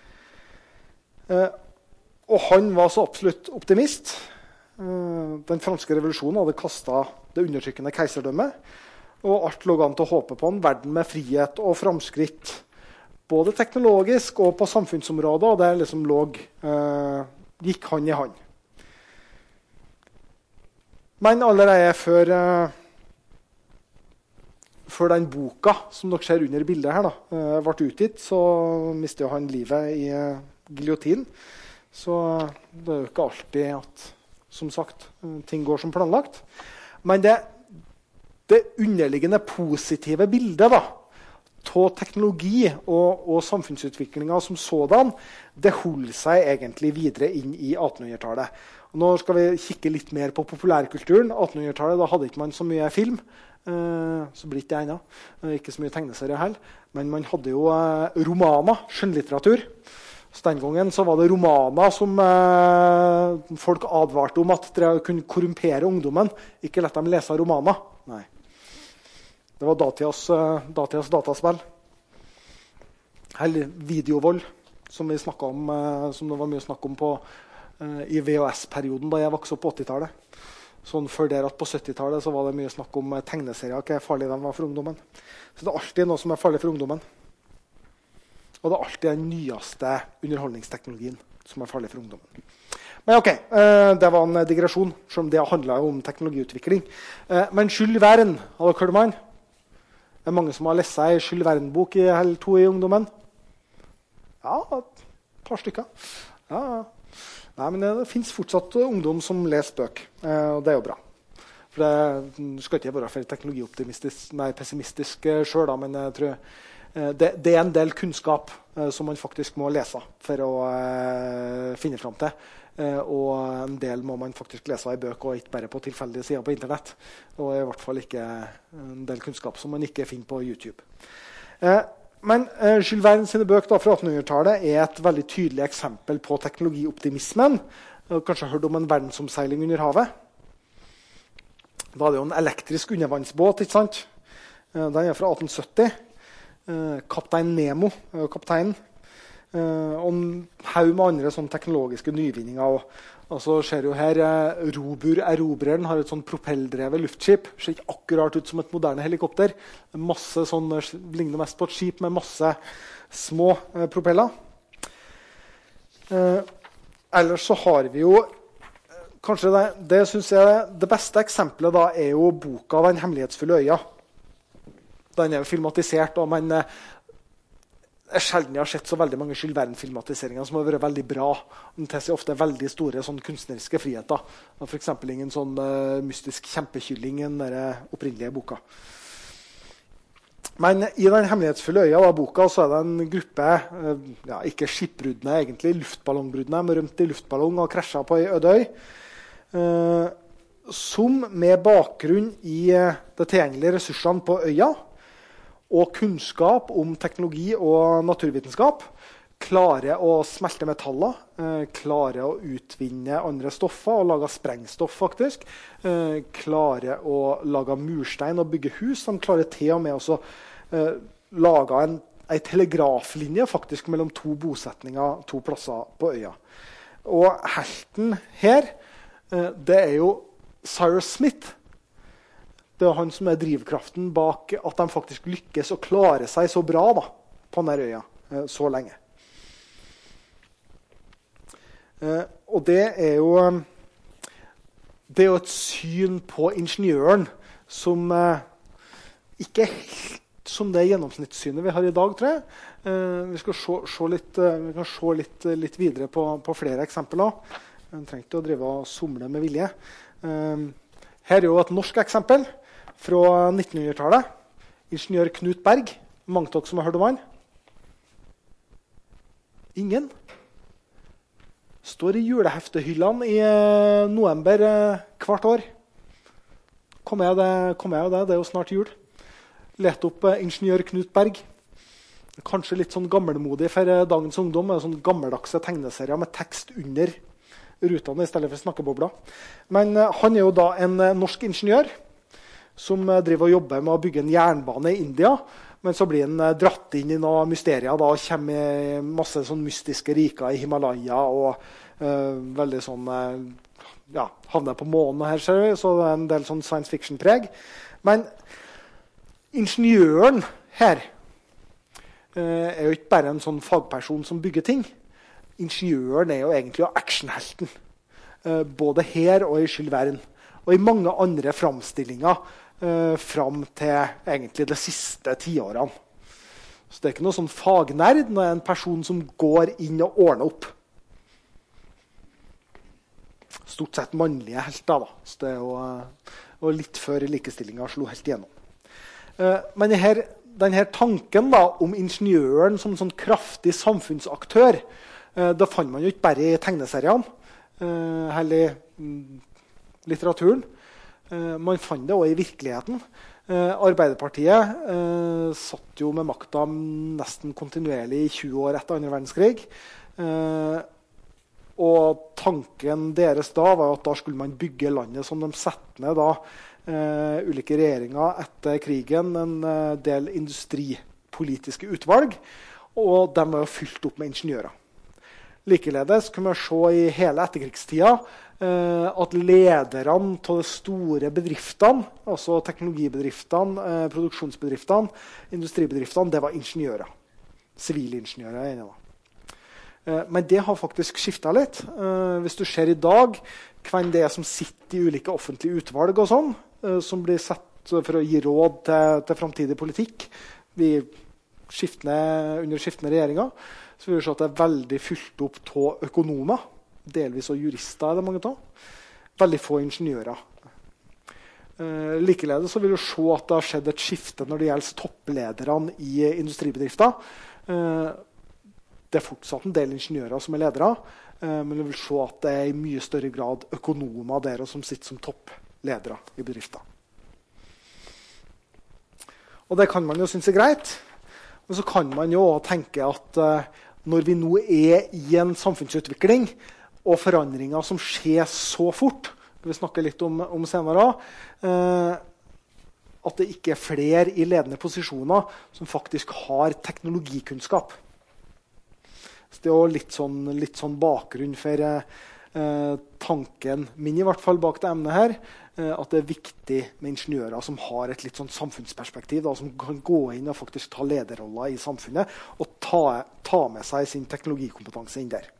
Og han var så absolutt optimist. Den franske revolusjonen hadde kastet det undertrykkende keiserdømmet, og alt lå an til å håpe på en verden med frihet og framskritt, både teknologisk og på samfunnsområdet, og det liksom gikk hand i hand. Men allerede før den boka som dere ser under bildet her da, ble utgitt, så mistet han livet i giljotin. Så det er jo ikke alltid at, som sagt, ting går som planlagt. Men det underliggende positive bildet da, av teknologi og samfunnsutviklingen som sådan, det holder seg egentlig videre inn i 1800-tallet. Og nå skal vi kikke litt mer på populærkulturen. 1800-tallet, da hadde ikke man så mye film, så blir det ennå. Ikke så mye tegneserier heller. Men man hadde jo romaner, skjønnlitteratur. Så den gangen så var det romaner som folk advarte om at det kunne korrumpere ungdommen. Ikke lett dem lese romaner. Nei. Det var datidas dataspill. Eller videovold, som vi snakket om, som det var mye snakk om i VHS-perioden da jeg vokste opp på 80-tallet. Sånn før der at på 70-tallet så var det mye snakk om tegneserier, hva farlig de var for ungdommen. Så det er alltid noe som er farlig for ungdommen. Og det er alltid den nyeste underholdningsteknologien som er farlig for ungdommen. Men ok, det var en digresjon, selv om det handlet om teknologiutvikling. Men Jules Verne, har dere hørt om han? Det er mange som har lest en Jules Verne-bok eller 2 i ungdommen. Ja, et par stykker. Ja. Nei, men det finnes fortsatt ungdom som leser bøk, og det er jo bra. For det skal ikke være for pessimistisk selv, da, men jeg tror det er en del kunnskap som man faktisk må lese for å finne frem til. Og en del må man faktisk lese i bøk, og ikke bare på tilfeldige sider på internett. Og i hvert fall ikke en del kunnskap som man ikke finner på YouTube. Men Jules Verne sine bøk da, fra 1800-tallet er et veldig tydelig eksempel på teknologioptimismen. Du har kanskje hørt om en verdensomseiling under havet. Da er det jo en elektrisk undervannsbåt, ikke sant? Den er fra 1870. Kaptein Nemo, kapteinen. Og en haug med andre sånne teknologiske nyvinninger. Og så ser jo her Robur Erobreren har et sånn propelldrevet luftskip. Ser ikke akkurat ut som et moderne helikopter. Masse sånn, ligner mest på et skip med masse små propeller. Ellers så har vi jo kanskje det synes jeg det beste eksempelet da er jo boka Den hemmelighetsfulle øya. Den er jo filmatisert, og man sjelden jeg har sett så veldig mange Jules Verne-filmatiseringer som har vært veldig bra. Den tar seg ofte veldig store sånn kunstneriske friheter. For eksempel ingen sånn mystisk kjempekylling i den der opprinnelige boka. Men i den hemmelighetsfulle øya av boka så det en gruppe, ikke skipbruddene egentlig, luftballongbrudene, de rømte i luftballong og krasjet på en øde øy, som med bakgrunn i de tilgjengelige ressursene på øya, og kunnskap om teknologi og naturvitenskap, klarer å smelte metaller, klarer å utvinne andre stoffer og lage sprengstoff faktisk, klarer å lage murstein og bygge hus. De klarer til og med også lage en telegraflinje faktisk mellom to bosetninger, to plasser på øya. Og helten her, det jo Cyrus Smith. Det han som drivkraften bak at de faktisk lykkes å klare seg så bra da, på denne øya så lenge. Og det jo et syn på ingeniøren som ikke helt som det gjennomsnittssynet vi har i dag, tror jeg. Vi skal vi kan se litt videre på flere eksempler. Jeg trenger ikke å drive og somle med vilje. Her jo et norsk eksempel fra 1900-tallet. Ingeniør Knut Berg. Mange av dere som har hørt om han? Ingen? Står i juleheftehyllene i november hvert år. Kom jeg det? Det jo snart jul. Lette opp ingeniør Knut Berg. Kanskje litt sånn gammelmodig for dagens ungdom. Sånn gammeldagse tegneserier med tekst under rutene i stedet for snakkebobler. Men han jo da en norsk ingeniør som driver og jobber med å bygge en jernbane i India. Men så blir han dratt inn i noen mysterier da, og kommer masse sånn mystiske riker i Himalaya og veldig sånn havner på månen her, ser vi, så det en del sånn science fiction-preg. Men ingeniøren her jo ikke bare en sånn fagperson som bygger ting. Ingeniøren jo egentlig actionhelten. Både her og i Jules Verne. Og i mange andre framstillinger fram til egentlig de siste 10 årene. Så det ikke noe sånn fagnerd, det en person som går inn og ordner opp. Stort sett mannlige helter, da. Så det jo litt før likestillingen slo helt igjennom. Men denne tanken da, om ingeniøren som sånn kraftig samfunnsaktør, det fant man jo ikke bare i tegneseriene, heller i litteraturen. Man fant det også i virkeligheten. Arbeiderpartiet satt jo med makta nesten kontinuerlig i 20 år etter andre verdenskrig. Og tanken deres da var at da skulle man bygge landet som de setter ned da, ulike regjeringer etter krigen, en del industripolitiske utvalg, og de var jo fylt opp med ingeniører. Likeledes kunne vi se i hele etterkrigstida at lederne av de store bedriftene, altså teknologibedriftene, produksjonsbedriftene, industribedriftene, det var ingeniører. Sivilingeniører gjerne da. Men det har faktisk skiftet litt. Hvis du ser i dag hvem det som sitter i ulike offentlige utvalg og sånn, som blir sett for å gi råd til fremtidig politikk under skiftende regjeringer, så vil vi se at det veldig fylt opp av økonomer, delvis og jurister det mange av, veldig få ingeniører. Likeledes så vil vi se at det har skjedd et skifte når det gjelder topplederne i industribedrifter. Det fortsatt en del ingeniører som ledere, men vi vil se at det i mye større grad økonomer der som sitter som toppledere i bedrifter. Og det kan man jo synes greit, men så kan man jo også tenke at når vi nå i en samfunnsutvikling og forandringer som skjer så fort, det vi snakker litt om senere, at det ikke flere i ledende posisjoner som faktisk har teknologikunnskap. Så det litt sånn bakgrunn for tanken min i hvert fall bak det emnet her, at det viktig med ingeniører som har et litt sånn samfunnsperspektiv, da, som kan gå inn og faktisk ta lederroller i samfunnet og ta med seg sin teknologikompetanse inn der.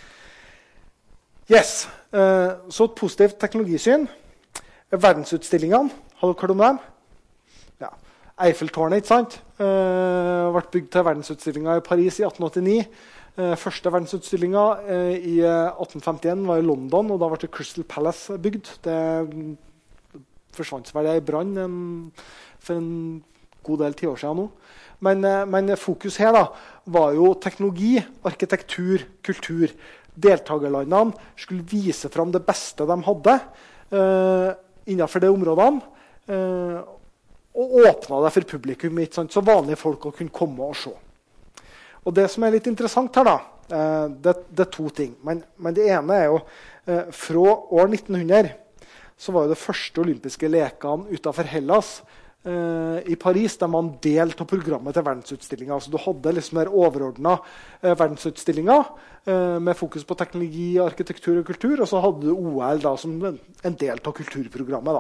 Yes, så et positivt teknologisyn. Verdensutstillingene, har dere hørt om dem? Ja. Eiffeltårnet, ikke sant? ble bygd til verdensutstillingen i Paris i 1889. Første verdensutstillingen i 1851 var i London, og da ble Crystal Palace bygd. Det forsvant vel i brann for en god del tiår siden nå. Men fokus her da, var jo teknologi, arkitektur, kultur. Deltagerlandene skulle vise fram det beste de hadde innenfor de områdene, og åpna det for publikum, ikke sant? Så vanlige folk kunne komme og se. Og det som litt interessant her, da, det to ting. Men det ene jo fra år 1900 så var det første olympiske lekene utenfor Hellas i Paris, der man delte av programmet til verdensutstillingen. Så du hadde liksom der overordnet verdensutstillingen med fokus på teknologi, arkitektur og kultur, og så hadde du OL da, som en del av kulturprogrammet.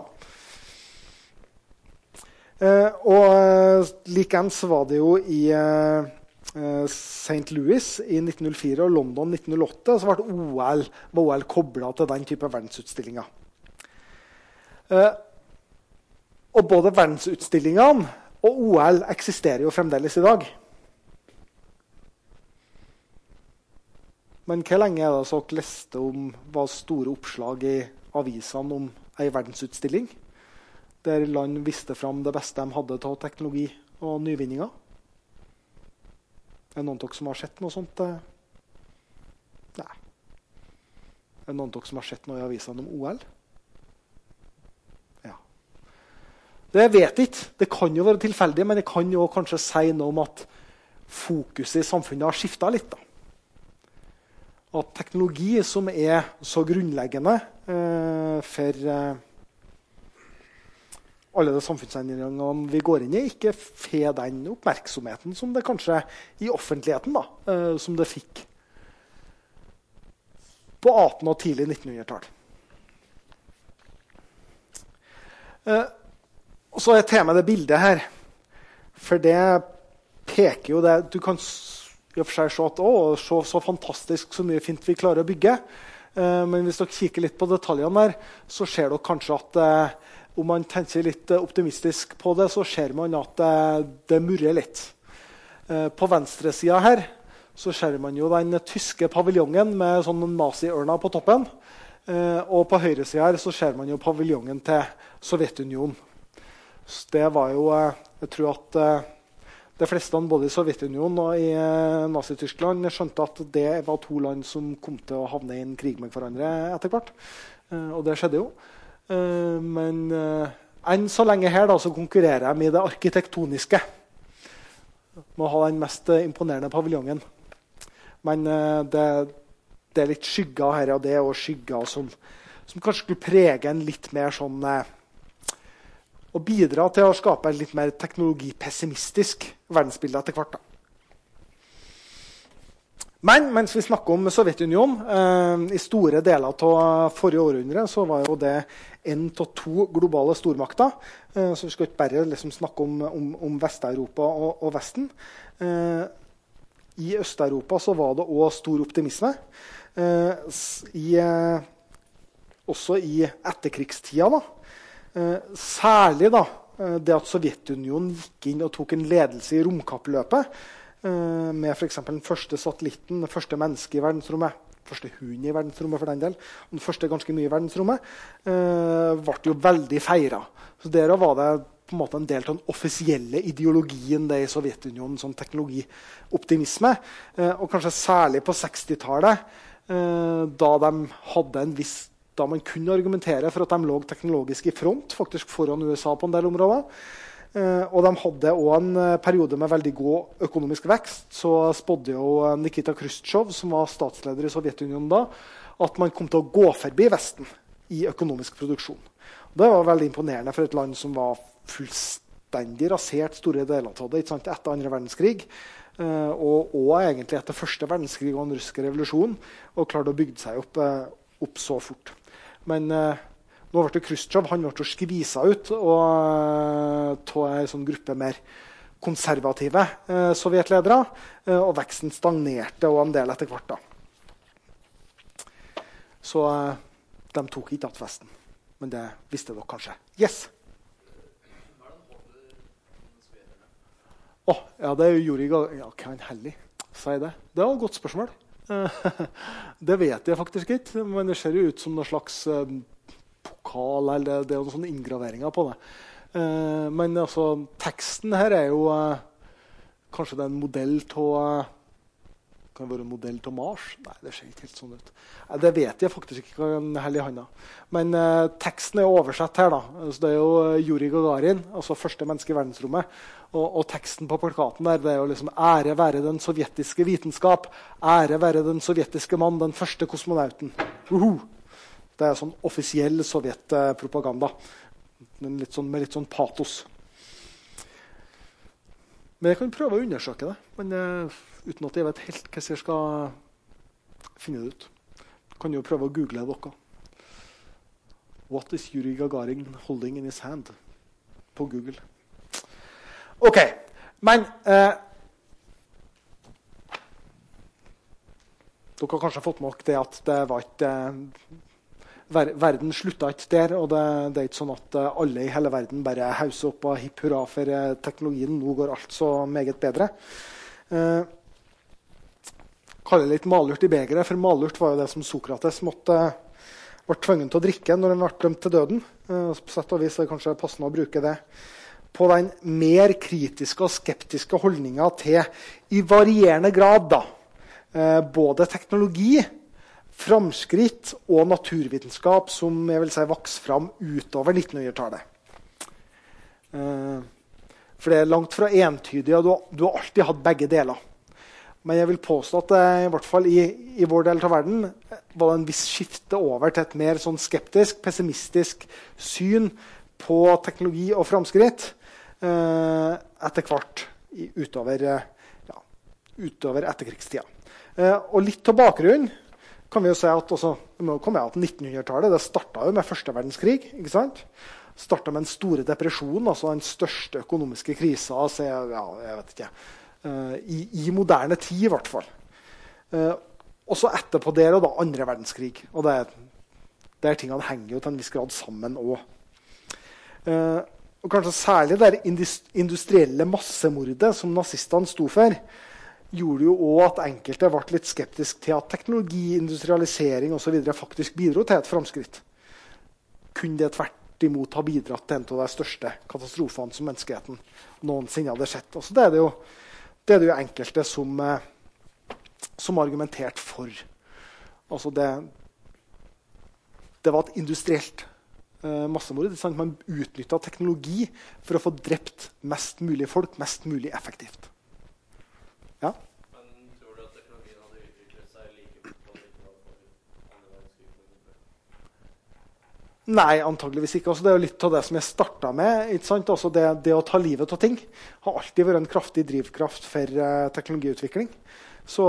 Og likens var det jo i St. Louis i 1904 og London 1908, så var OL koblet til den type verdensutstillinger. Og både verdensutstillingene og OL eksisterer jo fremdeles i dag. Men hvor lenge det så dere leste om var store oppslag i avisene om en verdensutstilling, der land viste fram det beste de hadde til teknologi og nyvinninger? Noen av dere som har sett noe sånt? Nei. Noen av dere som har sett noe i avisene om OL? Ja. Det vet jeg ikke. Det kan jo være tilfeldig, men det kan jo kanskje si noe om at fokuset i samfunnet har skiftet litt. Da. At teknologi som så grunnleggende for alle de samfunnsendringene vi går inn i, ikke får den oppmerksomheten som det kanskje i offentligheten da, som det fikk på 1800- og tidlig 1900-tall. Og så temaet det bildet her, for det peker jo det, du kan i og for seg se at se så fantastisk så mye fint vi klarer å bygge, men hvis dere kikker litt på detaljene der, så ser dere kanskje at om man tenker litt optimistisk på det, så ser man at det murrer litt. På venstre siden her så ser man jo den tyske paviljongen med sånne nazi-ørner på toppen. Og på høyre siden her så ser man jo paviljongen til Sovjetunionen. Så det var jo, jeg tror at de fleste både i Sovjetunionen og i Nazi-Tyskland skjønte at det var to land som kom til å havne i en krig med hverandre etter hvert. Og det skjedde jo. Men enn så lenge her da, så konkurrerer jeg med det arkitektoniske. Må ha den mest imponerende paviljongen. Men det litt skygger her, og det og skygger som kanskje skulle prege en litt mer sånn og bidra til å skape en litt mer teknologipessimistisk verdensbilde etter hvert. Da. Men mens vi snakker om Sovjetunionen, i store deler av forrige århundre, så var jo det en av to globale stormakter. Så vi skal ikke bare liksom snakke om Vest-Europa og Vesten. I Øst-Europa så var det også stor optimisme. Også i etterkrigstida da. Særlig da, det at Sovjetunionen gikk inn og tok en ledelse i romkappløpet, med for eksempel den første satellitten, det første mennesket i verdensrommet, første hund i verdensrommet for den del, og den første ganske mye i verdensrommet, ble jo veldig feiret. Så der var det på en måte en del av den offisielle ideologien det i Sovjetunionen, sånn teknologioptimisme, og kanskje særlig på 60-tallet, da man kunne argumentere for at de lå teknologisk i front, faktisk foran USA på en del områder. Og de hadde også en periode med veldig god økonomisk vekst. Så spådde jo Nikita Khrushchev, som var statsleder i Sovjetunionen da, at man kom til å gå forbi Vesten i økonomisk produksjon. Og det var veldig imponerende for et land som var fullstendig rasert store deler av det, ikke sant, etter andre verdenskrig. Og egentlig etter første verdenskrig og den russiske revolusjonen, og klarte å bygge seg opp så fort. Men nå ble det Khrushchev, han ble skvisa ut og ta en sånn gruppe mer konservative sovjetledere, og veksten stagnerte og en del etter hvert da. Så de tok ikke att festen, men det visste dere kanskje. Yes! Ja, det er jo Yuri Gagarin. Ja, hva er han hellig? Si det. Det var et godt spørsmål. Det vet jeg faktisk ikke, men det ser jo ut som noen slags pokal, eller det er noen sånne inngraveringer på det. Men altså, teksten her er jo kanskje det er en modell til kan det være en modell til Mars? Nei, det ser ikke helt sånn ut. Det vet jeg faktisk ikke hva den hellige handa. Men teksten er oversett her da. Altså, det er jo Yuri Gagarin, altså første menneske i verdensrommet. Og teksten på plakaten der, det er jo liksom ære være den sovjetiske vitenskap, ære være den sovjetiske mann, den første kosmonauten. Det er sånn offisiell sovjetpropaganda. Med litt sånn patos. Men jeg kan prøve å undersøke det, men uten at jeg vet helt hva jeg skal finne det ut. Kan jo prøve å google dere. What is Yuri Gagarin holding in his hand? På Google. Ok, men dere har kanskje fått med dere det at det var ikke verden sluttet ikke der, og det er ikke sånn at alle i hele verden bare hauser opp og hipp hurra for teknologien. Nå går alt så meget bedre. Kaller det litt malurt i begeret, for malurt var jo det som Sokrates var tvunget til å drikke når han ble dømt til døden. På sett og vis er det kanskje passende å bruke det på den mer kritiske og skeptiske holdninga til i varierende grad da, både teknologi, framskritt og naturvitenskap som jeg vil si vokste fram utover 1900-tallet. For det er langt fra entydig, og du har alltid hatt begge deler. Men jeg vil påstå at i hvert fall i vår del av verden var det en viss skifte over til et mer sånn skeptisk, pessimistisk syn på teknologi og framskritt etter hvert utover etterkrigstida. Og litt til bakgrunnen kan vi jo si at 1900-tallet det startet jo med første verdenskrig, ikke sant? Startet med den store depresjonen, altså den største økonomiske krisa, jeg vet ikke, i moderne tid i hvert fall. Og så etterpå det da andre verdenskrig, og der tingene henger jo til en viss grad sammen også. Og kanskje særlig det industrielle massemordet som nazistene sto for, gjorde jo også at enkelte ble litt skeptisk til at teknologi, industrialisering og så videre faktisk bidro til et framskritt. Kunne det tvert imot ha bidratt til en av de største katastrofene som menneskeheten noensinne hadde sett. Og så det er det jo enkelte som argumenterte for. Altså det var et industrielt massemord. Man utnyttet teknologi for å få drept mest mulig folk, mest mulig effektivt. Ja. Men tror du at teknologien hadde utviklet seg like fort om det ikke var for andre verdenskrig? Nei, antageligvis ikke. Altså, det er jo litt av det som jeg startet med. Ikke sant? Altså, det å ta livet av ting har alltid vært en kraftig drivkraft for teknologiutvikling. Så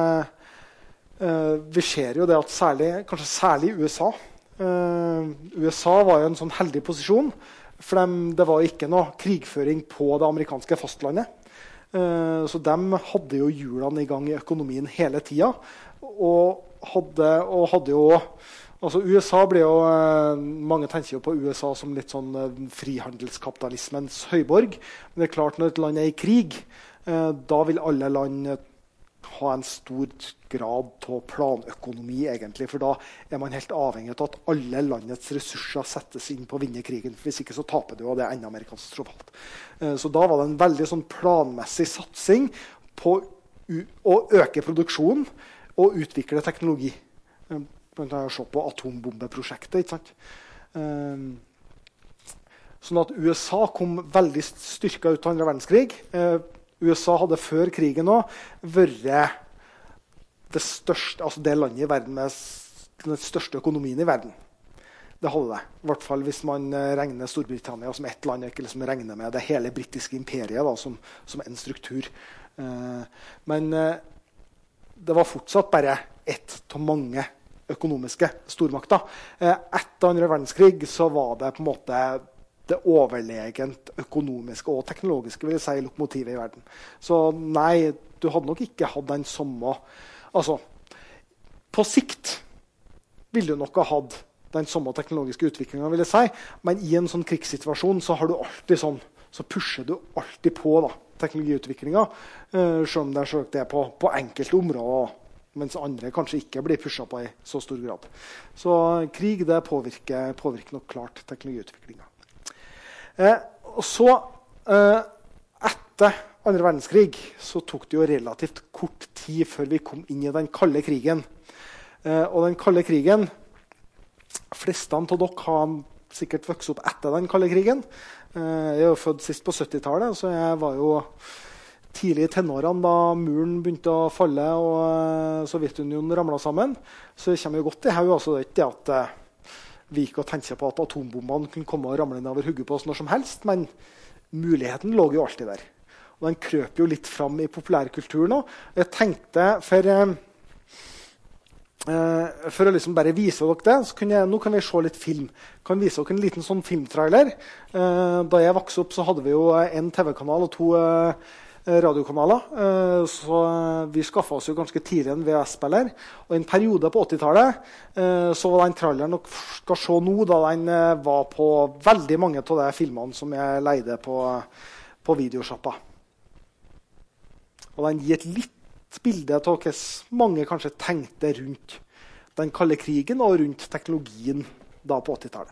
vi ser jo det at kanskje særlig i USA. USA var jo en sånn heldig posisjon, for det var ikke noe krigføring på det amerikanske fastlandet. Så de hadde jo hjulene i gang i økonomien hele tida. Og hadde jo altså USA ble jo mange tenker jo på USA som litt sånn frihandelskapitalismens høyborg. Men det er klart når et land er i krig, da vil alle land ha en stor grad av planøkonomi egentlig. For da er man helt avhengig av at alle landets ressurser settes inn på å vinne krigen. Hvis ikke så taper du, og det er enda mer katastrofalt. Så da var det en veldig sånn planmessig satsing på å øke produksjonen og utvikle teknologi. Man kan se på atombombeprosjektet, ikke sant? Sånn at USA kom veldig styrket ut av andre verdenskrig. USA hadde før krigen også vært det største, altså det landet i verden med den største økonomien i verden. Det hadde det. I hvert fall hvis man regner Storbritannia som ett land, ikke liksom regner med det hele britiske imperiet da, som en struktur. Men det var fortsatt bare ett av mange økonomiske stormakter. Etter andre verdenskrig så var det på en måte det overlegent økonomiske og teknologiske vil jeg si, lokomotivet i verden. Så nei, du hadde nok ikke hatt den samme altså, på sikt ville du nok ha hatt den samme teknologiske utviklingen, vil jeg si, men i en sånn krigssituasjon så har du alltid sånn, så pusher du alltid på da, teknologiutviklingen, selv om det er på enkelte områder, mens andre kanskje ikke blir pushet på i så stor grad. Så krig det påvirker nok klart teknologiutviklingen. Og så, etter andre verdenskrig, så tok det jo relativt kort tid før vi kom inn i den kalde krigen. Og den kalde krigen, fleste av dere har sikkert vokst opp etter den kalde krigen. Jeg er jo født sist på 70-tallet, så jeg var jo tidlig i tenårene da muren begynte å falle og Sovjetunionen ramlet sammen. Så det kommer jo godt i hodet. Altså, det er ikke det at vi gikk og tenkte på at atombombene kunne komme og ramle ned over hodet på oss når som helst, men muligheten lå jo alltid der. Og den krøp jo litt fram i populærkulturen også. Jeg tenkte, for å liksom bare vise dere det, så nå kan vi se litt film. Jeg kan vise dere en liten sånn filmtrailer. Da jeg vokste opp så hadde vi jo en TV-kanal og 2 radiokanaler. Så vi skaffet oss jo ganske tidlig en VHS-spiller. Og i en periode på 80-tallet så var den traileren dere skal se nå, da den var på veldig mange av de filmene som jeg leide på videoshoppa. Og den gir et litt bilde av hva mange kanskje tenkte rundt den kalde krigen og rundt teknologien da på 80-tallet.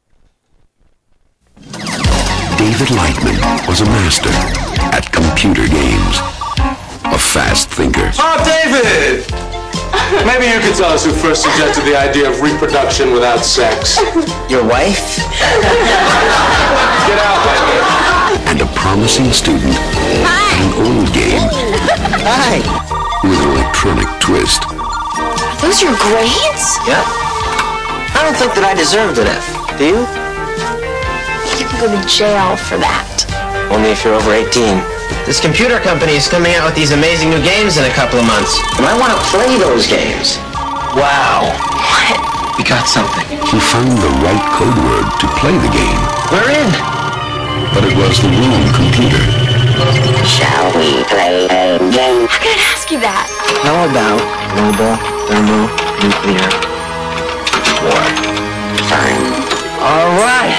David Lightman was a master at computer games. A fast thinker. Oh, David! Maybe you could tell us who first suggested the idea of reproduction without sex. Your wife? Get out, Lightman. And a promising student at an old game. Hi. With an electronic twist. Those are your grades? Yeah. I don't think that I deserved an F. Do you? You can go to jail for that. Only if you're over 18. This computer company is coming out with these amazing new games in a couple of months. And I want to play those games. Wow. What? We got something. He found the right code word to play the game. We're in. But it was the wrong computer. Shall we play a game? How can I ask you that? How about mobile, thermal, nuclear war? Fine. All right.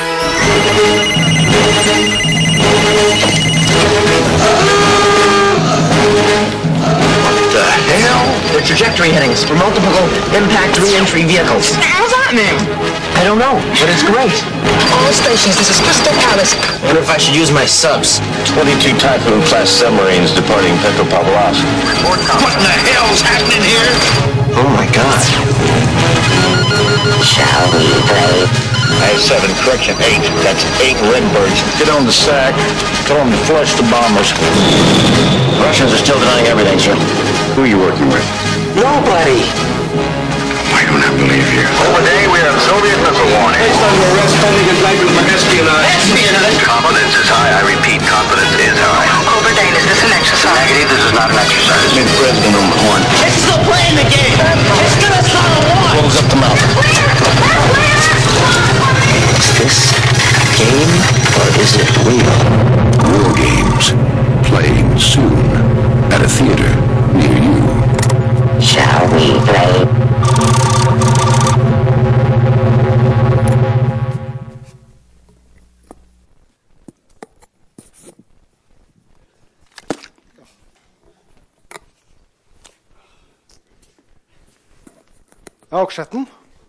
What the hell? They're trajectory headings for multiple impact re-entry vehicles. What does that mean? I don't know, but it's great. All stations, this is Crystal Palace. I wonder if I should use my subs. 22 Typhoon-class submarines departing Petropavlovsk. What in the hell's happening here? Oh my God. Shall we play? I-7, correction 8. That's 8 Redbirds. Get on the sack. Tell them to flush the bombers. Russians are still denying everything, sir. Who are you working with? Nobody. I don't have to leave here. Overday, we have Soviet missile warning. Based on your arrest pending indictment for espionage. Espionage? Confidence is high. I repeat, confidence is high. Overday, is this an exercise? Negative, this is not an exercise. Mid President number 1. It's still playing the game. It's gonna start a war. Close up the mouth. Is this a game or is it real? War games. Playing soon. At a theater near you. Shall we play? Ja, aksjetten.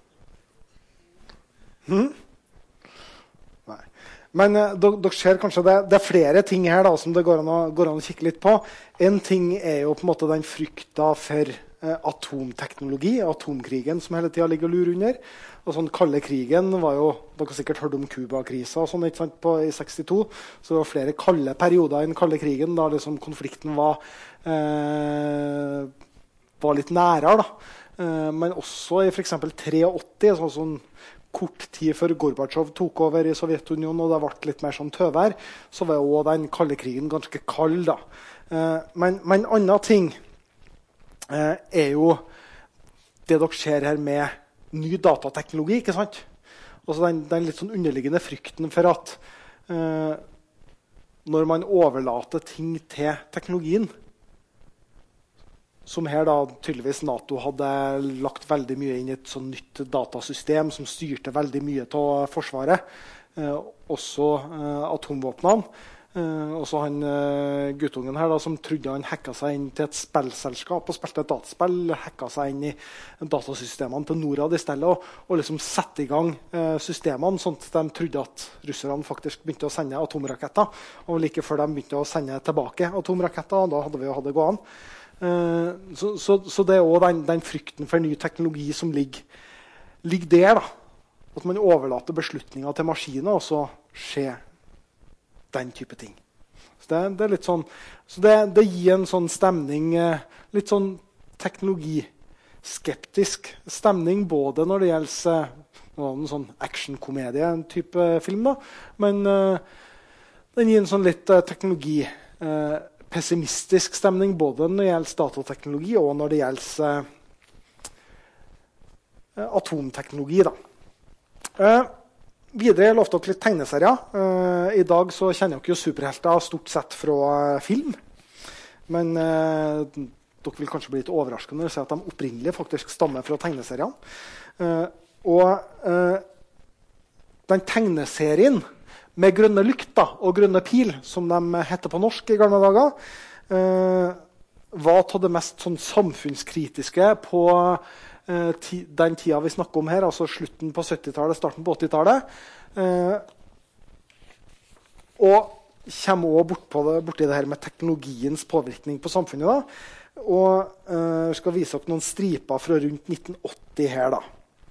Nei. Men dere ser kanskje det er flere ting her da, som det går an å kikke litt på. En ting er jo på en måte den frykta for atomteknologi, atomkrigen som hele tiden ligger og lurer under. Og sånn kalde krigen var jo, dere har sikkert hørt om Kuba-krisa og sånn, ikke sant, i 62. Så det var flere kalde perioder i den kalde krigen, da liksom konflikten var litt nærere da. Men også i for eksempel 83, sånn kort tid før Gorbatsjov tok over i Sovjetunionen, og det ble litt mer sånn tøvær, så var jo den kalde krigen ganske kald da. Men en annen ting er jo det dere ser her med ny datateknologi, ikke sant? Altså den litt sånn underliggende frykten for at når man overlater ting til teknologien, som her da tydeligvis NATO hadde lagt veldig mye inn i et sånn nytt datasystem som styrte veldig mye av forsvaret, også atomvåpnene. Og så han guttungen her da, som trodde han hacka seg inn til et spillselskap og spilte et dataspill, hacka seg inn i datasystemene til Norad i stedet, og liksom sette i gang systemene, sånn at de trodde at russerne faktisk begynte å sende atomraketter, og like før de begynte å sende tilbake atomraketter, da hadde vi jo hatt det gående. Så det er også den frykten for ny teknologi som ligger der, da. At man overlater beslutninger til maskiner, og så skjer den type ting. Så det er litt sånn, så det gir en sånn stemning, litt sånn teknologiskeptisk stemning, både når det gjelder en sånn action-komedie, en type film, da, men den gir en sånn litt teknologi-pessimistisk stemning, både når det gjelder datateknologi og når det gjelder atomteknologi, da. Videre jeg lovte dere litt tegneserier. I dag så kjenner dere jo superhelter stort sett fra film. Men dere vil kanskje bli litt overrasket når dere ser at de opprinnelig faktisk stammer fra tegneseriene. Den tegneserien med grønne lykter og grønne pil, som de heter på norsk i gamle dager, var til det mest sånn samfunnskritiske på den tida vi snakker om her, altså slutten på 70-tallet, starten på 80-tallet, og kommer også borti det her med teknologiens påvirkning på samfunnet da, og skal vise opp noen striper fra rundt 1980 her da.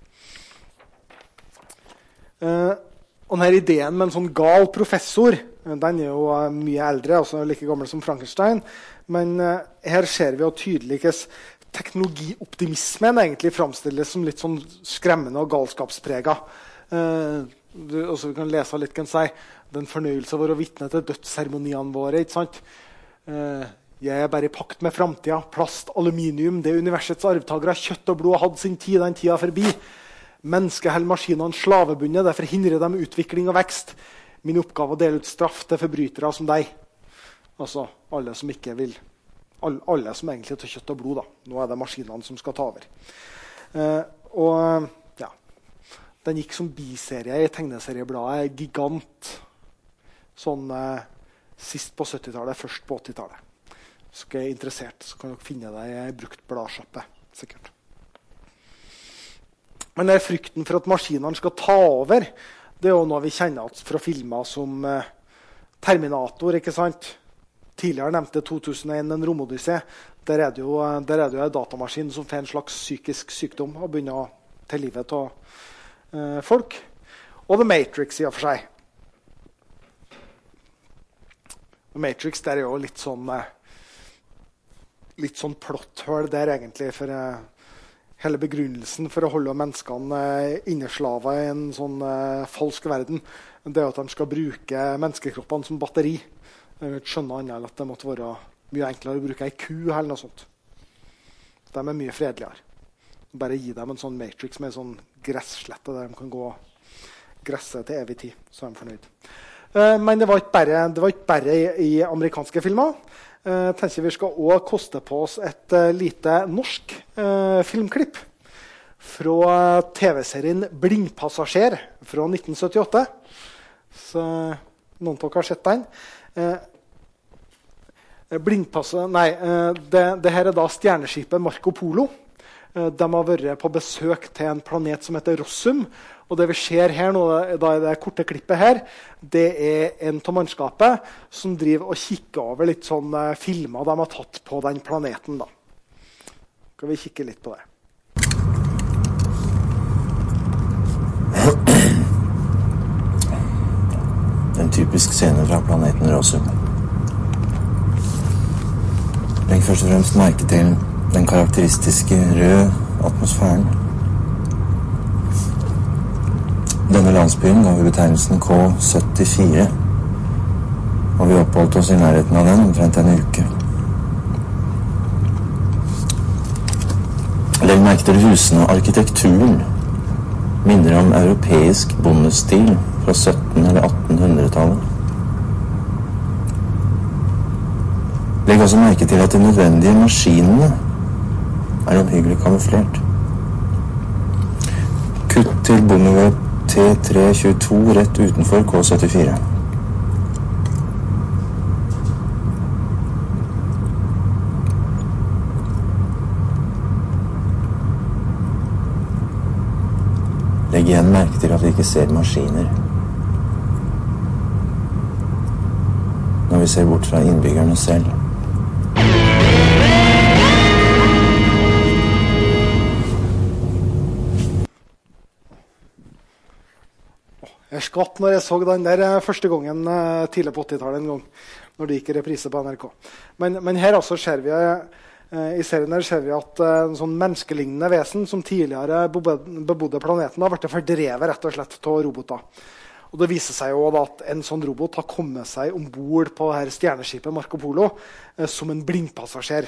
Og denne ideen med en sånn gal professor, den er jo mye eldre, altså like gammel som Frankenstein, men her ser vi jo tydelig hvordan teknologioptimismen egentlig fremstilles som litt sånn skremmende og galskapspreget. Også vi kan lese litt, kan si, den fornøyelse av å være vitne til dødsseremoniene våre, ikke sant? Jeg er bare i pakt med fremtiden, plast, aluminium, det universets arvtagere, kjøtt og blod hadde sin tid, den tiden forbi. Mennesket holder maskinene slavebundet, derfor hindrer dem utvikling og vekst. Min oppgave er å dele ut straff til forbrytere som deg. Altså, alle som ikke vil. Alle som egentlig tar kjøtt og blod da. Nå er det maskinene som skal ta over. Ja, den gikk som biserie i tegneseriebladet Gigant. Sånn sist på 70-tallet, først på 80-tallet. Så er jeg interessert, så kan dere finne det i en brukt bladsjappe, sikkert. Men det er frykten for at maskinene skal ta over. Det er jo noe vi kjenner fra filmer som Terminator, ikke sant? Tidligere nevnte 2001 en romodyssé. Der er det jo en datamaskin som får en slags psykisk sykdom og begynner å ta livet av folk. Og The Matrix i og for seg. The Matrix der er jo litt sånn plotthøl der egentlig, for hele begrunnelsen for å holde menneskene inneslavet i en sånn falsk verden. Det er at de skal bruke menneskekroppene som batteri. Jeg skjønner annet at det måtte være mye enklere å bruke en ku eller noe sånt. De er mye fredeligere. Bare gi dem en sånn Matrix med en sånn gresslette der de kan gå gresset til evig tid, så er de fornøyd. Men det var ikke bare i amerikanske filmer. Jeg tenker vi skal også koste på oss et lite norsk filmklipp fra TV-serien Blindpassasjer fra 1978. Så noen av dere har sett den. Det her er da stjerneskipet Marco Polo. De har vært på besøk til en planet som heter Rossum, og det vi ser her nå, da i det korte klippet her, det er en av mannskapet som driver og kikker over litt sånne filmer de har tatt på den planeten da. Skal vi kikke litt på det. En typisk scene fra planeten Rossum. Legg først og fremst merke til den karakteristiske røde atmosfæren. Denne landsbyen ga vi betegnelsen K74, og vi oppholdt oss i nærheten av den omtrent en uke. Legg merke til husene og arkitekturen. Minner om europeisk bondestil fra 1700- eller 1800-tallet. Legg også merke til at de nødvendige maskinene er omhyggelig kamuflert. Kutt til bondevei T322 rett utenfor K74. Legg igjen merke til at vi ikke ser maskiner. Når vi ser bort fra innbyggerne selv. Jeg skvatt når jeg så den der første gangen tidlig på 80-tallet en gang, når det gikk i reprise på NRK. Men her altså ser vi, i serien her ser vi at en sånn menneskelignende vesen som tidligere bebodde planeten har vært fordrevet rett og slett av roboter. Og det viser seg jo at en sånn robot har kommet seg ombord på her stjerneskipet Marco Polo som en blindpassasjer.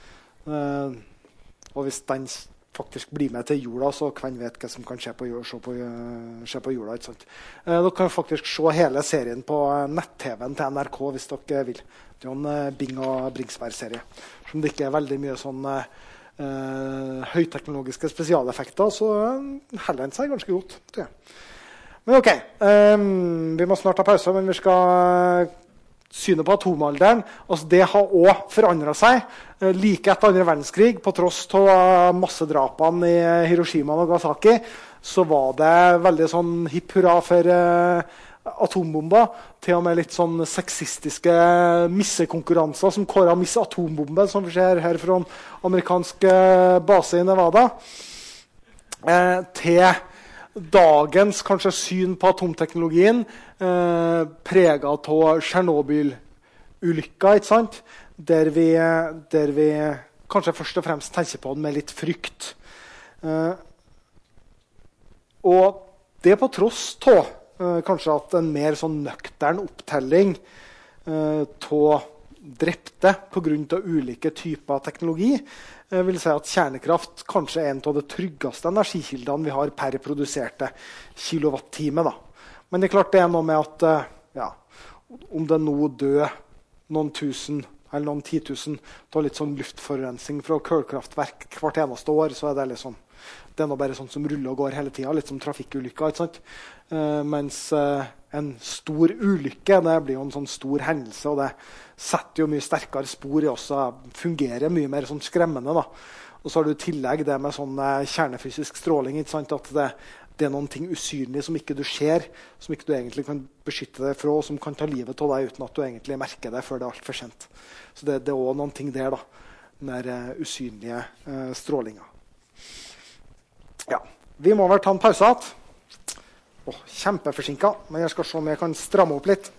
Og hvis den faktisk blir med til jorda, så hvem vet hva som kan skje på jorda. Ikke sant? Dere kan faktisk se hele serien på nett-TV-en til NRK hvis dere vil. Det er jo en Bing og Bringsberg-serie. Som det ikke er veldig mye sånn høyteknologiske spesialeffekter, så heller den seg ganske godt, tror jeg. Men ok, vi må snart ta pause, men vi skal syne på atomalderen. Altså, det har også forandret seg. Like etter andre verdenskrig, på tross av massedrapene i Hiroshima og Nagasaki, så var det veldig sånn hipp hurra for atombomber. Til og med litt sånn sexistiske missekonkurranser som kåret Miss Atombombe, som vi ser her fra en amerikansk base i Nevada. Til dagens kanskje syn på atomteknologien preget av Tsjernobyl-ulykka, ikke sant? Der vi kanskje først og fremst tenker på den med litt frykt. Og det på tross av kanskje at en mer sånn nøktern opptelling av drepte på grunn av ulike typer teknologi, vil si at kjernekraft kanskje er en av de tryggeste energikildene vi har per produserte kilowattime. Da. Men det er klart det er noe med at om det nå dør noen tusen eller noen 10 000 av litt sånn luftforurensning fra kullkraftverk hvert eneste år, så er det liksom, det er noe bare sånn som ruller og går hele tiden, litt som trafikkulykker, ikke sant? Mens en stor ulykke, det blir jo en sånn stor hendelse, og det setter jo mye sterkere spor i oss, og fungerer mye mer sånn skremmende da. Og så har du i tillegg det med sånn kjernefysisk stråling, ikke sant? At det er noen ting usynlige som ikke du ser, som ikke du egentlig kan beskytte deg fra, og som kan ta livet av deg uten at du egentlig merker det før det er alt for sent. Så det er også noen ting der da, den der usynlige strålinga. Ja, vi må vel ta en pause igjen. Kjempeforsinket, men jeg skal se om jeg kan stramme opp litt.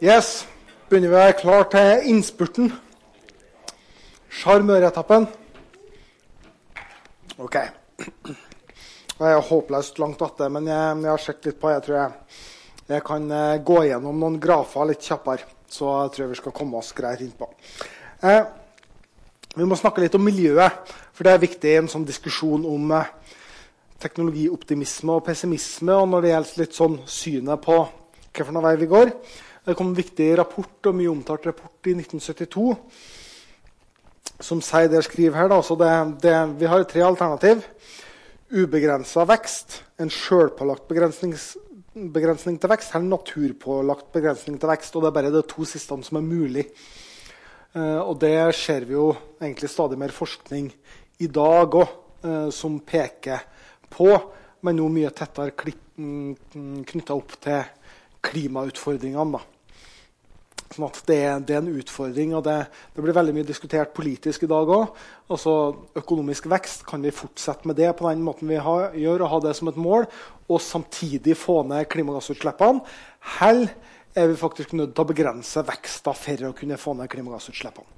Yes, begynner vi å være klar til innspurten. Charmøretappen. Ok. Jeg er håpløst langt etter, men jeg har sett litt på. Jeg tror jeg kan gå gjennom noen grafer litt kjappere, så jeg tror vi skal komme oss greit inn på. Vi må snakke litt om miljøet, for det er viktig i en sånn diskusjon om teknologioptimisme og pessimisme, og når det gjelder litt sånn synet på hva for noe vei vi går. Det kom en viktig rapport, og mye omtalt rapport i 1972, som sier det jeg skriver her. Da. Så vi har 3 alternativ. Ubegrenset vekst, en selvpålagt begrensning til vekst, eller naturpålagt begrensning til vekst. Og det er bare de 2 siste som er mulig. Og det ser vi jo egentlig stadig mer forskning i dag også, som peker på, men nå mye tettere knyttet opp til klimautfordringene. Da. Sånn at det er en utfordring, og det blir veldig mye diskutert politisk i dag også. Altså, økonomisk vekst, kan vi fortsette med det på den måten vi gjør, og ha det som et mål, og samtidig få ned klimagassutslippene? Eller er vi faktisk nødt til å begrense veksten for å kunne få ned klimagassutslippene?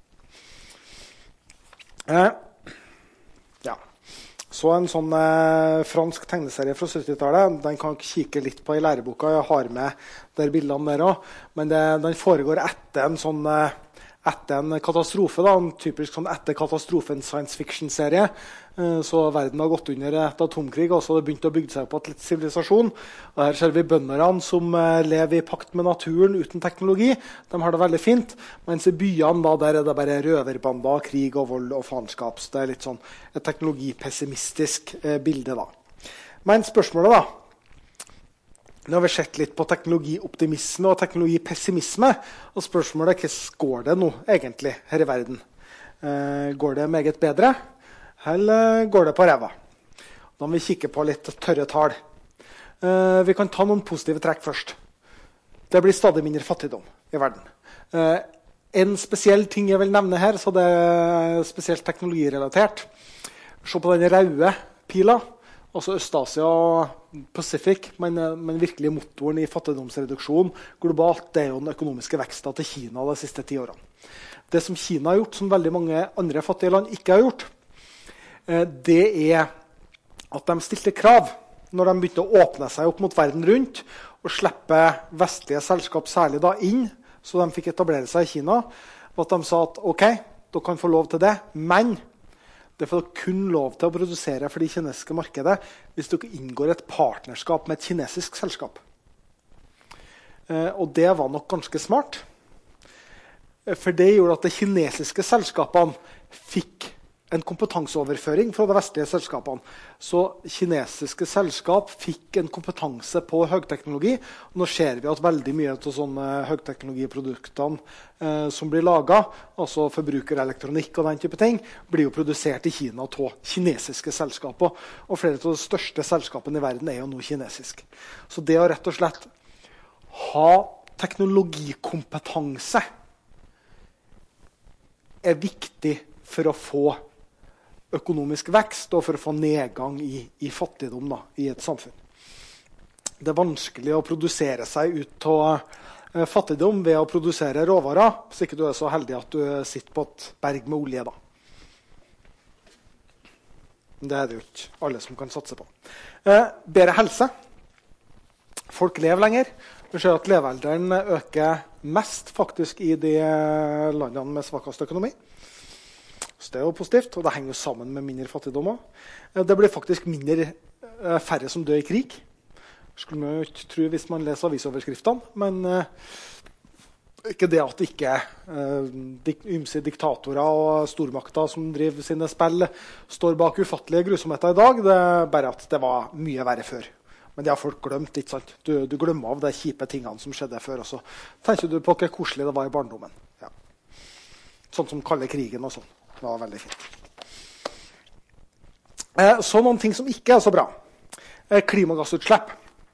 Ja. Så en sånn fransk tegneserie fra 70-tallet, den kan jeg kikke litt på i læreboka. Jeg har med der bildene der også. Men den foregår etter en katastrofe, da, en typisk sånn etter katastrofen science fiction-serie. Så verden har gått under et atomkrig, og så har det begynt å bygge seg opp litt sivilisasjon. Og her ser vi bønderne som lever i pakt med naturen uten teknologi. De har det veldig fint, mens i byene da, der er det bare røverbander, krig og vold og faenskap. Så det er litt sånn et teknologipessimistisk bilde da. Men spørsmålet da, nå har vi sett litt på teknologioptimisme og teknologipessimisme, og spørsmålet er hvordan går det nå egentlig her i verden? Går det meget bedre, eller går det på ræva? Da må vi kikke på litt tørre tall. Vi kan ta noen positive trekk først. Det blir stadig mindre fattigdom i verden. En spesiell ting jeg vil nevne her, så det er spesielt teknologirelatert. Se på den røde pila. Altså Øst-Asia og Pacific, men virkelig motoren i fattigdomsreduksjon globalt, det er jo den økonomiske veksten til Kina de siste 10 årene. Det som Kina har gjort, som veldig mange andre fattige land ikke har gjort, det er at de stilte krav når de begynte å åpne seg opp mot verden rundt og slippe vestlige selskap særlig da inn, så de fikk etablere seg i Kina, og at de sa at ok, dere kan få lov til det, men det får kun lov til å produsere for det kinesiske markedet hvis dere inngår et partnerskap med et kinesisk selskap. Og det var nok ganske smart. For det gjorde at de kinesiske selskapene fikk en kompetanseoverføring fra de vestlige selskapene. Så kinesiske selskap fikk en kompetanse på høyteknologi. Nå ser vi at veldig mye av sånne høyteknologiproduktene som blir laget, altså forbrukerelektronikk og den type ting, blir jo produsert i Kina av kinesiske selskaper. Og flere av de største selskapene i verden er jo nå kinesisk. Så det å rett og slett ha teknologikompetanse er viktig for å få økonomisk vekst og for å få nedgang i fattigdom da, i et samfunn. Det er vanskelig å produsere seg ut av fattigdom ved å produsere råvarer, så ikke du er så heldig at du sitter på et berg med olje. Da. Det er det jo ikke alle som kan satse på. Bedre helse. Folk lever lenger. Vi ser at levealderen øker mest faktisk i de landene med svakest økonomi. Så det er jo positivt, og det henger jo sammen med mindre fattigdom også. Det blir faktisk færre som dør i krig. Skulle man jo ikke tro hvis man leser avisoverskriftene, men ikke det at ikke ymse diktatorer og stormakter som driver sine spill står bak ufattelige grusomheter i dag. Det er bare at det var mye verre før. Men det har folk glemt, ikke sant? Du glemmer av de kjipe tingene som skjedde før, og så tenker du på hvor koselig det var i barndommen. Ja. Sånn som kalde krigen og sånn. Det var veldig fint. Så noen ting som ikke er så bra. Klimagassutslipp.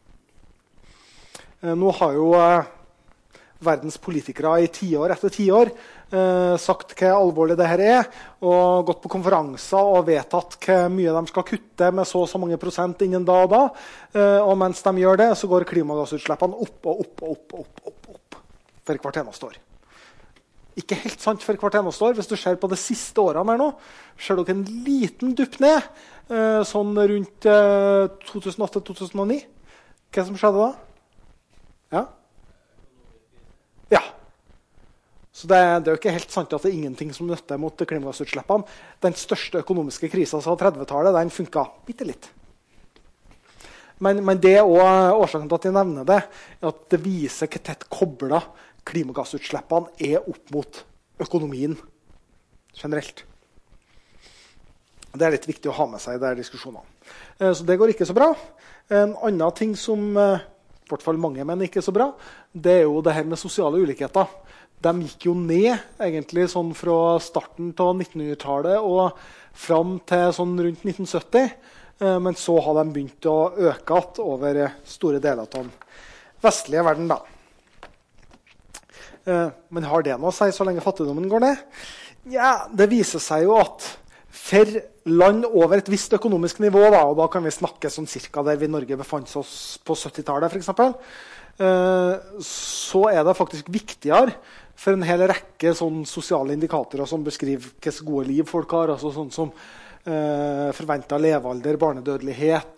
Nå har jo verdens politikere i 10 år etter 10 år sagt hvor alvorlig det her er, og gått på konferanser og vedtatt hvor mye de skal kutte med så mange prosent innen da og da. Og mens de gjør det, så går klimagassutslippene opp og opp og opp og opp. for hvert eneste år. Ikke helt sant for hvert eneste år. Hvis du ser på de siste årene her nå, ser dere en liten dupp ned, sånn rundt 2008-2009. Hva som skjedde da? Ja? Ja. Så det er jo ikke helt sant at det er ingenting som nytter mot klimagassutslippene. Den største økonomiske krisen fra 30-tallet, den funket bitte litt. Men det er også årsaken til at jeg nevner det, er at det viser hvor tett koblet klimagassutslippene er opp mot økonomien generelt. Det er litt viktig å ha med seg i de diskusjonene. Så det går ikke så bra. En annen ting som i hvert fall mange mener ikke så bra, det er jo det her med sosiale ulikheter. De gikk jo ned egentlig sånn fra starten av 1900-tallet og fram til sånn rundt 1970. Men så har de begynt å øke over store deler av den vestlige verden da. Men har det noe å si så lenge fattigdommen går ned? Ja, det viser seg jo at for land over et visst økonomisk nivå, da, og da kan vi snakke sånn cirka der vi i Norge befant oss på 70-tallet for eksempel, så er det faktisk viktigere for en hel rekke sånn sosiale indikatorer som beskriver hvilke gode liv folk har, altså sånn som forventet levealder, barnedødelighet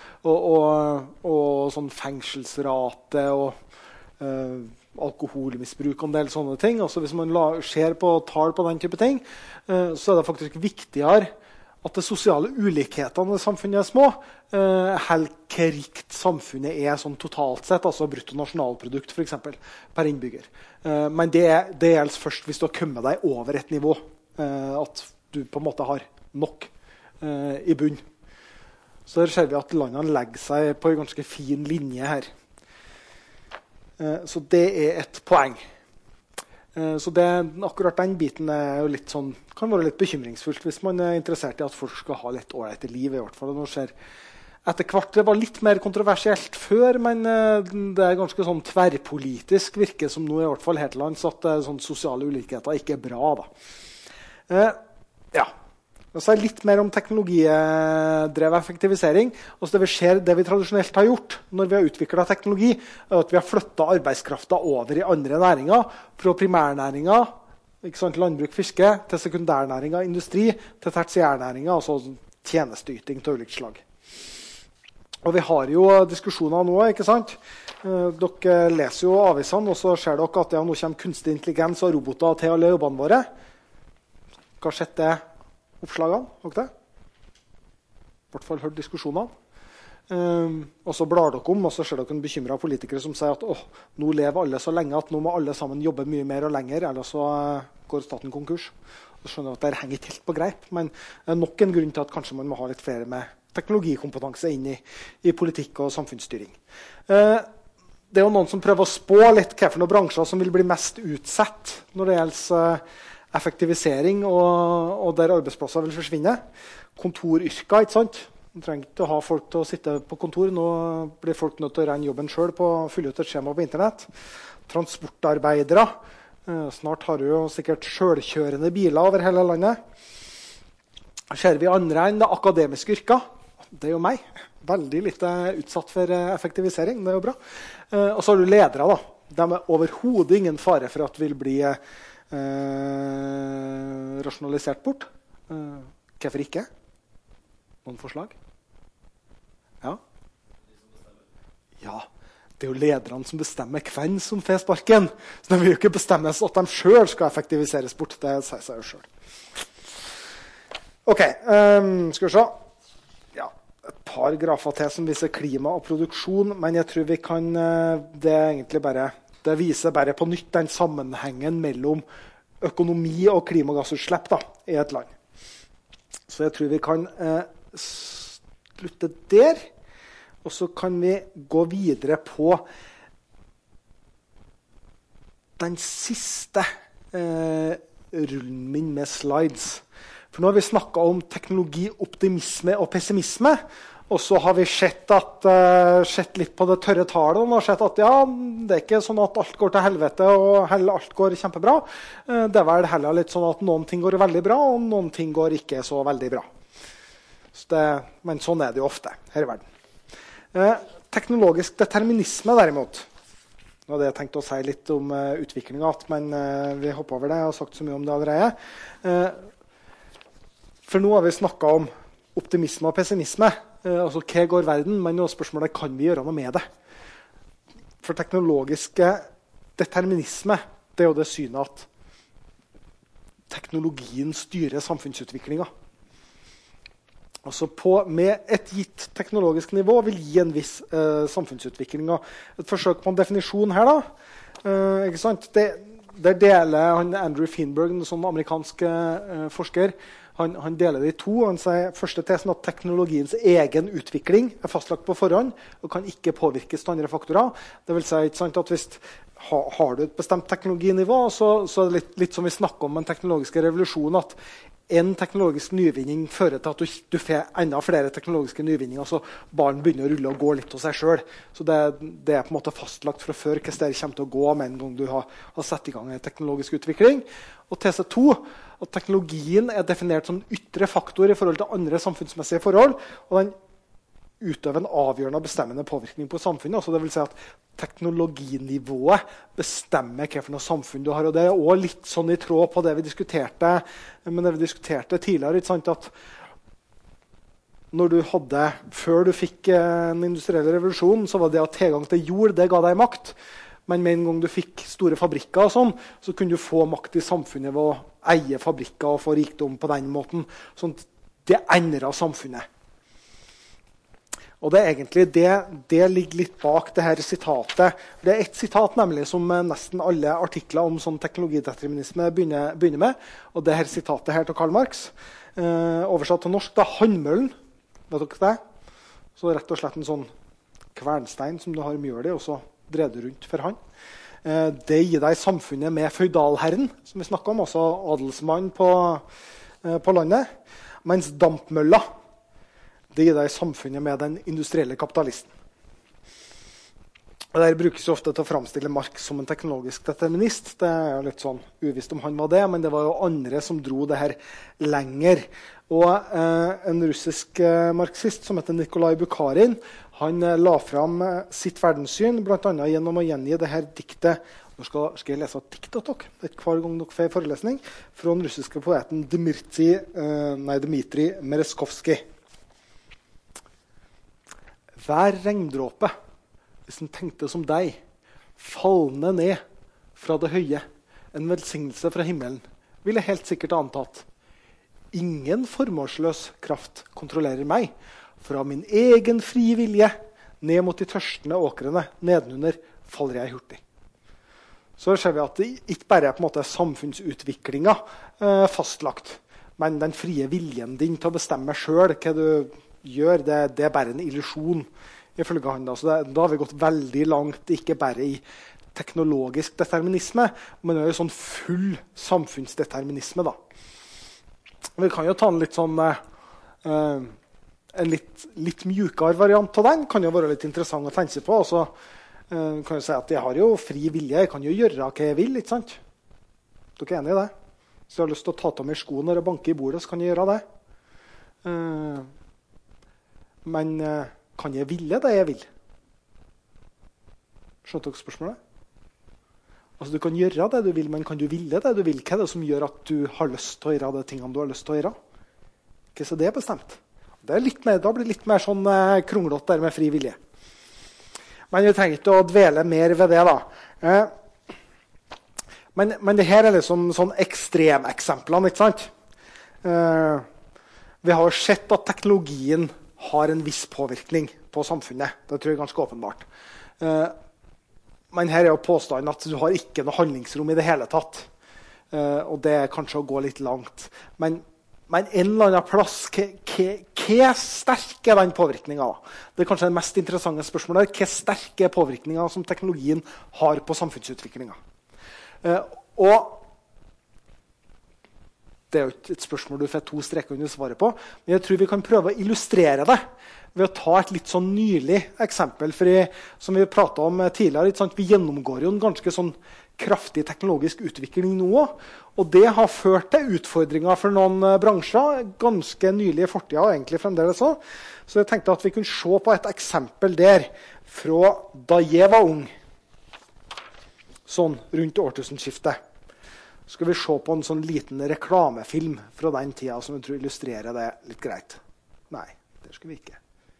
og sånn fengselsrate og alkoholmisbruk og en del sånne ting. Altså hvis man ser på tall på den type ting, så er det faktisk viktigere at de sosiale ulikhetene i samfunnet er små, helt hvor rikt samfunnet er sånn totalt sett, altså bruttonasjonalprodukt for eksempel, per innbygger. Men det gjelder først hvis du har kommet deg over et nivå, at du på en måte har nok i bunn. Så der ser vi at landene legger seg på en ganske fin linje her. Så det er et poeng. Så akkurat den biten er jo litt sånn, kan være litt bekymringsfullt hvis man er interessert i at folk skal ha litt ålreit liv, i hvert fall. Nå ser etter hvert, det var litt mer kontroversielt før, men det er ganske sånn tverrpolitisk virke som nå i hvert fall her til lands, at sånn sosiale ulikheter ikke er bra da. Ja. Så er litt mer om teknologidrevet effektivisering. Altså det vi tradisjonelt har gjort når vi har utviklet teknologi, er at vi har flyttet arbeidskraften over i andre næringer, fra primærnæringer, ikke sant, landbruk, fiske, til sekundærnæringer, industri, til tertiærnæringer, altså tjenesteyting til ulikt slag. Og vi har jo diskusjoner nå, ikke sant? Dere leser jo avisene, og så ser dere at nå kommer kunstig intelligens og roboter til alle jobbene våre. Hva har skjedd det? Oppslagene, og det. I hvert fall hørt diskusjonene. Og så blar dere om, og så ser dere en bekymret politikere som sier at nå lever alle så lenge at nå må alle sammen jobbe mye mer og lenger, eller så går staten konkurs. Så skjønner jeg at det henger ikke helt på greip, men det er nok en grunn til at kanskje man må ha litt flere med teknologikompetanse inn i politikk og samfunnsstyring. Det er jo noen som prøver å spå litt hva for noen bransjer som vil bli mest utsatt når det gjelder effektivisering og der arbeidsplasser vil forsvinne. Kontoryrker, ikke sant? Du trenger ikke å ha folk til å sitte på kontor. Nå blir folk nødt til å regne jobben selv på å fylle ut et skjema på internett. Transportarbeidere. Snart har du jo sikkert selvkjørende biler over hele landet. Ser vi andre enn det akademiske yrker. Det er jo meg. Veldig litt utsatt for effektivisering. Det er jo bra. Og så har du ledere da. De er overhodet ingen fare for at vil bli rasjonalisert bort. Hvorfor ikke? Noen forslag? Ja. Ja, det er jo lederne som bestemmer hvem som får sparken. Så de vil jo ikke bestemme at de selv skal effektiviseres bort. Det sier seg jo selv. Ok, skal vi se. Ja, et par grafer til som viser klima og produksjon, men jeg tror vi kan, det er egentlig bare det viser bare på nytt den sammenhengen mellom økonomi og klimagassutslipp da, i et land. Så jeg tror vi kan slutte der, og så kan vi gå videre på den siste rullen min med slides. For nå har vi snakket om teknologi, optimisme og pessimisme, og så har vi sett litt på det tørre tallet, og sett at ja, det er ikke sånn at alt går til helvete, og alt går kjempebra. Det er vel heller litt sånn at noen ting går veldig bra, og noen ting går ikke så veldig bra. Men sånn er det jo ofte her i verden. Teknologisk determinisme derimot, Nå hadde jeg tenkt å si litt om utviklingen, men vi hopper over det. Jeg har sagt så mye om det allerede. For nå har vi snakket om optimisme og pessimisme. Altså hva går verden, men nå er spørsmålet kan vi gjøre noe med det. For teknologiske determinisme, det er jo det synet at teknologien styrer samfunnsutviklingen. Altså med et gitt teknologisk nivå vil gi en viss samfunnsutvikling. Et forsøk på en definisjon her da, ikke sant? Der deler Andrew Feinberg, en sånn amerikansk forsker, han deler det i to. Han sier første tesen at teknologiens egen utvikling er fastlagt på forhånd og kan ikke påvirkes av andre faktorer. Det vil si, ikke sant, at hvis har du et bestemt teknologinivå, så er det litt som vi snakker om en teknologisk revolusjon, at en teknologisk nyvinning fører til at du får enda flere teknologiske nyvinninger, så barn begynner å rulle og gå litt av seg selv. Så det er på en måte fastlagt fra før hvordan det kommer til å gå med en gang du har satt i gang en teknologisk utvikling. Og tese 2, at teknologien er definert som en ytre faktor i forhold til andre samfunnsmessige forhold, og den utøver en avgjørende og bestemmende påvirkning på samfunnet. Altså det vil si at teknologinivået bestemmer hva for noe samfunn du har. Og det er også litt sånn i tråd på det vi diskuterte tidligere. Ikke sant? At før du fikk en industriell revolusjon, så var det at tilgang til jord, det ga deg makt. Men med en gang du fikk store fabrikker, og sånn, så kunne du få makt i samfunnet ved å eie fabrikker og få rikdom på den måten. Sånn, det endret samfunnet. Og det er egentlig det ligger litt bak det her sitatet. Det er et sitat nemlig som nesten alle artikler om sånn teknologideterminisme begynner med. Og det her sitatet her til Karl Marx, oversatt til norsk, da Handmøllen, vet dere det? Så rett og slett en sånn kvernstein som du har mjøl i, og så dreier du rundt for han. Det gir deg samfunnet med feudalherren, som vi snakket om, altså adelsmann på landet, mens dampmølla, det gir deg samfunnet med den industrielle kapitalisten. Og det brukes ofte til å framstille Marx som en teknologisk determinist. Det er jo litt sånn uvisst om han var det, men det var jo andre som dro det her lenger. Og en russisk marxist som heter Nikolai Bukharin, han la fram sitt verdenssyn, blant annet gjennom å gjengi det her diktet. Nå skal jeg lese et dikt til dere, hver gang dere får forelesning, fra den russiske poeten Dmitrij Merezkovskij. Hver regndråpe, hvis den tenkte som deg, fallende ned fra det høye, en velsignelse fra himmelen, ville helt sikkert antatt. Ingen formålsløs kraft kontrollerer meg. Fra min egen frie vilje, ned mot de tørstende åkrene, nedenunder faller jeg hurtig. Så ser vi at det ikke bare er på en måte samfunnsutviklingen fastlagt, men den frie viljen din til å bestemme selv hva du gjør, det er bare en illusjon ifølge han. Så da har vi gått veldig langt, ikke bare i teknologisk determinisme, men det er jo sånn full samfunnsdeterminisme da. Vi kan jo ta en litt sånn en litt mjukere variant av den, kan jo være litt interessant å tenke på. Så kan jeg si at jeg har jo fri vilje, jeg kan jo gjøre hva jeg vil, ikke sant? Dere er enige i det? Hvis jeg har lyst til å ta av meg skoene og banke i bordet, så kan jeg gjøre det. Men kan jeg ville det jeg vil? Skjønner dere spørsmålet? Altså du kan gjøre det du vil, men kan du ville det du vil? Hva er det som gjør at du har lyst til å gjøre de tingene du har lyst til å gjøre? Hva er det bestemt? Da blir det litt mer sånn kronglott der med fri vilje. Men vi trenger ikke å dvele mer ved det da. Men det her er liksom sånn ekstremeksemplene, ikke sant? Vi har sett at teknologien har en viss påvirkning på samfunnet. Det tror jeg er ganske åpenbart. Men her er jo påstanden at du har ikke noe handlingsrom i det hele tatt. Og det er kanskje å gå litt langt. Men en eller annen plass, hva sterk er den påvirkningen da? Det er kanskje det mest interessante spørsmålet. Hva sterk er påvirkningen som teknologien har på samfunnsutviklingen? Og det er jo et spørsmål du får 2 streker under svaret på, men jeg tror vi kan prøve å illustrere det ved å ta et litt sånn nylig eksempel. For som vi pratet om tidligere, ikke sant? Vi gjennomgår jo en ganske sånn kraftig teknologisk utvikling nå, og det har ført til utfordringer for noen bransjer, ganske nylig i fortiden, og egentlig fremdeles også. Så jeg tenkte at vi kunne se på et eksempel der fra da jeg var ung. sånn rundt årtusenskiftet. Så skal vi se på en sånn liten reklamefilm fra den tida som jeg tror illustrerer det litt greit. Nei, det skal vi ikke.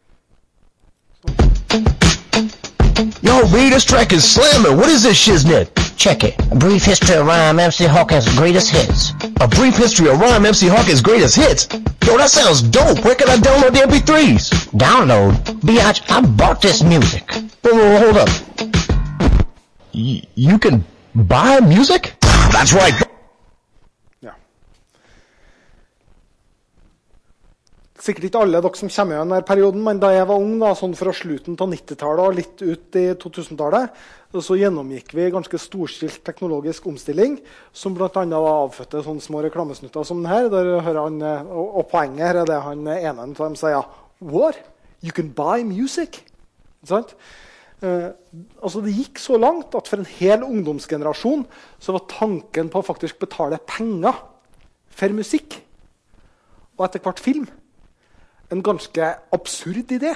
Yo, B, this track is slamming. What is this shiznit? Check it. A brief history of Rhyme MC Hawkins' greatest hits. A brief history of Rhyme MC Hawkins' greatest hits? Yo, that sounds dope. Where can I download the MP3s? Download? Biatch, I bought this music. Whoa, hold up. You can buy music? That's right. Ja. Sikkert ikke alle dere som kommer i denne perioden, men da jeg var ung, da, sånn fra slutten av 90-tallet og litt ut i 2000-tallet, så gjennomgikk vi ganske storstilt teknologisk omstilling, som blant annet avfødte sånne små reklamesnutter som denne, der hører han, og poenget her er det han ene av dem sier, what? You can buy music? Sant? Altså det gikk så langt at for en hel ungdomsgenerasjon så var tanken på å faktisk betale penger for musikk og etter hvert film en ganske absurd idé.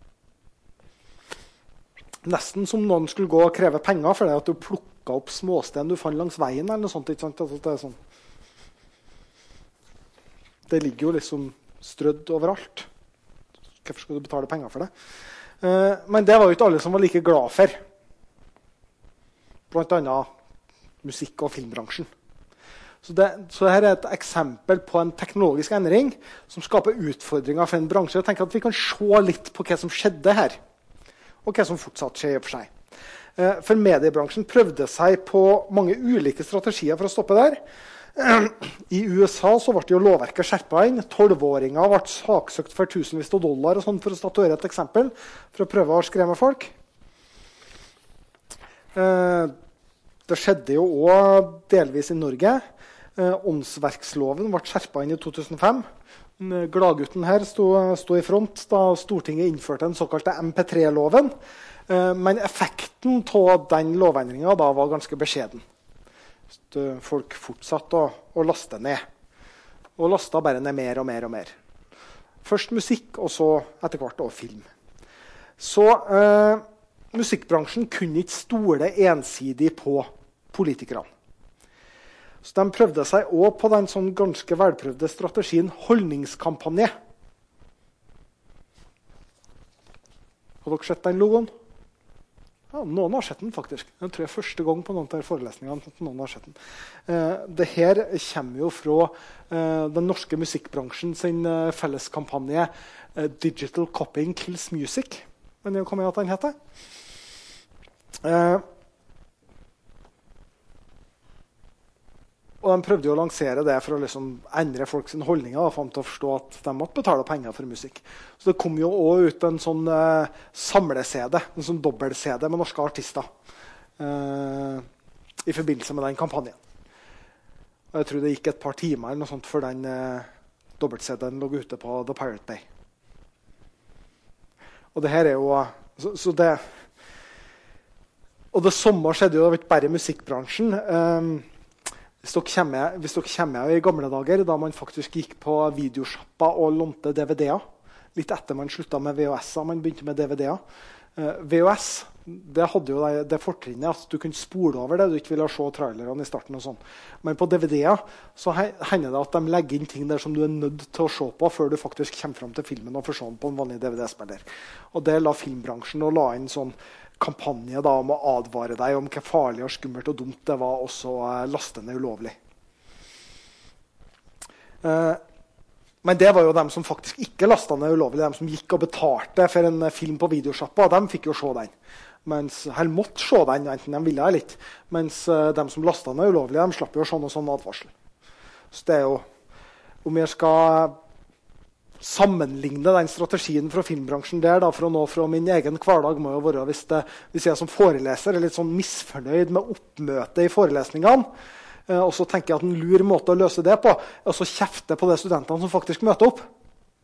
Nesten som noen skulle gå og kreve penger for det at du plukket opp småsten du fant langs veien eller noe sånt, ikke sant? Altså det er sånn. Det ligger jo liksom strødd overalt. Hvorfor skal du betale penger for det? Men det var jo ikke alle som var like glad for. Blant annet musikk- og filmbransjen. Så her er et eksempel på en teknologisk endring som skaper utfordringer for en bransje. Jeg tenker at vi kan se litt på hva som skjedde her, og hva som fortsatt skjer i og for seg. For mediebransjen prøvde seg på mange ulike strategier for å stoppe der. I USA så ble jo lovverket skjerpet inn. 12-åringer ble saksøkt for tusenvis av dollar og sånt, for å statuere et eksempel, for å prøve å skremme folk. Det skjedde jo også delvis i Norge. Åndsverksloven ble skjerpet inn i 2005. Gladgutten her sto i front da Stortinget innførte den såkalte MP3-loven. Men effekten av den lovendringen da var ganske beskjeden. Folk fortsatte å laste ned. Og lastet bare ned mer og mer og mer. Først musikk, og så etter hvert også film. Så musikkbransjen kunne ikke stole ensidig på politikerne. Så de prøvde seg også på den sånn ganske velprøvde strategien holdningskampanje. Har dere sett den logoen? Ja, noen har sett den faktisk. Jeg tror det er første gang på noen av forelesningene at noen har sett den. Det her kommer jo fra den norske musikkbransjen sin felleskampanje Digital Copying Kills Music. Men det kommer jeg at den heter. Og de prøvde jo å lansere det for å liksom endre folks holdninger og til å forstå at de måtte betale penger for musikk. Så det kom jo også ut en sånn samle-CD, en sånn dobbelt-CD med norske artister i forbindelse med den kampanjen. Og jeg tror det gikk et par timer eller noe sånt før den dobbelt-CD-en lå ute på The Pirate Bay. Og det her er jo... Så det, og det samme skjedde jo, det var ikke bare musikkbransjen. Hvis dere kommer i gamle dager, da man faktisk gikk på videoshoppa og lånte DVD-er, litt etter man sluttet med VHS-er, man begynte med DVD-er. VHS, det hadde jo det fortrinnet at du kunne spole over det, du ikke ville se trailerene i starten og sånn. Men på DVD-er så hender det at de legger inn ting der som du er nødt til å se på før du faktisk kommer frem til filmen og får se den på en vanlig DVD-spiller. Og det la filmbransjen og la inn sånn kampanje da, om å advare deg om hva farlig og skummelt og dumt det var også lastende ulovlig. Men det var jo dem som faktisk ikke lastende ulovlig, dem som gikk og betalte for en film på videoshoppa, de fikk jo se den. Mens her måtte se den, enten de ville eller ikke. Mens dem som lastende ulovlig, de slapp jo å se noe sånn advarsel. Så det er jo, om jeg skal sammenligne den strategien fra filmbransjen der, da, for å nå fra min egen hverdag, må jo være hvis jeg som foreleser er litt sånn misfornøyd med oppmøtet i forelesningene, og så tenker jeg at en lur måte å løse det på, og så kjefte på de studentene som faktisk møter opp.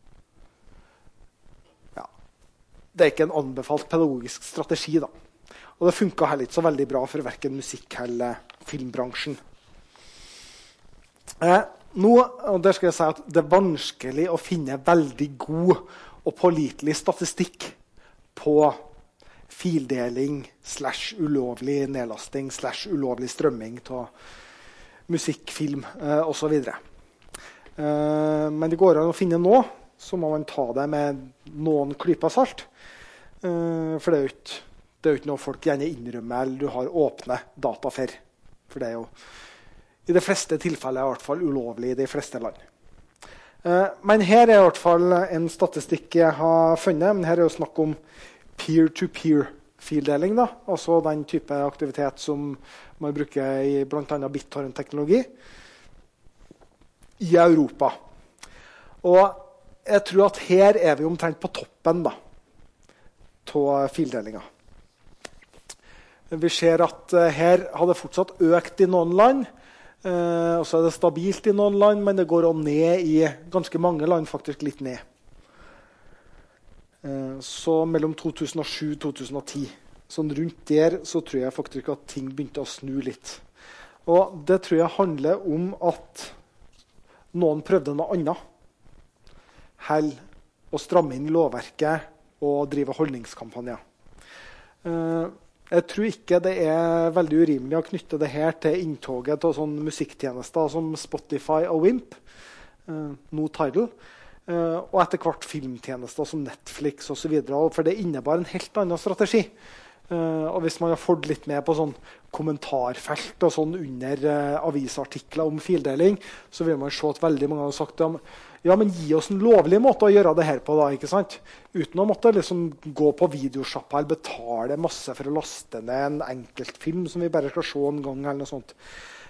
Ja. Det er ikke en anbefalt pedagogisk strategi, da. Og det funket heller ikke så veldig bra for hverken musikk- eller filmbransjen. Nå, og der skal jeg si at det er vanskelig å finne veldig god og pålitelig statistikk på fildeling / ulovlig nedlasting / ulovlig strømming av musikk, film og så videre. Men det går an å finne nå, så må man ta det med noen klyper salt. For det er jo ikke noe folk gjerne innrømmer eller du har åpne data for. For det er jo i de fleste tilfeller i hvert fall ulovlig i de fleste land. Men her er i hvert fall en statistikk jeg har funnet. Men her er jo snakk om peer-to-peer-fildeling, da. Altså den type aktivitet som man bruker i blant annet BitTorrent-teknologi i Europa. Og jeg tror at her er vi omtrent på toppen da, av fildelinga. Vi ser at her har det fortsatt økt i noen land, og så er det stabilt i noen land, men det går også ned i ganske mange land, faktisk litt ned. Så mellom 2007 og 2010, sånn rundt der, så tror jeg faktisk at ting begynte å snu litt. Og det tror jeg handler om at noen prøvde noe annet. Hell å stramme inn lovverket og drive holdningskampanjer. Jeg tror ikke det er veldig urimelig å knytte det her til inntoget av sånne musikktjenester som Spotify og Wimp, no Tidal, og etter hvert filmtjenester som Netflix og så videre, for det innebar en helt annen strategi. Og hvis man har fått litt med på sånn kommentarfelt og sånn under avisartikler om fildeling, så vil man se at veldig mange har sagt ja, men gi oss en lovlig måte å gjøre det her på da, ikke sant? Uten å måtte liksom gå på videoshoppa eller betale masse for å laste ned en enkeltfilm som vi bare skal se en gang eller noe sånt.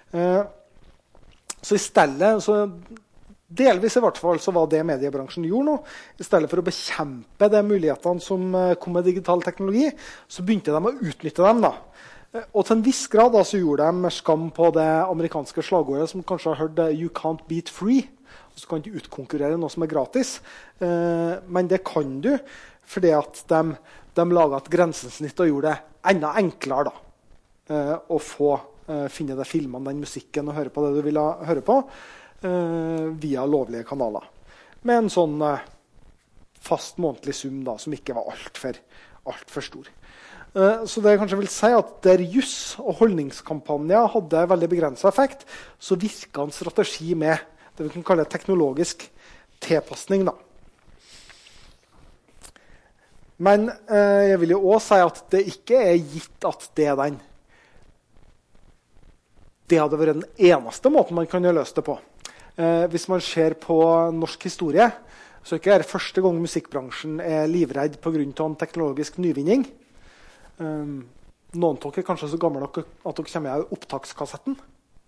Så i stedet, så delvis i hvert fall, så var det mediebransjen gjorde nå. I stedet for å bekjempe de mulighetene som kom med digital teknologi, så begynte de å utnytte dem da. Og til en viss grad da, så gjorde de skam på det amerikanske slagordet som kanskje har hørt «You can't beat free». Så kan du utkonkurrere noe som er gratis. Men det kan du, fordi at de laget et grensesnitt og gjorde det enda enklere da, å finne det filmene, den musikken og høre på det du ville høre på, via lovlige kanaler. Med en sånn fast månedlig sum da, som ikke var alt for stor. Så det jeg kanskje vil si at der juss og holdningskampanjer hadde veldig begrenset effekt, så virket en strategi med det vi kan kalle teknologisk tilpasning da. Men jeg vil jo også si at det ikke er gitt at det hadde vært den eneste måten man kan løse det på. Hvis man ser på norsk historie, så er det første gang musikkbransjen er livredd på grunn av en teknologisk nyvinning. Noen av dere er kanskje så gamle at dere kommer av opptakskassetten.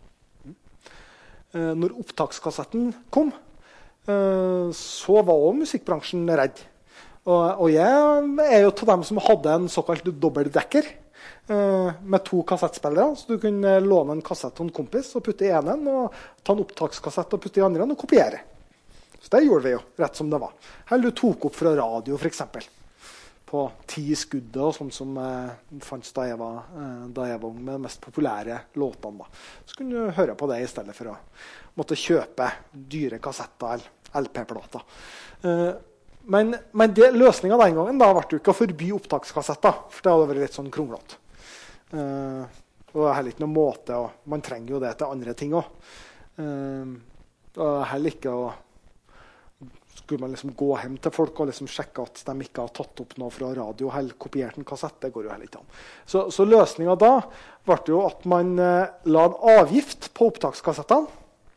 Når opptakskassetten kom, så var også musikkbransjen redd. Og jeg er jo til dem som hadde en såkalt dobbeltdekker med 2 kassettspillere, så du kunne låne en kassett til en kompis og putte i enen, og ta en opptakskassett og putte i andre og kopiere. Så det gjorde vi jo, rett som det var. Her du tok opp fra radio, for eksempel. På 10 skuddet og sånn som fanns da jeg var ung med de mest populære låtene. Da. Så kunne du høre på det i stedet for å måtte kjøpe dyre kassetter eller LP-plater. Men løsningen den gangen da ble jo ikke å forby opptakskassetter, for det hadde vært litt sånn kronglete. Og heller ikke noen måte, og man trenger jo det til andre ting også. Og heller ikke å skulle man liksom gå hjem til folk og liksom sjekke at de ikke har tatt opp noe fra radio eller kopiert en kassett, det går jo heller ikke an. Så løsningen da ble jo at man la en avgift på opptakskassettene,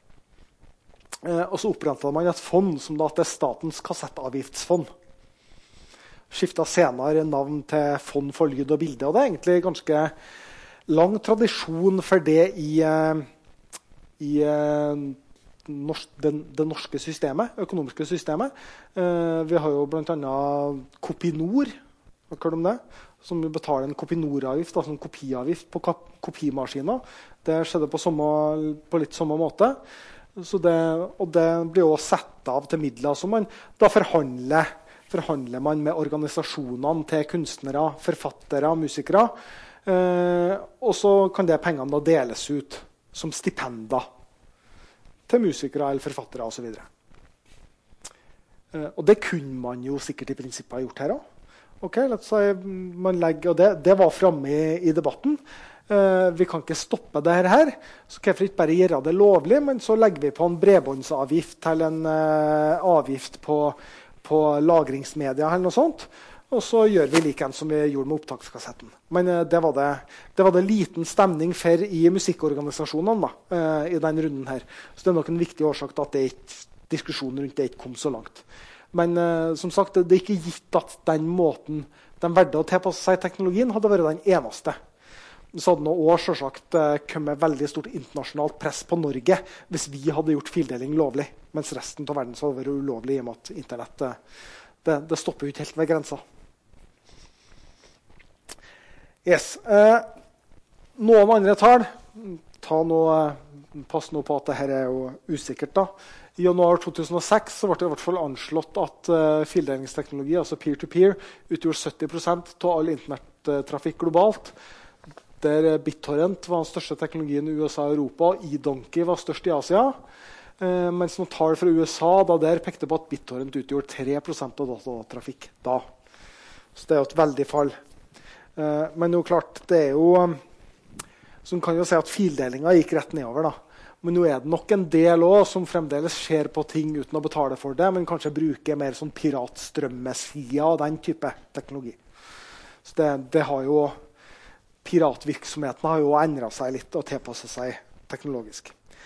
og så opprettet man et fond som da er Statens kassettavgiftsfond. Skiftet senere navn til Fond for lyd og bilde, og det er egentlig ganske lang tradisjon for det i det norske systemet, økonomiske systemet. Vi har jo blant annet Kopinor, hva kaller de det? Som betaler en Kopinor-avgift, altså en kopiavgift på kopimaskiner. Det skjedde på litt samme måte. Og det blir også sett av til midler som man da forhandler man med organisasjonene til kunstnere, forfattere, musikere. Og så kan det pengene da deles ut som stipender til musikere eller forfattere og så videre. Og det kunne man jo sikkert i prinsippet ha gjort her også. ok, man legger, og det var fremme i debatten. Vi kan ikke stoppe det her, så hvorfor ikke bare gjøre det lovlig, men så legger vi på en bredbåndsavgift eller en avgift på lagringsmedia eller noe sånt, og så gjør vi like som vi gjorde med opptakskassetten. Men det var det liten stemning for i musikkorganisasjonene i den runden her. Så det er nok en viktig årsak til at diskusjonen rundt det ikke kom så langt. Men som sagt, det er ikke gitt at den måten de valgte å tilpasse seg teknologien hadde vært den eneste. Så hadde noe år selvsagt kommet veldig stort internasjonalt press på Norge hvis vi hadde gjort fildeling lovlig, mens resten av verden så hadde vært ulovlig i og med at internett det stopper jo ikke helt ved grensa. Yes. Noen andre tall. Pass nå på at dette er jo usikkert da. I januar 2006 så ble det i hvert fall anslått at fildelingsteknologi, altså peer-to-peer, utgjorde 70% av all internettrafikk globalt. Der BitTorrent var den største teknologien i USA og Europa, og eDonkey var størst i Asia. Mens noen tall fra USA der pekte på at BitTorrent utgjorde 3% av datatrafikk da. Så det er jo et veldig fall. Men jo klart, det er jo så man kan jo si at fildelingen gikk rett nedover da. Men nå er det nok en del også, som fremdeles ser på ting uten å betale for det, men kanskje bruker mer sånn piratstrømmesider og den type teknologi. Så det har jo, piratvirksomheten har jo endret seg litt og tilpasset seg teknologisk.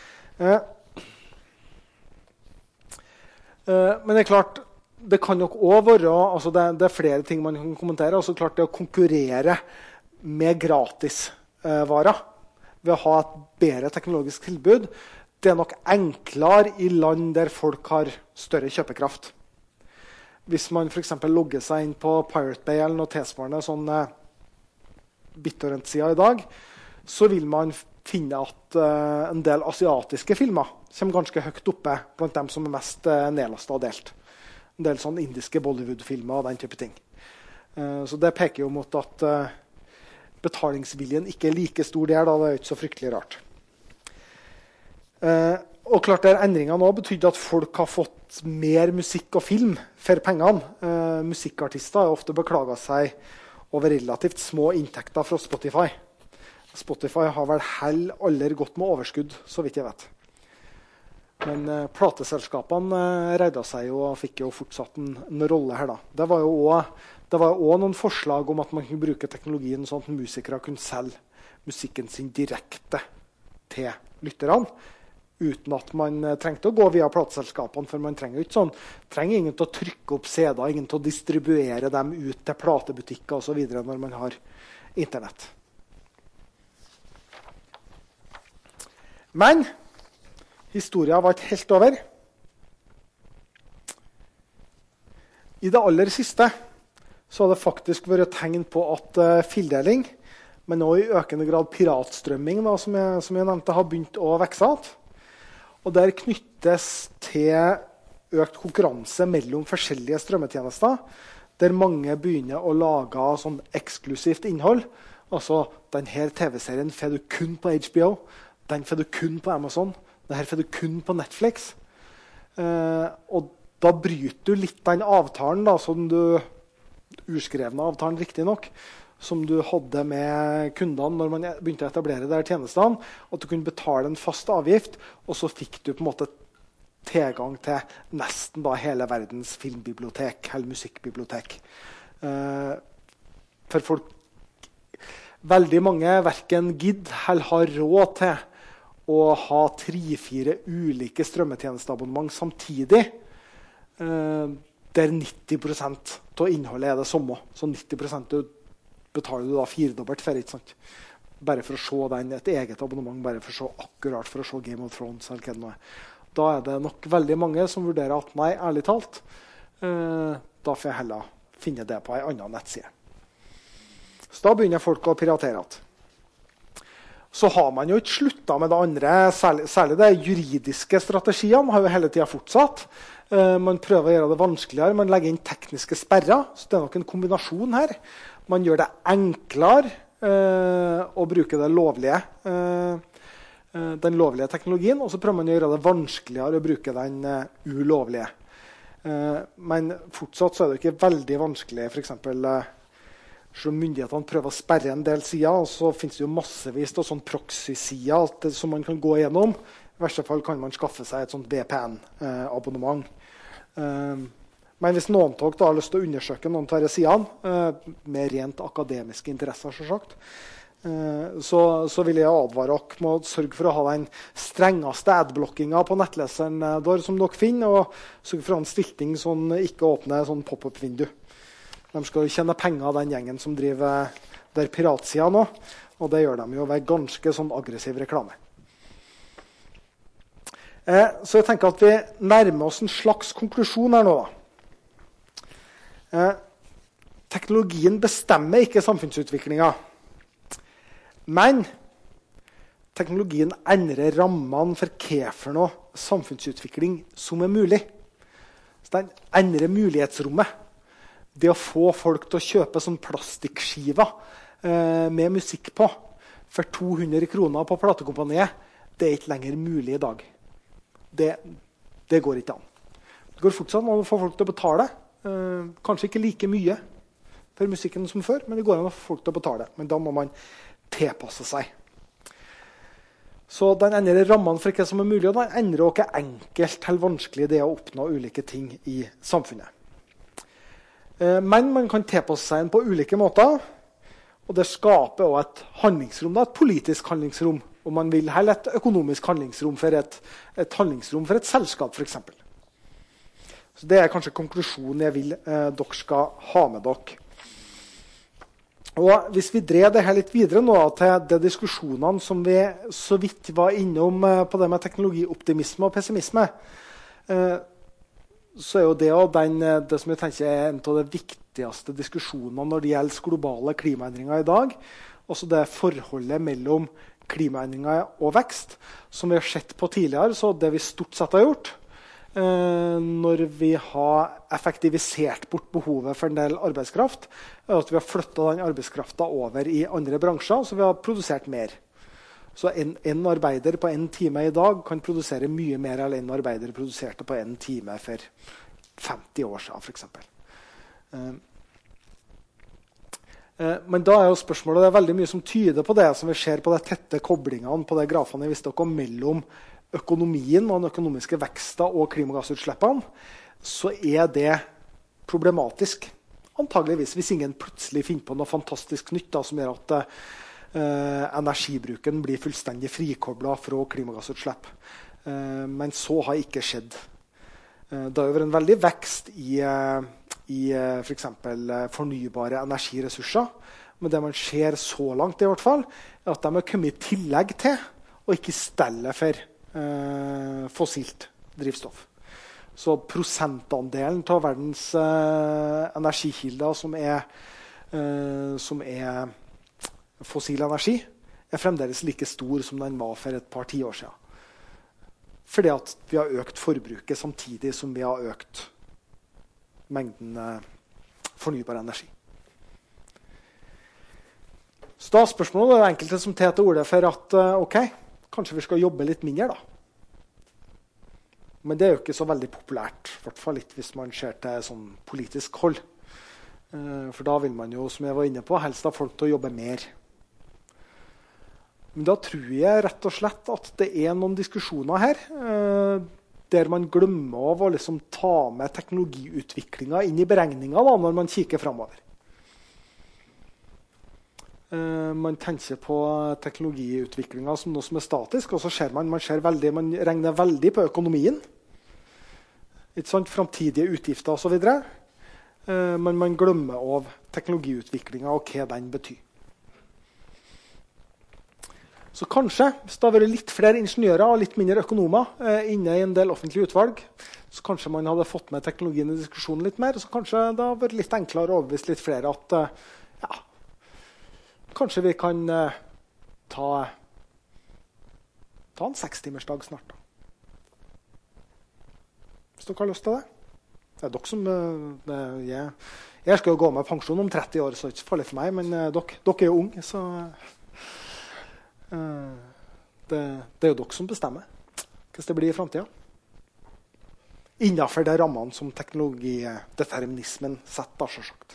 Men det er klart, det kan nok også være, altså det er flere ting man kan kommentere, altså klart det å konkurrere med gratisvarer ved å ha et bedre teknologisk tilbud, det er nok enklere i land der folk har større kjøpekraft. Hvis man for eksempel logger seg inn på Pirate Bay eller noe tilsvarende sånn BitTorrent-sida i dag, så vil man finne at en del asiatiske filmer kommer ganske høyt oppe blant dem som er mest nedlastet og delt. En del sånn indiske Bollywood-filmer og den type ting. Så det peker jo mot at betalingsviljen ikke er like stor der, da det er ikke så fryktelig rart. Og klart der endringene nå betydde at folk har fått mer musikk og film for pengene. Musikkartister har ofte beklaget seg over relativt små inntekter fra Spotify. Spotify har vel aldri gått med overskudd, så vidt jeg vet. Men plateselskapene reddet seg jo og fikk jo fortsatt en rolle her da. Det var jo også noen forslag om at man kunne bruke teknologien sånn at musikere kunne selge musikken sin direkte til lytterne, uten at man trengte å gå via plateselskapene, for man trenger ingen til å trykke opp CD-er, ingen til å distribuere dem ut til platebutikker og så videre når man har internett. Men historien var ikke helt over. I det aller siste så har det faktisk vært tegn på at fildeling, men også i økende grad piratstrømming, da, som jeg nevnte, har begynt å vekse. Og der knyttes til økt konkurranse mellom forskjellige strømmetjenester, der mange begynner å lage sånn eksklusivt innhold. Altså, denne TV-serien får du kun på HBO, den får du kun på Amazon, denne får du kun på Netflix. Og da bryter du litt den avtalen, da, som du urskrevne avtalen riktig nok, som du hadde med kundene når man begynte å etablere der tjenestene, at du kunne betale en fast avgift, og så fikk du på en måte tilgang til nesten da hele verdens filmbibliotek, eller musikkbibliotek. For folk, veldig mange hverken gidder eller har råd til å ha 3-4 ulike strømmetjenesteabonnement samtidig, der 90% av innholdet er det samme. Så 90% betaler du da 4-dobbelt for, ikke sant? Bare for å se et eget abonnement, bare for å se akkurat for å se Game of Thrones eller hva det nå er. Da er det nok veldig mange som vurderer at nei, ærlig talt, da får jeg heller finne det på en annen nettside. Så da begynner folk å piratere. Så har man jo ikke sluttet med det andre, særlig det juridiske strategiene har jo hele tiden fortsatt. Man prøver å gjøre det vanskeligere, man legger inn tekniske sperrer, så det er nok en kombinasjon her. Man gjør det enklere å bruke det lovlige, den lovlige teknologien, og så prøver man å gjøre det vanskeligere å bruke den ulovlige. Men fortsatt så det ikke veldig vanskelig. For eksempel, så myndighetene prøver å sperre en del sider, så finnes det jo massevis av sånn proxy-sider som man kan gå gjennom. I verste fall kan man skaffe seg et sånt VPN-abonnement. Men hvis noen da har lyst til å undersøke noen av disse sidene, med rent akademiske interesser, så vil jeg advare dere med å sørge for å ha den strengeste adblockingen på nettleseren som dere finner, og sørge for å ha en stilting som ikke åpner sånn pop-up-vindu. De skal tjene penger av den gjengen som driver der piratsida nå, og det gjør de jo ved ganske sånn aggressiv reklame. Så jeg tenker at vi nærmer oss en slags konklusjon her nå. Teknologien bestemmer ikke samfunnsutviklingen. Men teknologien endrer rammene for hva for noe samfunnsutvikling som mulig. Så den endrer mulighetsrommet. Det å få folk til å kjøpe sånn plastikkskiver med musikk på for 200 kroner på platekompaniet, det ikke lenger mulig i dag. Det går ikke an. Det går fortsatt an å få folk til å betale. Kanskje ikke like mye for musikken som før, men det går an å få folk til å betale. Men da må man tilpasse seg. Så den endrer rammene for hva som mulig, og den endrer også enkelt eller vanskelig det å oppnå ulike ting i samfunnet. Men man kan tilpasse seg på ulike måter, og det skaper også et handlingsrom, et politisk handlingsrom, om man vil, eller et økonomisk handlingsrom for et handlingsrom for et selskap, for eksempel. Så det kanskje konklusjonen jeg vil dere skal ha med dere. Og hvis vi dreier det her litt videre nå til de diskusjonene som vi så vidt var innom på det med teknologioptimisme og pessimisme, så jo det det som jeg tenker en av de viktigste diskusjonene når det gjelder globale klimaendringer i dag, også det forholdet mellom klimaendringer og vekst, som vi har sett på tidligere, så det vi stort sett har gjort, når vi har effektivisert bort behovet for en del arbeidskraft, at vi har flyttet den arbeidskraften over i andre bransjer, så vi har produsert mer. Så en arbeider på en time i dag kan produsere mye mer enn en arbeider produserte på en time for 50 år siden, for eksempel. Men da jo spørsmålet, det veldig mye som tyder på det, som vi ser på de tette koblingene på de grafene jeg visste dere mellom økonomien og den økonomiske veksten og klimagassutslippene, så det problematisk. Antageligvis, hvis ingen plutselig finner på noe fantastisk nytt da, som gjør at energibruken blir fullstendig frikoblet fra klimagassutslipp. Men så har ikke skjedd. Det har jo vært en veldig vekst i for eksempel fornybare energiressurser, men det man ser så langt i hvert fall, at de har kommet i tillegg til, og ikke i stedet for fossilt drivstoff. Så prosentandelen av verdens energikilder som fossil energi, fremdeles like stor som den var for et par tiår siden. Fordi at vi har økt forbruket samtidig som vi har økt mengden fornybar energi. Så da spørsmålet enkelte som tar til ordet for at ok, kanskje vi skal jobbe litt mindre da. Men det jo ikke så veldig populært, i hvert fall litt hvis man ser til sånn politisk hold. For da vil man jo, som jeg var inne på, helst ha folk til å jobbe mer. Men da tror jeg rett og slett at det noen diskusjoner her, der man glemmer av å liksom ta med teknologiutviklingen inn i beregningen da, når man kikker fremover. Man tenker på teknologiutviklingen som noe som statisk, og så ser man regner veldig på økonomien, ikke sant, framtidige utgifter og så videre, men man glemmer av teknologiutviklingen og hva den betyr. Så kanskje, hvis det har vært litt flere ingeniører og litt mindre økonomer inne i en del offentlige utvalg, så kanskje man hadde fått med teknologien i diskusjonen litt mer, så kanskje det har vært litt enklere å overbevise litt flere at kanskje vi kan ta en 6-timersdag snart. Da. Hvis dere har lyst til det. Det dere som... Jeg skal jo gå med pensjon om 30 år, så det ikke farlig for meg, men dere jo unge, så... Det jo dere som bestemmer hvordan det blir i fremtiden. innenfor de rammene som teknologideterminismen setter, selvsagt.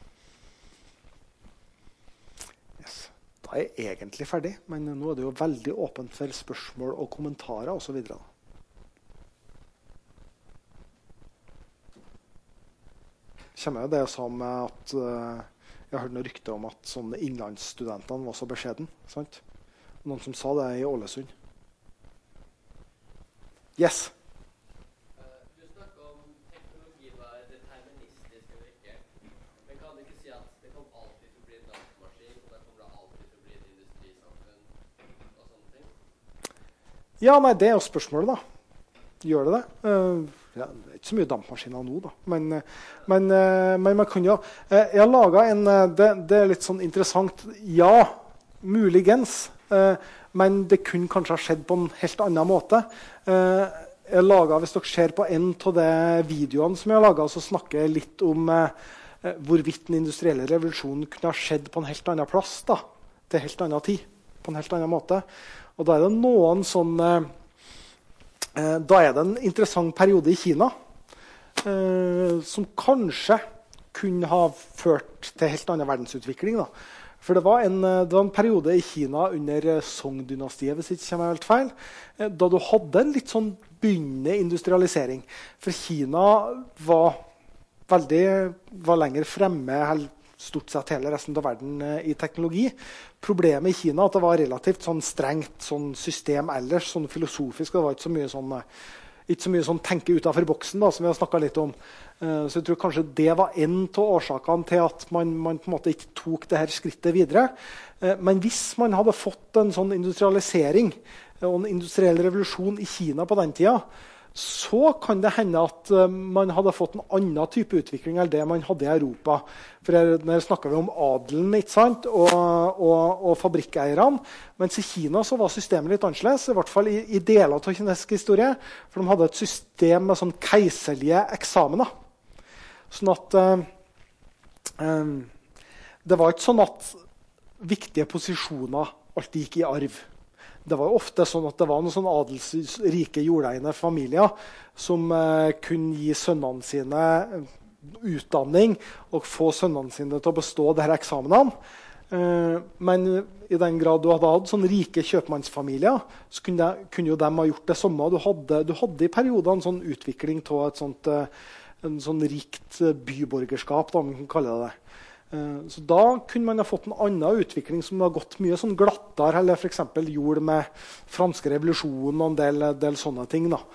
Yes. Da er jeg egentlig ferdig, men nå er det jo veldig åpent for spørsmål og kommentarer og så videre. Kommer jo det jeg sa med at jeg hørte noen rykter om at sånne innlandsstudentene var så beskjeden, sant? Noen som sa det i Ålesund. Yes. Du snakket om teknologi var deterministisk eller ikke. Men kan du ikke si at det kommer alltid til å bli en datamaskin, og da kommer det alltid til å bli et industrisamfunn og sånne ting? Ja, nei, det er jo spørsmålet da. Gjør det det? Ja, det er ikke så mye dampmaskiner nå da. Men man kan jo... Jeg har laget en... Det er litt sånn interessant. Ja, muligens. Men det kunne kanskje ha skjedd på en helt annen måte. Jeg laget, hvis dere ser på en av de videoene som jeg har laget, så snakker jeg litt om hvorvidt den industrielle revolusjonen kunne ha skjedd på en helt annen plass da, til en helt annen tid, på en helt annen måte. Og da er det noen sånn... Da er det en interessant periode i Kina som kanskje kunne ha ført til helt annen verdensutvikling da. For det var en periode i Kina under Song-dynastiet, hvis ikke kommer helt feil, da du hadde en litt sånn begynnende industrialisering. For Kina var lenger fremme, stort sett hele resten av verden i teknologi. Problemet i Kina er at det var relativt sånn strengt sånn system ellers, sånn filosofisk, og det var ikke så mye sånn tenke utenfor boksen da, som vi har snakket litt om. Så jeg tror kanskje det var en av årsakene til at man på en måte ikke tok det her skrittet videre. Men hvis man hadde fått en sånn industrialisering og en industriell revolusjon i Kina på den tida, så kan det hende at man hadde fått en annen type utvikling enn det man hadde i Europa. For her snakker vi om adelen, ikke sant? Og fabrikkeierne. Mens i Kina så var systemet litt annerledes, i hvert fall i deler av kinesisk historie. For de hadde et system med sånn keiserlige eksamener. Sånn at det var ikke sånn at viktige posisjoner alltid gikk i arv. Det var ofte sånn at det var noen sånn adelsrike jordeiende familier som kunne gi sønnene sine utdanning og få sønnene sine til å bestå disse eksamenene. Men i den grad du hadde hatt sånne rike kjøpmannsfamilier, så kunne jo de ha gjort det samme. Du hadde i perioder en sånn utvikling av en sånn rikt byborgerskap, da man kan kalle det. Så da kunne man ha fått en annen utvikling som har gått mye sånn glattere, eller for eksempel gjorde med franske revolusjonen og en del sånne ting da.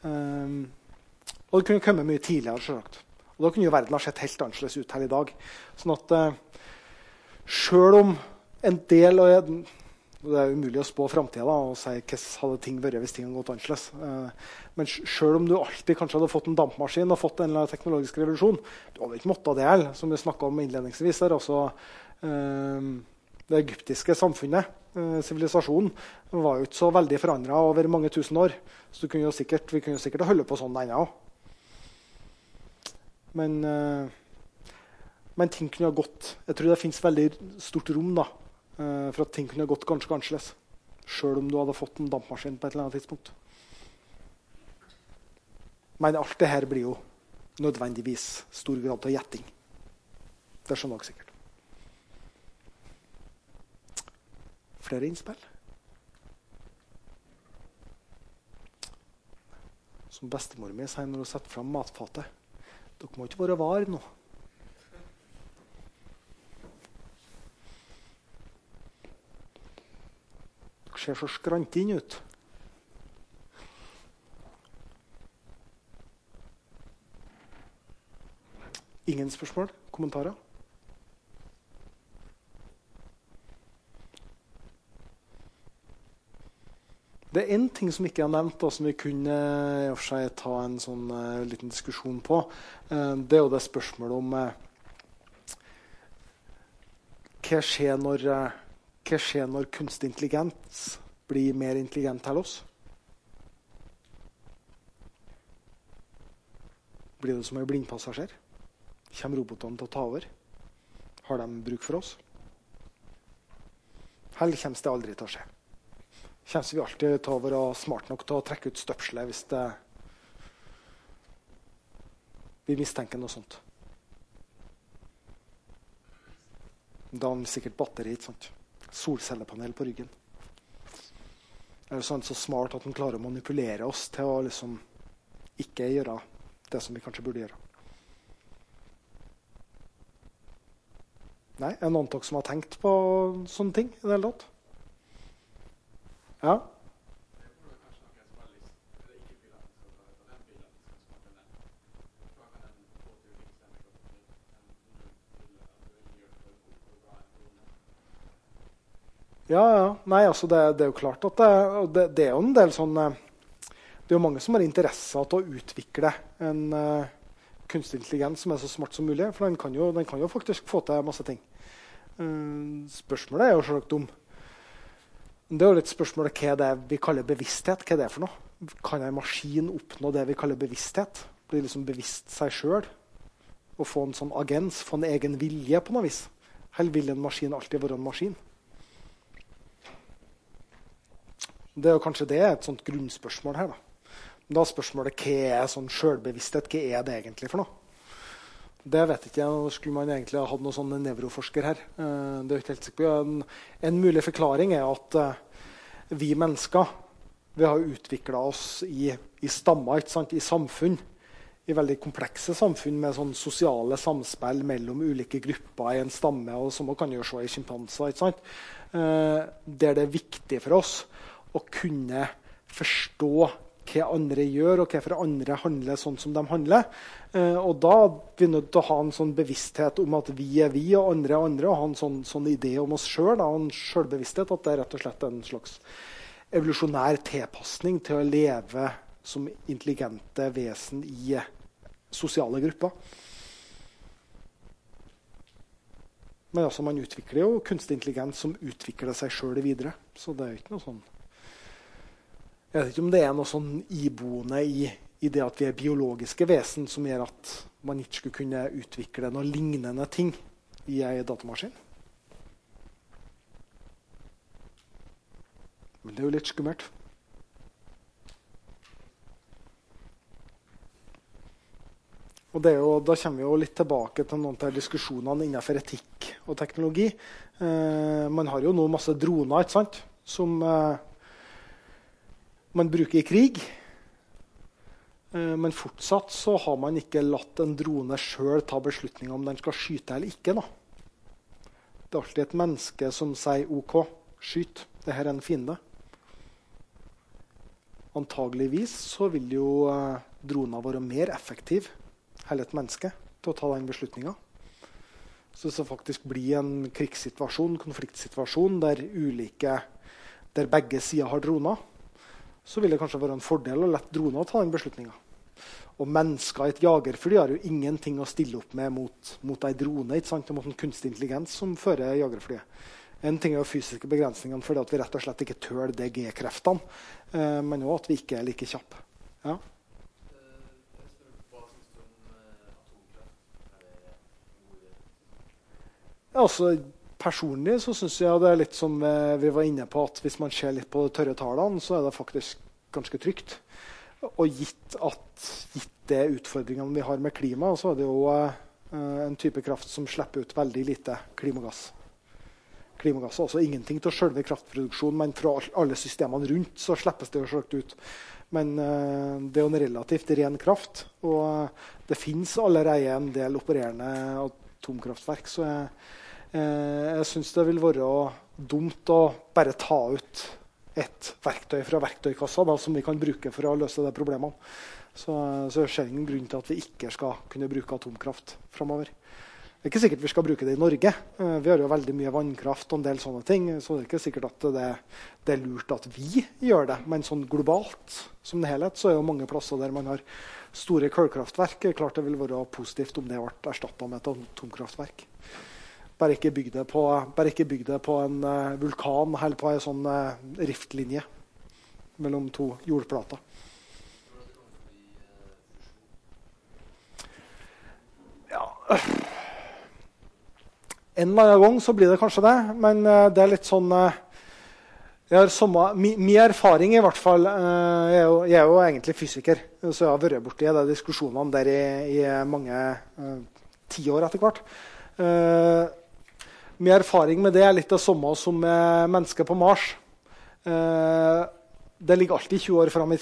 Og det kunne komme mye tidligere, selvsagt. Og da kunne jo verden ha sett helt annerledes ut her i dag. Sånn at selv om en del, og det er umulig å spå fremtiden da, og si hva hadde ting vært hvis ting hadde gått annerledes. Men selv om du alltid kanskje hadde fått en dampmaskin og fått en eller annen teknologisk revolusjon, du hadde ikke måttet det, som vi snakket om innledningsvis, der også det egyptiske samfunnet, sivilisasjonen, var jo ikke så veldig forandret over mange tusen år. Så vi kunne jo sikkert holde på sånn ennå. Men ting kunne ha gått. Jeg tror det finnes veldig stort rom da, for at ting kunne ha gått ganske annerledes, selv om du hadde fått en dampmaskin på et eller annet tidspunkt. Men alt det her blir jo nødvendigvis stor grad av gjetting. Det skjønner dere sikkert. Flere innspill? Som bestemor min sier når hun setter frem matfatet. Dere må ikke være var nå. Dere ser så skrant inn ut. Ingen spørsmål? Kommentarer? Det er en ting som ikke er nevnt, og som vi kunne i og for seg ta en sånn liten diskusjon på. Det er jo det spørsmålet om hva skjer når kunstig intelligens blir mer intelligent til oss? Blir det som en blindpassasjer? Kommer robotene til å ta over? Har de bruk for oss? Eller kommer det aldri til å skje? Kommer vi alltid til å være smart nok til å trekke ut støpselet hvis det Vi mistenker noe sånt. Da har han sikkert batteri, ikke sant? Solcellepanel på ryggen. Er så smart at han klarer å manipulere oss til å liksom ikke gjøre det som vi kanskje burde gjøre. Nei, er det noen av dere som har tenkt på sånne ting i det hele tatt? Ja? Ja. Nei, altså det er jo klart at det er jo en del sånn det er jo mange som har interesse til å utvikle en kunstig intelligens som er så smart som mulig, for den kan jo faktisk få til masse ting. Spørsmålet er jo selvsagt det er jo litt spørsmålet hva det vi kaller bevissthet. Hva er det for noe? Kan en maskin oppnå det vi kaller bevissthet? Bli liksom bevisst seg selv og få en sånn agens, få en egen vilje på noe vis? Eller vil en maskin alltid være en maskin? Det er jo kanskje det et sånt grunnspørsmål her da. Da er spørsmålet hva er sånn selvbevissthet, hva er det egentlig for noe? Det vet ikke jeg, nå skulle man egentlig ha hatt noen sånne nevroforsker her. Det er ikke helt sikkert på. En mulig forklaring er at vi mennesker, vi har utviklet oss i stammer, ikke sant? I samfunn, i veldig komplekse samfunn med sånn sosiale samspill mellom ulike grupper i en stamme, og som man kan jo se i skimpanser, ikke sant? Der det er viktig for oss å kunne forstå hva andre gjør, og hvorfor andre handler sånn som de handler. Og da er vi nødt til å ha en sånn bevissthet om at vi er vi, og andre er andre, og ha en sånn idé om oss selv, og en selvbevissthet, at det er rett og slett en slags evolusjonær tilpasning til å leve som intelligente vesen i sosiale grupper. Men altså, man utvikler jo kunstig intelligens som utvikler seg selv videre, så det er jo ikke noe sånn. Jeg vet ikke om det er noe sånn iboende i det at vi er biologiske vesen som gjør at man ikke skulle kunne utvikle noe lignende ting i en datamaskin. Men det er jo litt skummelt. Og da kommer vi jo litt tilbake til noen av diskusjonene innenfor etikk og teknologi. Man har jo nå masse droner, ikke sant? Som man bruker i krig. Men fortsatt så har man ikke latt en drone selv ta beslutning om den skal skyte eller ikke. Da. Det er alltid et menneske som sier OK, skyt, det her er en fiende. Antageligvis så vil jo droner være mer effektiv enn et menneske til å ta den beslutningen. Så det faktisk blir en krigssituasjon, konfliktsituasjon der begge sider har droner, så vil det kanskje være en fordel å lette droner ta den beslutningen. Og mennesker i et jagerfly har jo ingenting å stille opp med mot en drone, ikke sant? Mot en kunstig intelligens som fører jagerflyet. En ting er jo fysiske begrensninger fordi at vi rett og slett ikke tøler DG-kreftene, men også at vi ikke er like kjappe. Ja. Altså, personlig så synes jeg det er litt som vi var inne på, at hvis man ser litt på de tørre tallene, så er det faktisk ganske trygt. Og gitt det utfordringene vi har med klima, så er det jo en type kraft som slipper ut veldig lite klimagass. Klimagass er altså ingenting til selve kraftproduksjonen, men fra alle systemene rundt så slippes det jo slagt ut. Men det er jo en relativt ren kraft, og det finnes allerede en del opererende atomkraftverk, så jeg synes det vil være dumt å bare ta ut et verktøy fra verktøykassa da, som vi kan bruke for å løse de problemene. Så jeg ser ingen grunn til at vi ikke skal kunne bruke atomkraft fremover. Det er ikke sikkert vi skal bruke det i Norge. Vi har jo veldig mye vannkraft og en del sånne ting, så det er ikke sikkert at det er lurt at vi gjør det. Men sånn globalt som det helhet, så er jo mange plasser der man har store kullkraftverk. Klart det vil være positivt om det ble erstattet med et atomkraftverk. Bare ikke bygg det på en vulkan eller på en sånn riftlinje mellom to jordplater. Ja, en eller annen gang så blir det kanskje det, men det er litt sånn Jeg har min erfaring I hvert fall, jeg er jo egentlig fysiker, så jeg har vært borti de diskusjonene der I mange 10 år etter hvert. Min erfaring med det litt det samme som med mennesker på Mars. Det ligger alltid 20 år frem I